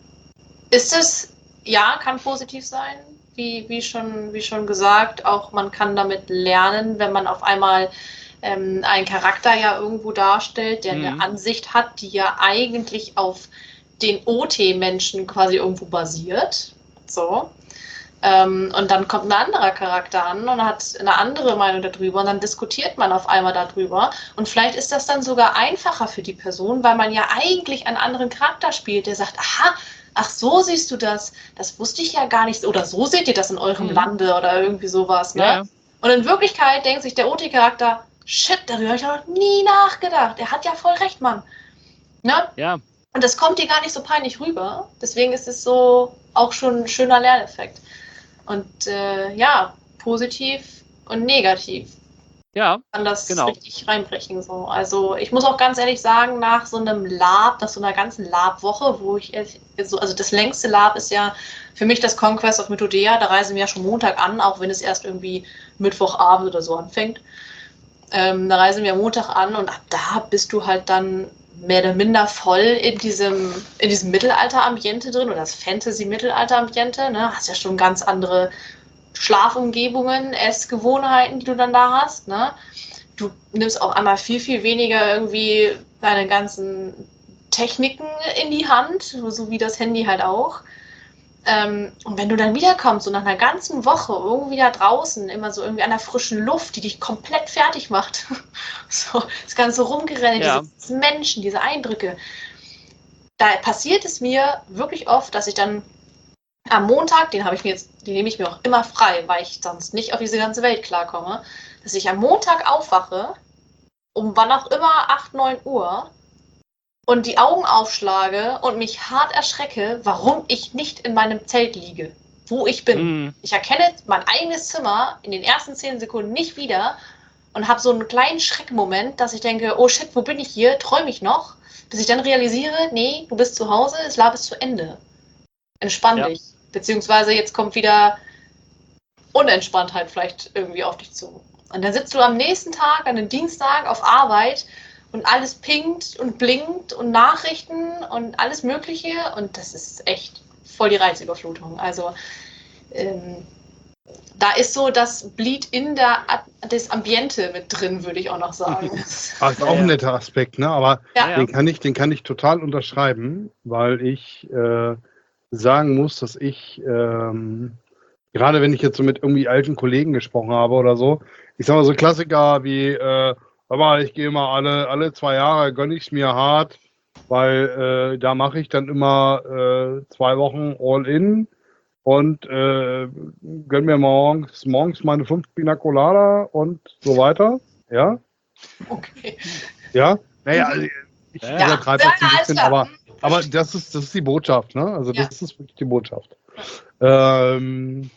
ist es, ja, kann positiv sein, wie, wie, schon, wie schon gesagt. Auch man kann damit lernen, wenn man auf einmal ähm, einen Charakter ja irgendwo darstellt, der Mhm. eine Ansicht hat, die ja eigentlich auf den O T-Menschen quasi irgendwo basiert. So. Ähm, und dann kommt ein anderer Charakter an und hat eine andere Meinung darüber und dann diskutiert man auf einmal darüber und vielleicht ist das dann sogar einfacher für die Person, weil man ja eigentlich einen anderen Charakter spielt, der sagt, aha, ach so siehst du das, das wusste ich ja gar nicht, oder so seht ihr das in eurem Mhm. Lande oder irgendwie sowas, ne? Ja, ja. Und in Wirklichkeit denkt sich der O T-Charakter, shit, darüber habe ich noch nie nachgedacht, er hat ja voll recht, Mann. Ne? Ja, Und das kommt dir gar nicht so peinlich rüber. Deswegen ist es so auch schon ein schöner Lerneffekt. Und äh, ja, positiv und negativ ja, kann das genau. richtig reinbrechen. So. Also ich muss auch ganz ehrlich sagen, nach so einem Lab, nach so einer ganzen Lab-Woche, wo ich so, also das längste Lab ist ja für mich das Conquest of Mythodea, da reisen wir ja schon Montag an, auch wenn es erst irgendwie Mittwochabend oder so anfängt. Ähm, da reisen wir Montag an und ab da bist du halt dann mehr oder minder voll in diesem, in diesem Mittelalter-Ambiente drin oder das Fantasy-Mittelalter-Ambiente. Ne? Hast ja schon ganz andere Schlafumgebungen, Essgewohnheiten, die du dann da hast. Ne? Du nimmst auch einmal viel, viel weniger irgendwie deine ganzen Techniken in die Hand, so wie das Handy halt auch. Ähm, und wenn du dann wiederkommst, so nach einer ganzen Woche irgendwie da draußen, immer so irgendwie an der frischen Luft, die dich komplett fertig macht, so das ganze Rumgerennen, Ja. diese Menschen, diese Eindrücke, da passiert es mir wirklich oft, dass ich dann am Montag, den habe ich mir jetzt, den nehme ich mir auch immer frei, weil ich sonst nicht auf diese ganze Welt klarkomme, dass ich am Montag aufwache, um wann auch immer acht, neun Uhr, und die Augen aufschlage und mich hart erschrecke, warum ich nicht in meinem Zelt liege, wo ich bin. Mhm. Ich erkenne mein eigenes Zimmer in den ersten zehn Sekunden nicht wieder und habe so einen kleinen Schreckmoment, dass ich denke, oh shit, wo bin ich hier? Träume ich noch? Bis ich dann realisiere, nee, du bist zu Hause, das Lab ist zu Ende. Entspann Ja. dich. Beziehungsweise jetzt kommt wieder Unentspanntheit vielleicht irgendwie auf dich zu. Und dann sitzt du am nächsten Tag, an einem Dienstag auf Arbeit und alles pinkt und blinkt und Nachrichten und alles Mögliche und das ist echt voll die Reizüberflutung. Also ähm, da ist so das Bleed in der das Ambiente mit drin, würde ich auch noch sagen. Ah, ist Ja, auch ja. ein netter Aspekt, ne? Aber Ja. Ja. den kann ich, den kann ich total unterschreiben, weil ich äh, sagen muss, dass ich ähm, gerade wenn ich jetzt so mit irgendwie alten Kollegen gesprochen habe oder so, ich sag mal so Klassiker wie, äh, aber ich gehe mal alle, alle zwei Jahre, gönne ich es mir hart, weil äh, da mache ich dann immer äh, zwei Wochen All-In und äh, gönne mir morgens, morgens meine fünf Pina Colada und so weiter. Ja, Okay. ja. Naja, also ich Ja. übertreibe Ja, jetzt ein ja, bisschen, alles klar. aber, aber das ist, das ist die Botschaft, ne? Also Ja. das ist wirklich die Botschaft. Ähm,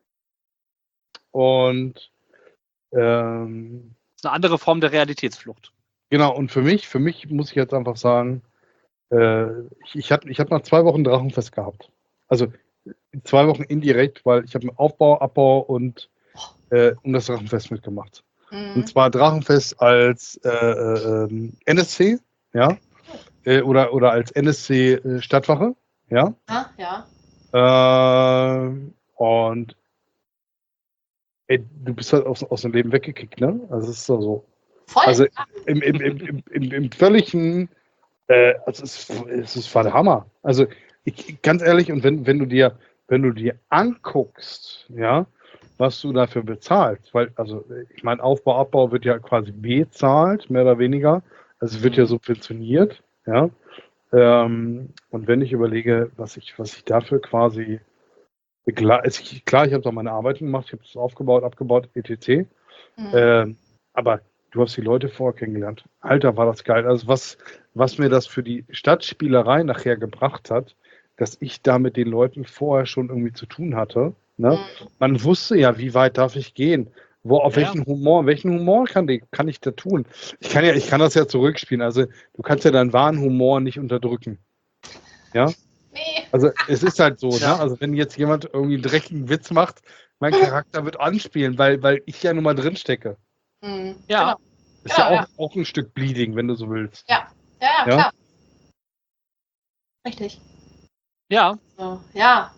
und ähm, Das ist eine andere Form der Realitätsflucht. genau, und für mich, für mich muss ich jetzt einfach sagen, äh, ich, ich hatte ich hab nach zwei Wochen Drachenfest gehabt. Also zwei Wochen indirekt, weil ich habe einen Aufbau, Abbau und äh, um das Drachenfest mitgemacht. Mhm. Und zwar Drachenfest als äh, äh, ähm, N S C, ja, äh, oder, oder als N S C äh, Stadtwache, ja. Ja, ja. Äh, und ey, du bist halt aus, aus dem Leben weggekickt, ne? Also es ist doch so. Voll. Also im, im, im, im, im, im völligen, äh, also es, ist- es ist war der Hammer. Also ich, ganz ehrlich, und wenn, wenn du dir, wenn du dir anguckst, ja, was du dafür bezahlst, weil, also ich meine, Aufbau, Abbau wird ja quasi bezahlt, mehr oder weniger. Also es wird ja Mhm. subventioniert, ja. Ähm, und wenn ich überlege, was ich, was ich dafür quasi Klar, es- ich, klar, ich habe da meine Arbeit gemacht, ich habe das aufgebaut, abgebaut, et cetera. Mhm. Ähm, aber du hast die Leute vorher kennengelernt. Alter, war das geil. Also was, was mir das für die Stadtspielerei nachher gebracht hat, dass ich da mit den Leuten vorher schon irgendwie zu tun hatte. Ne? Mhm. Man wusste ja, wie weit darf ich gehen? Wo, auf Ja. welchen Humor, welchen Humor kann, die, kann ich da tun? Ich kann ja, ich kann das ja zurückspielen. Also du kannst ja deinen wahren Humor nicht unterdrücken. Ja? Nee. Also es ist halt so, Ja. ne? Also wenn jetzt jemand irgendwie einen dreckigen Witz macht, mein Charakter wird anspielen, weil, weil ich ja nun mal drin stecke. Mhm. Ja. Genau. Ist Genau, ja ja. auch, auch ein Stück Bleeding, wenn du so willst. Ja, ja, ja, Ja? klar. Richtig. Ja, So, ja.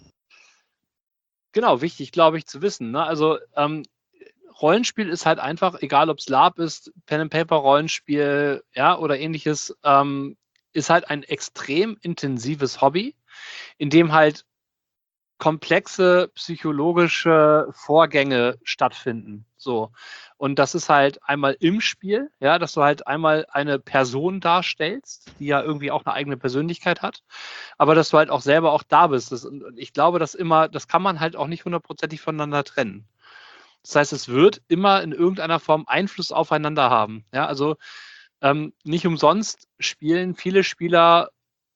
genau, wichtig, glaube ich, zu wissen. Ne? Also ähm, Rollenspiel ist halt einfach, egal ob es LARP ist, Pen and Paper Rollenspiel, ja, oder ähnliches, ähm, ist halt ein extrem intensives Hobby, in dem halt komplexe psychologische Vorgänge stattfinden. So. Und das ist halt einmal im Spiel, ja, dass du halt einmal eine Person darstellst, die ja irgendwie auch eine eigene Persönlichkeit hat, aber dass du halt auch selber auch da bist. Das, und ich glaube, dass immer, das kann man halt auch nicht hundertprozentig voneinander trennen. Das heißt, es wird immer in irgendeiner Form Einfluss aufeinander haben. Ja, also ähm, nicht umsonst spielen viele Spieler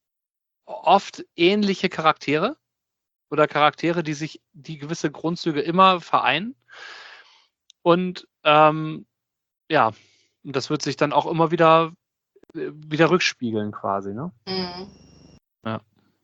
oft ähnliche Charaktere oder Charaktere, die sich, die gewisse Grundzüge immer vereinen. Und ähm, ja, und das wird sich dann auch immer wieder, wieder rückspiegeln quasi. Ne? Mhm. Ja.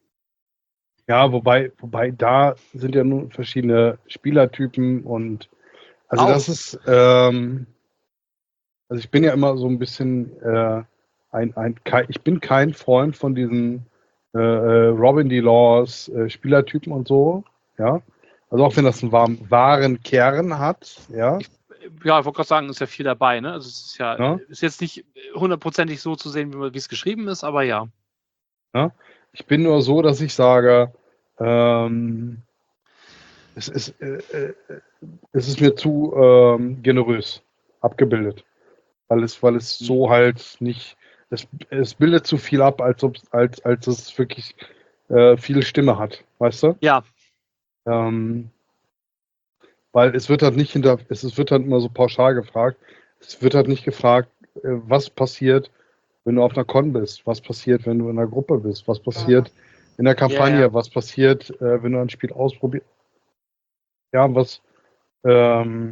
Ja, wobei, wobei da sind ja nun verschiedene Spielertypen und also Auch. das ist, ähm, also ich bin ja immer so ein bisschen äh, ein, ein, kei- ich bin kein Freund von diesen äh, äh, Robin DeLaws äh, Spielertypen und so, ja. Also auch wenn das einen wahren, wahren Kern hat, ja. Ich, ja, ich wollte gerade sagen, ist ja viel dabei. Ne? Also es ist ja, Ne? ist jetzt nicht hundertprozentig so zu sehen, wie es geschrieben ist, aber ja. Ja? Ich bin nur so, dass ich sage, ähm, es, ist, äh, äh, es ist mir zu ähm, generös abgebildet. Weil es, weil es so halt nicht, es, es bildet zu viel ab, als, ob, als, als es wirklich äh, viel Stimme hat, weißt du? Ja, Ähm, weil es wird halt nicht hinter, es, es wird halt immer so pauschal gefragt. Es wird halt nicht gefragt, äh, was passiert, wenn du auf einer Con bist, was passiert, wenn du in einer Gruppe bist, was passiert in der Kampagne, Ja, ja. was passiert, äh, wenn du ein Spiel ausprobierst. Ja, was, ähm,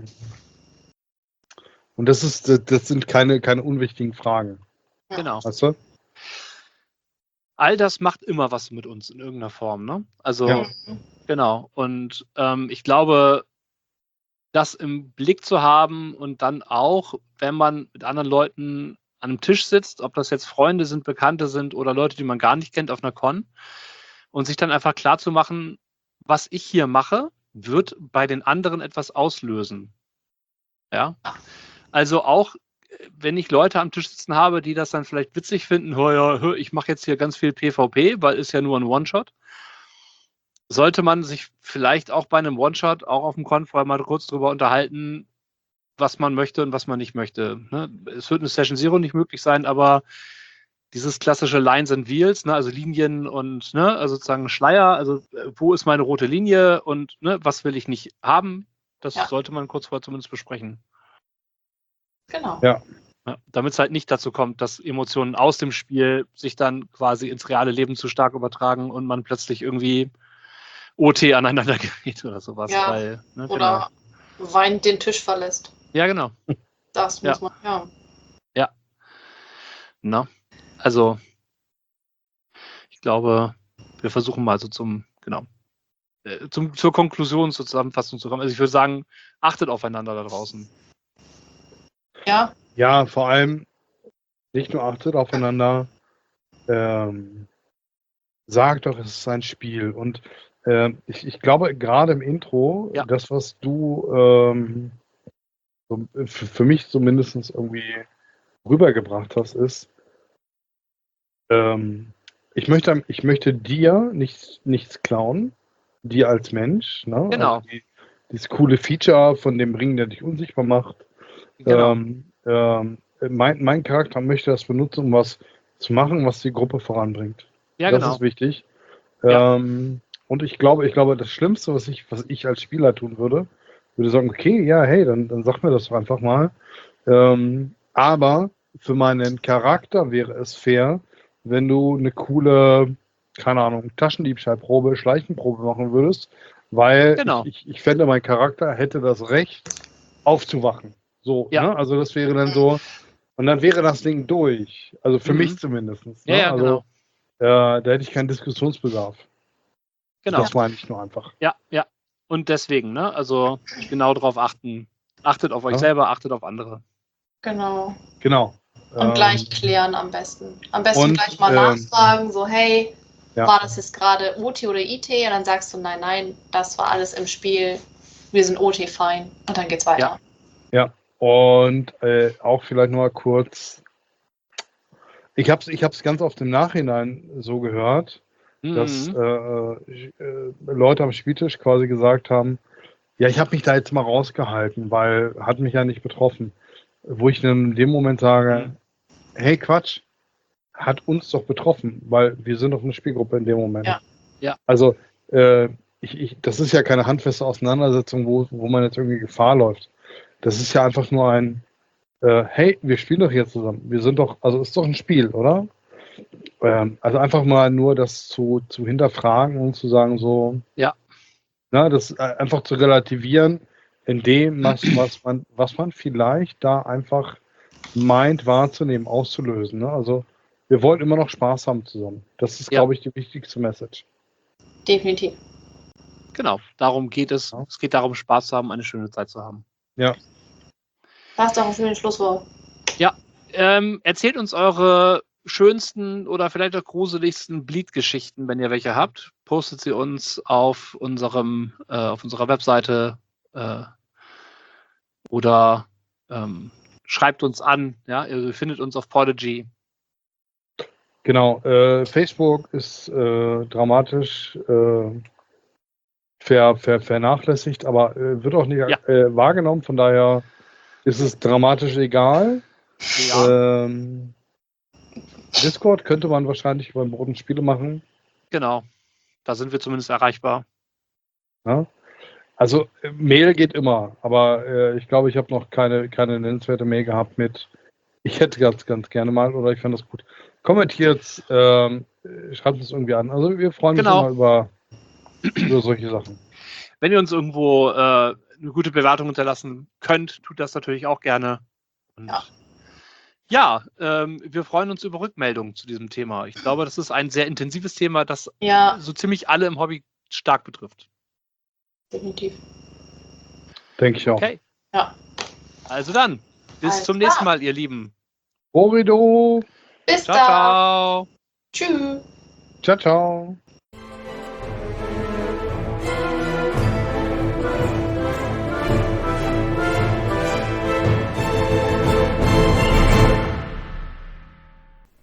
und das ist, das, das sind keine, keine unwichtigen Fragen, Genau. weißt du? All das macht immer was mit uns in irgendeiner Form. Ne? Also, Ja. Mhm. genau. Und ähm, ich glaube, das im Blick zu haben und dann auch, wenn man mit anderen Leuten an einem Tisch sitzt, ob das jetzt Freunde sind, Bekannte sind oder Leute, die man gar nicht kennt auf einer Con, und sich dann einfach klar zu machen, was ich hier mache, wird bei den anderen etwas auslösen. Ja. Also auch, wenn ich Leute am Tisch sitzen habe, die das dann vielleicht witzig finden, oh ja, ich mache jetzt hier ganz viel PvP, weil ist ja nur ein One-Shot, sollte man sich vielleicht auch bei einem One-Shot auch auf dem Konf mal kurz drüber unterhalten, was man möchte und was man nicht möchte. Ne? Es wird eine Session Zero nicht möglich sein, aber dieses klassische Lines and Wheels, ne, also Linien und ne, also sozusagen Schleier, also äh, wo ist meine rote Linie und ne, was will ich nicht haben, das Ja. sollte man kurz vorher zumindest besprechen. Genau. Ja. Ja, damit es halt nicht dazu kommt, dass Emotionen aus dem Spiel sich dann quasi ins reale Leben zu stark übertragen und man plötzlich irgendwie O T aneinander gerät oder sowas. Ja, Weil, ne, Oder weinend den Tisch verlässt. genau. Ja, genau. Das Ja. muss man, ja. Na, also ich glaube, wir versuchen mal so zum, genau, äh, zum, zur Konklusion, zur Zusammenfassung zu kommen. Also ich würde sagen, achtet aufeinander da draußen. Ja, Ja, vor allem nicht nur achtet aufeinander, ähm, sagt doch, es ist ein Spiel. Und Ähm, ich, ich glaube, gerade im Intro, Ja. das, was du ähm, so, für, für mich zumindest irgendwie rübergebracht hast, ist, ähm, ich möchte, ich möchte dir nichts, nichts klauen, dir als Mensch, ne? Genau. Also die, dieses coole Feature von dem Ring, der dich unsichtbar macht. Genau. Ähm, ähm, mein, mein Charakter möchte das benutzen, um was zu machen, was die Gruppe voranbringt. Ja, das genau. ist wichtig. Ja. Ähm, und ich glaube, ich glaube, das Schlimmste, was ich, was ich als Spieler tun würde, würde sagen, okay, ja, hey, dann, dann sag mir das doch einfach mal. Ähm, aber für meinen Charakter wäre es fair, wenn du eine coole, keine Ahnung, Taschendiebstahlprobe, Schleichenprobe machen würdest, weil Genau. ich, ich, ich fände, mein Charakter hätte das Recht, aufzuwachen. So, Ja. ne? Also das wäre dann so, und dann wäre das Ding durch. Also für Mhm. mich zumindest. Ne? Ja, ja, also genau. äh, da hätte ich keinen Diskussionsbedarf. Genau. Das meine ich nur einfach. Ja, ja. Und deswegen, ne? Also genau darauf achten. Achtet auf euch Ja. selber, achtet auf andere. Genau. Genau. Und Ähm, gleich klären am besten. Am besten und, gleich mal ähm, nachfragen, so hey, ja. war das jetzt gerade O T oder I T? Und dann sagst du, nein, nein, das war alles im Spiel. Wir sind O T fein. Und dann geht's weiter. Ja. Und äh, auch vielleicht nur mal kurz. Ich habe es ich hab's ganz oft im Nachhinein so gehört, dass Mhm. äh, äh, Leute am Spieltisch quasi gesagt haben, ja, ich habe mich da jetzt mal rausgehalten, weil hat mich ja nicht betroffen. Wo ich dann in dem Moment sage, Mhm. hey Quatsch, hat uns doch betroffen, weil wir sind doch eine Spielgruppe in dem Moment. Ja. Ja. Also äh, ich, ich, das ist ja keine handfeste Auseinandersetzung, wo, wo man jetzt irgendwie Gefahr läuft. Das ist ja einfach nur ein, äh, hey, wir spielen doch hier zusammen. Wir sind doch, also ist doch ein Spiel, oder? Ähm, also einfach mal nur das zu, zu hinterfragen und zu sagen so, Ja. na, das äh, einfach zu relativieren, in dem, was, was, man, was man vielleicht da einfach meint wahrzunehmen, auszulösen. Ne? Also wir wollen immer noch Spaß haben zusammen. Das ist, Ja. glaube ich, die wichtigste Message. Definitiv. Genau. Darum geht es. Ja. Es geht darum, Spaß zu haben, eine schöne Zeit zu haben. Ja. Das ist doch ein schönes Schlusswort. Ja. Ähm, erzählt uns eure schönsten oder vielleicht auch gruseligsten Bleed-Geschichten, wenn ihr welche habt. Postet sie uns auf unserem, äh, auf unserer Webseite äh, oder ähm, schreibt uns an. Ja, ihr findet uns auf Podigy. Genau. Äh, Facebook ist äh, dramatisch äh, ver, ver, vernachlässigt, aber äh, wird auch nicht Ja. äh, wahrgenommen. Von daher ist es dramatisch egal. Ja, Ähm, Discord könnte man wahrscheinlich über Boden Spiele machen. genau. Da sind wir zumindest erreichbar. Ja? Also äh, Mail geht immer, aber äh, ich glaube, ich habe noch keine, keine nennenswerte Mail gehabt mit, ich hätte ganz, ganz gerne mal oder ich fand das gut. Kommentiert, ähm, schreibt es irgendwie an. Also wir freuen Genau. uns immer über, über solche Sachen. Wenn ihr uns irgendwo äh, eine gute Bewertung hinterlassen könnt, tut das natürlich auch gerne. Und Ja. ja, ähm, wir freuen uns über Rückmeldungen zu diesem Thema. Ich glaube, das ist ein sehr intensives Thema, das Ja, so ziemlich alle im Hobby stark betrifft. definitiv. Denke ich auch. Okay. Ja. Also dann, bis Alles zum klar. nächsten Mal, ihr Lieben. Horido! Bis Ciao, dann. ciao. Tschüss. Ciao, ciao!